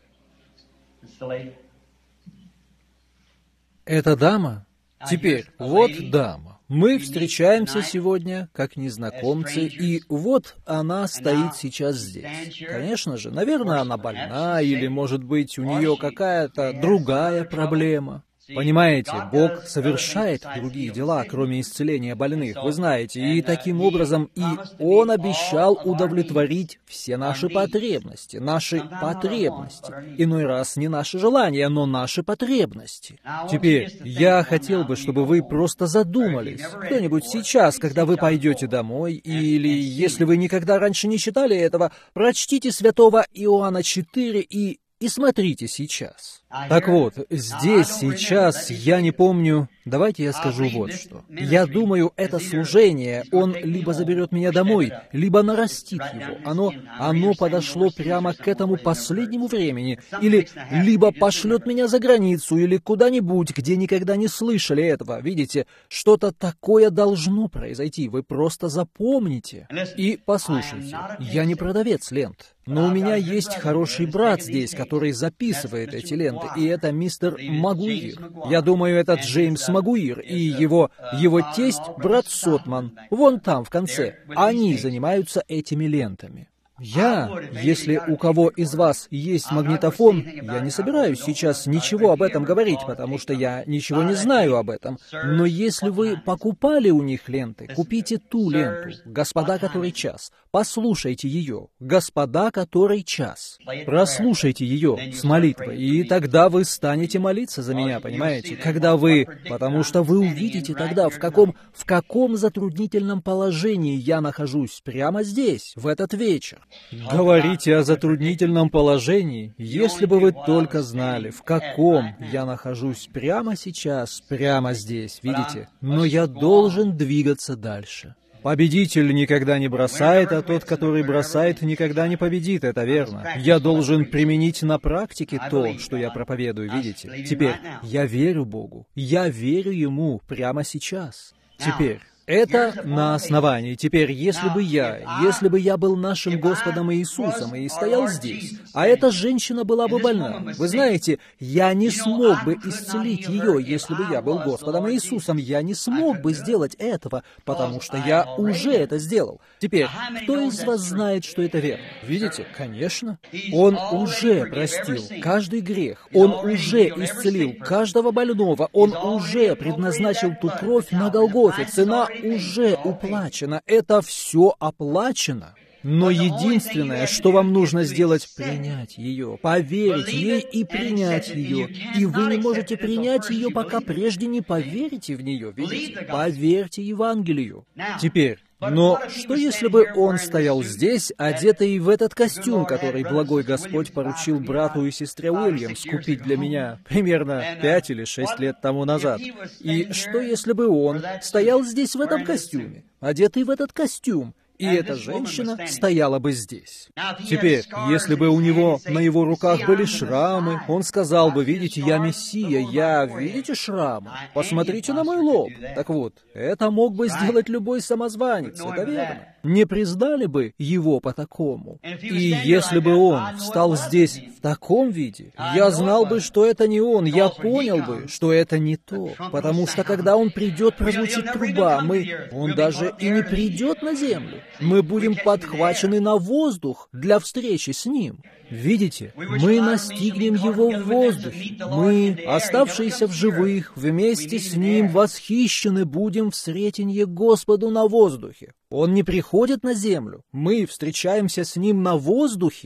Это дама? Теперь, вот дама. Мы встречаемся сегодня как незнакомцы, и вот она стоит сейчас здесь. Конечно же, наверное, она больна, или, может быть, у нее какая-то другая проблема. Понимаете, Бог совершает другие дела, кроме исцеления больных, вы знаете, и таким образом и Он обещал удовлетворить все наши потребности, иной раз не наши желания, но наши потребности. Теперь, я хотел бы, чтобы вы просто задумались, кто-нибудь сейчас, когда вы пойдете домой, или если вы никогда раньше не читали этого, прочтите святого Иоанна 4 и смотрите сейчас. Так вот, здесь, сейчас, я не помню... Давайте я скажу вот что. Я думаю, это служение, он либо заберет меня домой, либо нарастит его. Оно подошло прямо к этому последнему времени, или либо пошлет меня за границу, или куда-нибудь, где никогда не слышали этого. Видите, что-то такое должно произойти, вы просто запомните. И послушайте, я не продавец лент, но у меня есть хороший брат здесь, который записывает эти ленты, и это мистер Магуир. Я думаю, это Джеймс Магуир, и его тесть, брат Сотман, вон там, в конце. Они занимаются этими лентами. Если у кого из вас есть магнитофон, я не собираюсь сейчас ничего об этом говорить, потому что я ничего не знаю об этом. Но если вы покупали у них ленты, купите ту ленту «Господа, который час». Послушайте ее «Господа, который час». Прослушайте ее с молитвой, и тогда вы станете молиться за меня, понимаете? Потому что вы увидите тогда, в каком затруднительном положении я нахожусь прямо здесь, в этот вечер. Говорите о затруднительном положении, если бы вы только знали, в каком я нахожусь прямо сейчас, прямо здесь, видите? Но я должен двигаться дальше. Победитель никогда не бросает, а тот, который бросает, никогда не победит, это верно. Я должен применить на практике то, что я проповедую, видите? Теперь, я верю Богу, я верю Ему прямо сейчас. Теперь, это на основании. Теперь, если бы я был нашим Господом Иисусом и стоял здесь, а эта женщина была бы больна, вы знаете, я не смог бы исцелить ее, если бы я был Господом Иисусом. Я не смог бы сделать этого, потому что я уже это сделал. Теперь, кто из вас знает, что это верно? Видите? Конечно. Он уже простил каждый грех. Он уже исцелил каждого больного. Он уже предназначил ту кровь на Голгофе. Цена уже уплачено, это все оплачено. Но единственное, что вам нужно сделать, принять ее, поверить ей и принять ее. И вы не можете принять ее, пока прежде не поверите в нее, видите? Поверьте Евангелию. Теперь, но что если бы он стоял здесь, одетый в этот костюм, который благой Господь поручил брату и сестре Уильямс купить для меня примерно 5 или 6 лет тому назад? И что если бы он стоял здесь в этом костюме, одетый в этот костюм, и эта женщина стояла бы здесь? Теперь, если бы у него на его руках были шрамы, он сказал бы: «Видите, я Мессия, видите шрамы? Посмотрите на мой лоб». Так вот, это мог бы сделать любой самозванец, это верно. Не признали бы его по такому. И если бы он встал здесь в таком виде, я знал бы, что это не он, я понял бы, что это не то. Потому что когда он придет, прозвучит труба, он даже и не придет на землю. Мы будем подхвачены на воздух для встречи с ним. Видите, мы настигнем его в воздухе. Мы, оставшиеся в живых, вместе с ним восхищены будем в сретенье Господу на воздухе. Он не приходит на землю. Мы встречаемся с ним на воздухе.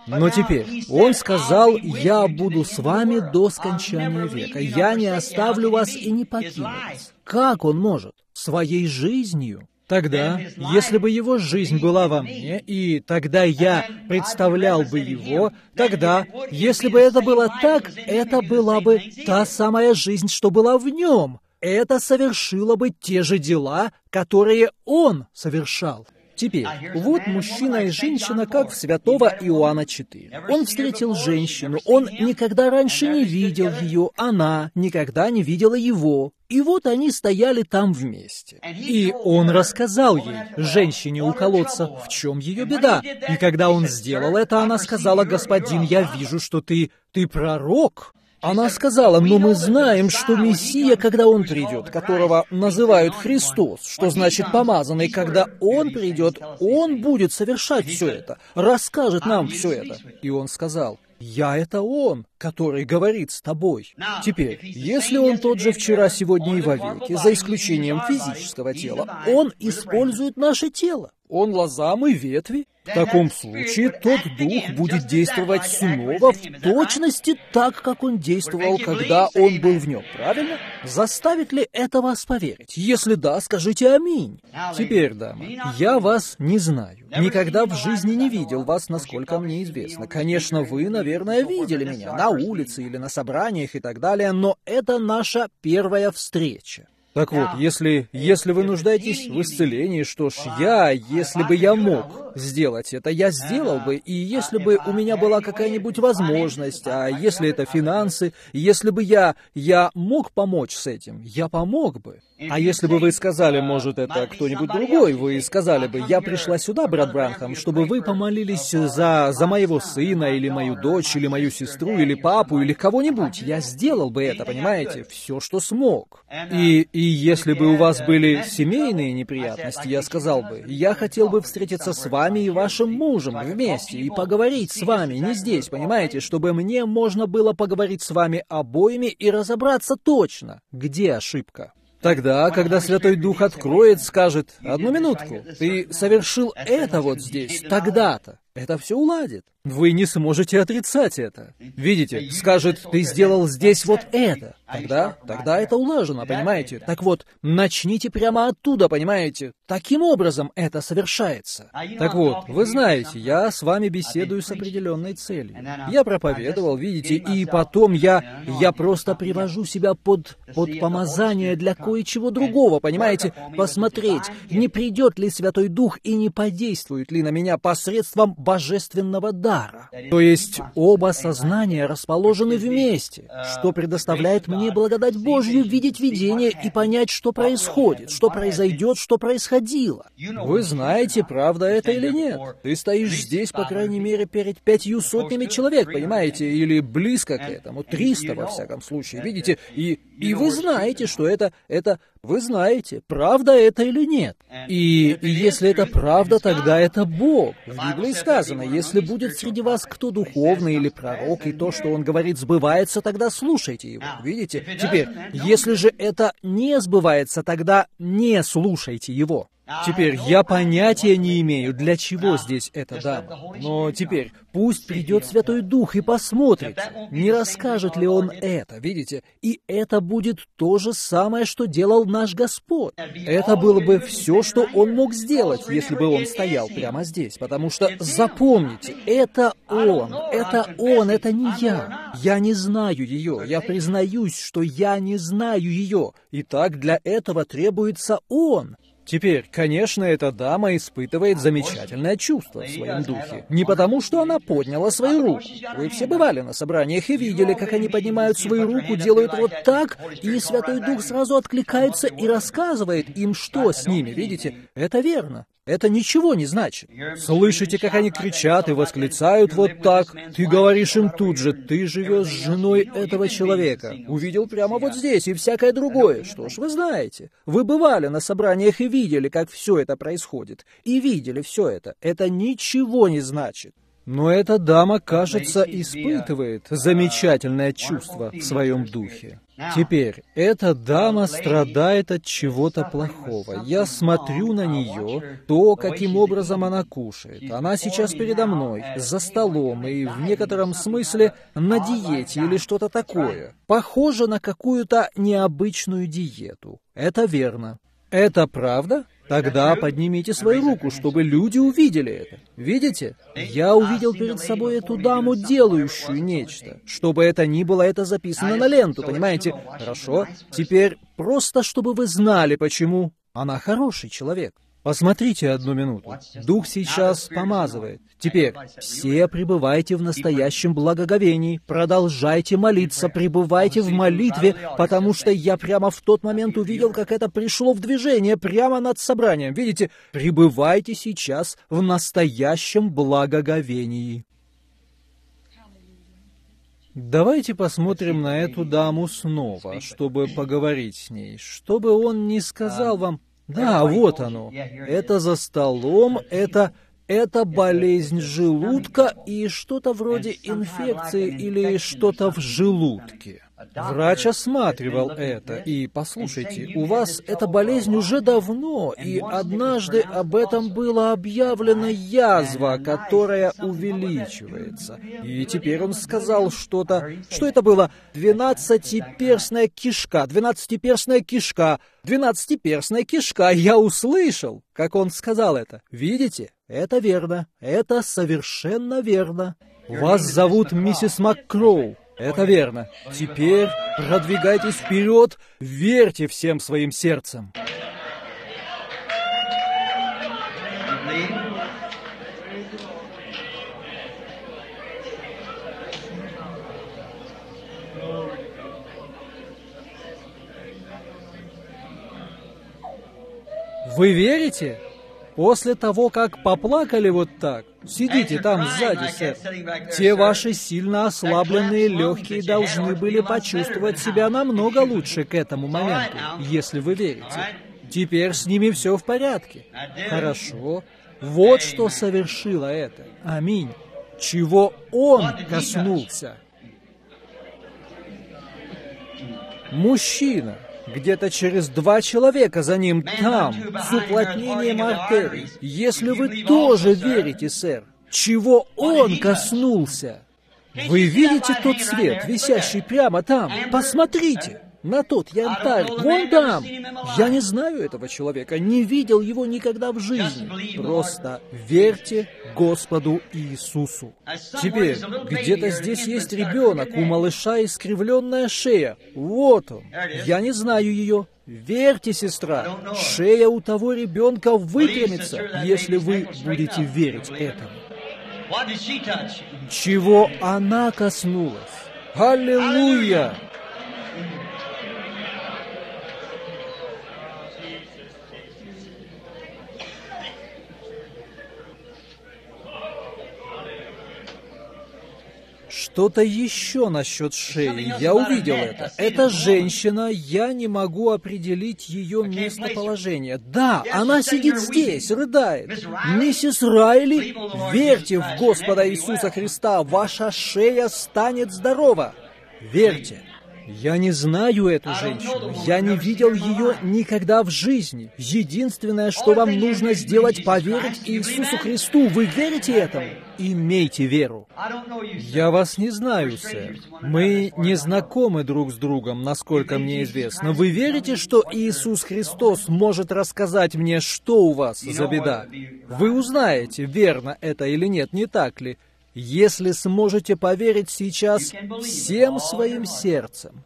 Но теперь он сказал: «Я буду с вами до скончания века, я не оставлю вас и не покину вас». Как он может? Своей жизнью. Тогда, если бы его жизнь была во мне, и тогда я представлял бы его, тогда, если бы это было так, это была бы та самая жизнь, что была в нем. Это совершило бы те же дела, которые он совершал. Теперь, вот мужчина и женщина, как в святого Иоанна 4. Он встретил женщину, он никогда раньше не видел ее, она никогда не видела его. И вот они стояли там вместе. И он рассказал ей, женщине у колодца, в чем ее беда. И когда он сделал это, она сказала: «Господин, я вижу, что ты пророк». Она сказала: «Но мы знаем, что Мессия, когда Он придет, которого называют Христос, что значит помазанный, когда Он придет, Он будет совершать все это, расскажет нам все это». И он сказал: «Я — это Он, который говорит с тобой». Теперь, если Он тот же вчера, сегодня и вовеки, за исключением физического тела, Он использует наше тело. Он лоза, мы ветви. В таком случае тот дух будет действовать снова в точности так, как он действовал, когда он был в нем, правильно? Заставит ли это вас поверить? Если да, скажите аминь. Теперь, дамы, я вас не знаю. Никогда в жизни не видел вас, насколько мне известно. Конечно, вы, наверное, видели меня на улице или на собраниях и так далее, но это наша первая встреча. Так вот, если вы нуждаетесь в исцелении, что ж, если бы я мог сделать это, я сделал бы, и если бы у меня была какая-нибудь возможность, а если это финансы, если бы я мог помочь с этим, я помог бы. А если бы вы сказали, может, это кто-нибудь другой, вы сказали бы: «Я пришла сюда, брат Бранхам, чтобы вы помолились за моего сына, или мою дочь, или мою сестру, или папу, или кого-нибудь», я сделал бы это, понимаете, все, что смог. И если бы у вас были семейные неприятности, я сказал бы: «Я хотел бы встретиться с вами и вашим мужем вместе и поговорить с вами, не здесь, понимаете, чтобы мне можно было поговорить с вами обоими и разобраться точно, где ошибка». Тогда, когда Святой Дух откроет, скажет: «Одну минутку, ты совершил это вот здесь, тогда-то». Это все уладит. Вы не сможете отрицать это. Видите, скажет: «Ты сделал здесь вот это». Тогда это улажено, понимаете? Так вот, начните прямо оттуда, понимаете? Таким образом это совершается. Так вот, вы знаете, я с вами беседую с определенной целью. Я проповедовал, видите, и потом я просто привожу себя под помазание для кое-чего другого, понимаете? Посмотреть, не придет ли Святой Дух и не подействует ли на меня посредством божественного дара. То есть оба сознания расположены вместе, что предоставляет мне благодать Божью видеть видение и понять, что происходит, что произойдет, что происходило. Вы знаете, правда это или нет? Ты стоишь здесь, по крайней мере, перед 500 человек, понимаете, или близко к этому, 300 во всяком случае, видите, и вы знаете, что это вы знаете, правда это или нет. И если это правда, тогда это Бог. В Библии сказано: «Если будет среди вас кто духовный или пророк, и то, что он говорит, сбывается, тогда слушайте его». Видите? Теперь, если же это не сбывается, тогда не слушайте его. Теперь, я понятия не имею, для чего здесь эта дама. Но теперь, пусть придет Святой Дух и посмотрит, не расскажет ли Он это, видите? И это будет то же самое, что делал наш Господь. Это было бы все, что Он мог сделать, если бы Он стоял прямо здесь. Потому что, запомните, это Он, это не я. Я не знаю ее, я признаюсь, что я не знаю ее. Итак, для этого требуется Он. Теперь, конечно, эта дама испытывает замечательное чувство в своем духе. Не потому, что она подняла свою руку. Вы все бывали на собраниях и видели, как они поднимают свою руку, делают вот так, и Святой Дух сразу откликается и рассказывает им, что с ними, видите? Это верно. Это ничего не значит. Слышите, как они кричат и восклицают вот так? Ты говоришь им тут же: «Ты живешь с женой этого человека». Увидел прямо вот здесь и всякое другое. Что ж, вы знаете. Вы бывали на собраниях и видели, как все это происходит. И видели все это. Это ничего не значит. Но эта дама, кажется, испытывает замечательное чувство в своем духе. Теперь, эта дама страдает от чего-то плохого. Я смотрю на нее, то, каким образом она кушает. Она сейчас передо мной, за столом, и в некотором смысле на диете или что-то такое. Похоже на какую-то необычную диету. Это верно. Это правда? Тогда поднимите свою руку, чтобы люди увидели это. Видите? Я увидел перед собой эту даму, делающую нечто. Чтобы это ни было, это записано на ленту, понимаете? Хорошо. Теперь просто, чтобы вы знали, почему она хороший человек. Посмотрите 1 минуту. Дух сейчас помазывает. Теперь, все пребывайте в настоящем благоговении, продолжайте молиться, пребывайте в молитве, потому что я прямо в тот момент увидел, как это пришло в движение прямо над собранием. Видите? Пребывайте сейчас в настоящем благоговении. Давайте посмотрим на эту даму снова, чтобы поговорить с ней, чтобы он не сказал вам: «Да, вот оно. Это за столом, это болезнь желудка и что-то вроде инфекции или что-то в желудке». Врач осматривал это, и, послушайте, у вас эта болезнь уже давно, и однажды об этом было объявлено язва, которая увеличивается. И теперь он сказал что-то, что это было? 12-перстная кишка, 12-перстная кишка, 12-перстная кишка. Я услышал, как он сказал это. Видите? Это верно. Это совершенно верно. Вас зовут миссис МакКроу. Это верно. Теперь продвигайтесь вперед, верьте всем своим сердцем. Вы верите? После того, как поплакали вот так, сидите там сзади, сэр. Те ваши сильно ослабленные легкие должны были почувствовать себя намного лучше к этому моменту, если вы верите. Теперь с ними все в порядке. Хорошо. Вот что совершило это. Аминь. Чего он коснулся? Мужчина. Где-то через 2 человека за ним там, с уплотнением артерий. Если вы тоже верите, сэр, чего он коснулся? Вы видите тот свет, висящий прямо там? Посмотрите на тот янтарь, вон там. Я не знаю этого человека, не видел его никогда в жизни. Просто верьте Господу Иисусу. Теперь, где-то здесь есть ребенок, у малыша искривленная шея. Вот он. Я не знаю ее. Верьте, сестра, шея у того ребенка выпрямится, если вы будете верить этому. Чего она коснулась? Аллилуйя! Что-то еще насчет шеи. Я увидел это. Это женщина, я не могу определить ее местоположение. Да, она сидит здесь, рыдает. Миссис Райли, верьте в Господа Иисуса Христа, ваша шея станет здорова. Верьте. Я не знаю эту женщину. Я не видел ее никогда в жизни. Единственное, что вам нужно сделать, поверить Иисусу Христу. Вы верите этому? Имейте веру. Я вас не знаю, сэр. Мы не знакомы друг с другом, насколько мне известно. Вы верите, что Иисус Христос может рассказать мне, что у вас за беда? Вы узнаете, верно это или нет, не так ли? Если сможете поверить сейчас всем своим сердцем.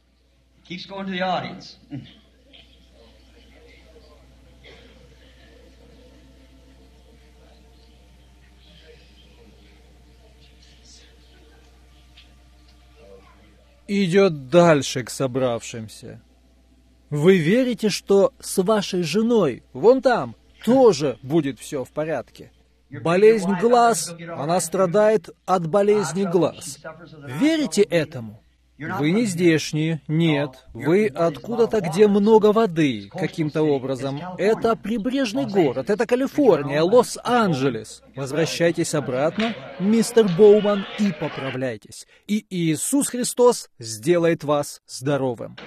Идет дальше к собравшимся. Вы верите, что с вашей женой, вон там, тоже будет все в порядке? Болезнь глаз, она страдает от болезни глаз. Верите этому? Вы не здешние, нет. Вы откуда-то, где много воды, каким-то образом. Это прибрежный город, это Калифорния, Лос-Анджелес. Возвращайтесь обратно, мистер Боуман, и поправляйтесь. И Иисус Христос сделает вас здоровым.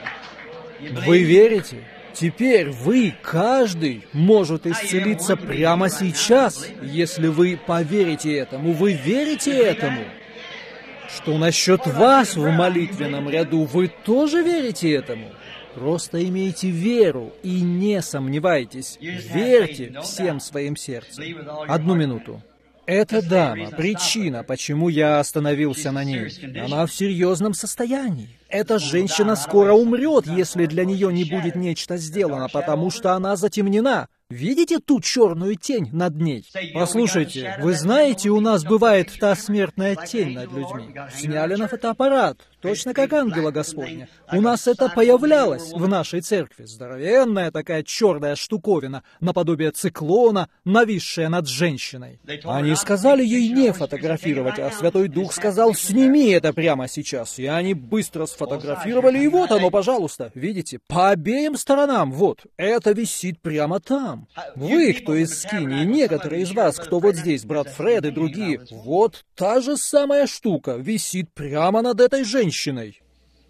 Вы верите? Теперь вы, каждый, может исцелиться прямо сейчас, если вы поверите этому. Вы верите этому? Что насчет вас в молитвенном ряду, вы тоже верите этому? Просто имейте веру и не сомневайтесь. Верьте всем своим сердцем. 1 минуту. Эта дама, причина, почему я остановился на ней, она в серьезном состоянии. Эта женщина скоро умрет, если для нее не будет нечто сделано, потому что она затемнена. Видите ту черную тень над ней? Послушайте, вы знаете, у нас бывает та смертная тень над людьми. Сняли на фотоаппарат, точно как ангела Господня. У нас это появлялось в нашей церкви. Здоровенная такая черная штуковина, наподобие циклона, нависшая над женщиной. Они сказали ей не фотографировать, а Святой Дух сказал, сними это прямо сейчас. И они быстро сфотографировали, и вот оно, пожалуйста. Видите, по обеим сторонам, вот, это висит прямо там. Вы, кто из Скинии, некоторые из вас, кто вот здесь, брат Фред и другие, вот та же самая штука висит прямо над этой женщиной.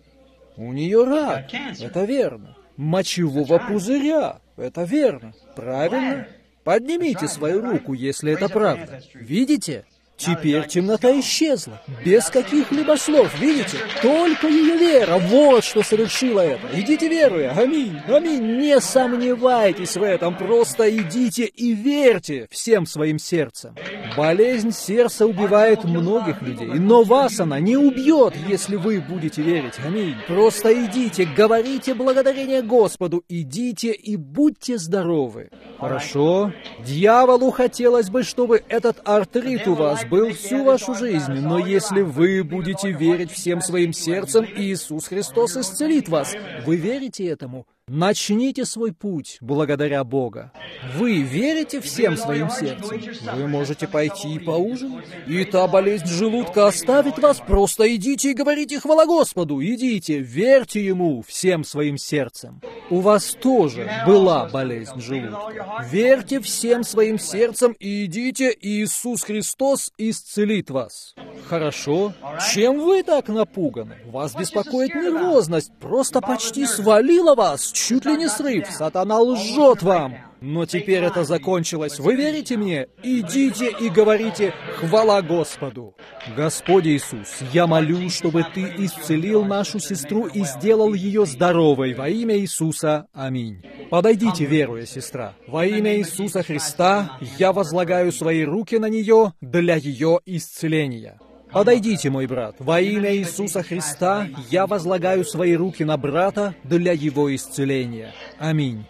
У нее рак, это верно. Мочевого пузыря, это верно. Правильно? Поднимите свою руку, если это правда. Видите? Теперь темнота исчезла, без каких-либо слов, видите? Только ее вера, вот что совершила это. Идите веруя, аминь, аминь, не сомневайтесь в этом, просто идите и верьте всем своим сердцем. Болезнь сердца убивает многих людей, но вас она не убьет, если вы будете верить, аминь. Просто идите, говорите благодарение Господу, идите и будьте здоровы. Хорошо? Дьяволу хотелось бы, чтобы этот артрит у вас был всю вашу жизнь, но если вы будете верить всем своим сердцем, Иисус Христос исцелит вас. Вы верите этому? Начните свой путь благодаря Бога. Вы верите всем своим сердцем? Вы можете пойти и поужинать. И та болезнь желудка оставит вас. Просто идите и говорите хвала Господу. Идите, верьте Ему всем своим сердцем. У вас тоже была болезнь желудка. Верьте всем своим сердцем и идите, и Иисус Христос исцелит вас. Хорошо. Чем вы так напуганы? Вас беспокоит нервозность. Просто почти свалила вас. Чуть ли не срыв. Сатана лжет вам. Но теперь это закончилось. Вы верите мне? Идите и говорите «Хвала Господу». Господь Иисус, я молю, чтобы Ты исцелил нашу сестру и сделал ее здоровой. Во имя Иисуса. Аминь. Подойдите, веруя, сестра. Во имя Иисуса Христа я возлагаю свои руки на нее для ее исцеления. Подойдите, мой брат. Во имя Иисуса Христа я возлагаю свои руки на брата для его исцеления. Аминь.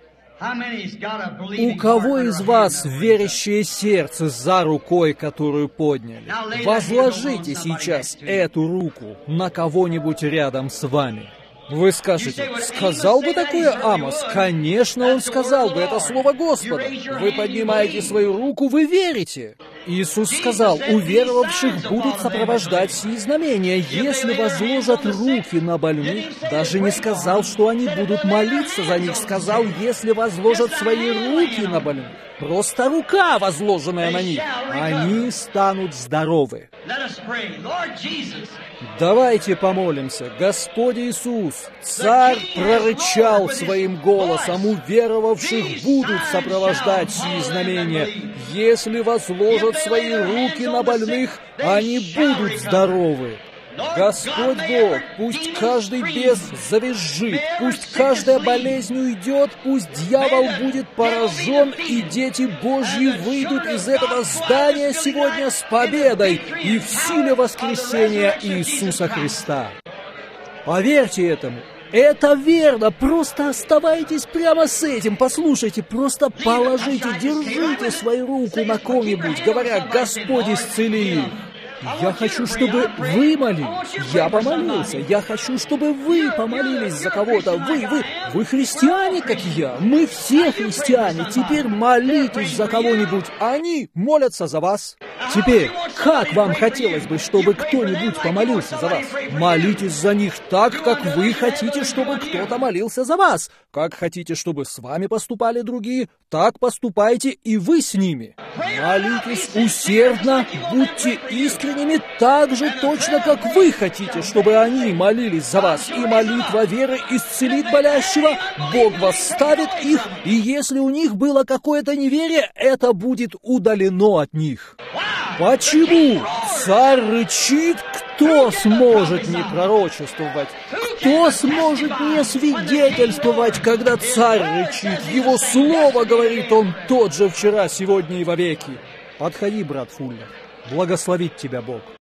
У кого из вас верящее сердце за рукой, которую подняли? Возложите сейчас эту руку на кого-нибудь рядом с вами. Вы скажете, сказал бы такое Амос? Конечно, он сказал бы, это слово Господа. Вы поднимаете свою руку, вы верите. Иисус сказал, у веровавших будут сопровождать сии знамения, если возложат руки на больных. Даже не сказал, что они будут молиться за них, сказал, если возложат свои руки на больных. Просто рука, возложенная на них, они станут здоровы. Давайте помолимся. Господь Иисус, Царь прорычал своим голосом, у веровавших будут сопровождать сии знамения. Если возложат свои руки на больных, они будут здоровы. Господь Бог, пусть каждый бес завизжит, пусть каждая болезнь уйдет, пусть дьявол будет поражен, и дети Божьи выйдут из этого здания сегодня с победой и в силе воскресения Иисуса Христа. Поверьте этому. Это верно, просто оставайтесь прямо с этим, послушайте, просто положите, держите свою руку на ком-нибудь, говоря, Господь исцели их. Я хочу, чтобы вы молились. Я помолился. Я хочу, чтобы вы помолились за кого-то. Вы христиане, как и я. Мы все христиане. Теперь молитесь за кого-нибудь. Они молятся за вас. Теперь Как вам хотелось бы, чтобы кто-нибудь помолился за вас? Молитесь за них так, как вы хотите, чтобы кто-то молился за вас. Как хотите, чтобы с вами поступали другие, так поступайте и вы с ними. Молитесь усердно, будьте искренними так же точно, как вы хотите, чтобы они молились за вас. И молитва веры исцелит болящего, Бог восставит их, и если у них было какое-то неверие, это будет удалено от них. Почему? Царь рычит, кто сможет не пророчествовать? Кто сможет не свидетельствовать, когда царь рычит? Его слово, говорит он, тот же вчера, сегодня и вовеки. Подходи, брат Фуллер. Благословит тебя Бог.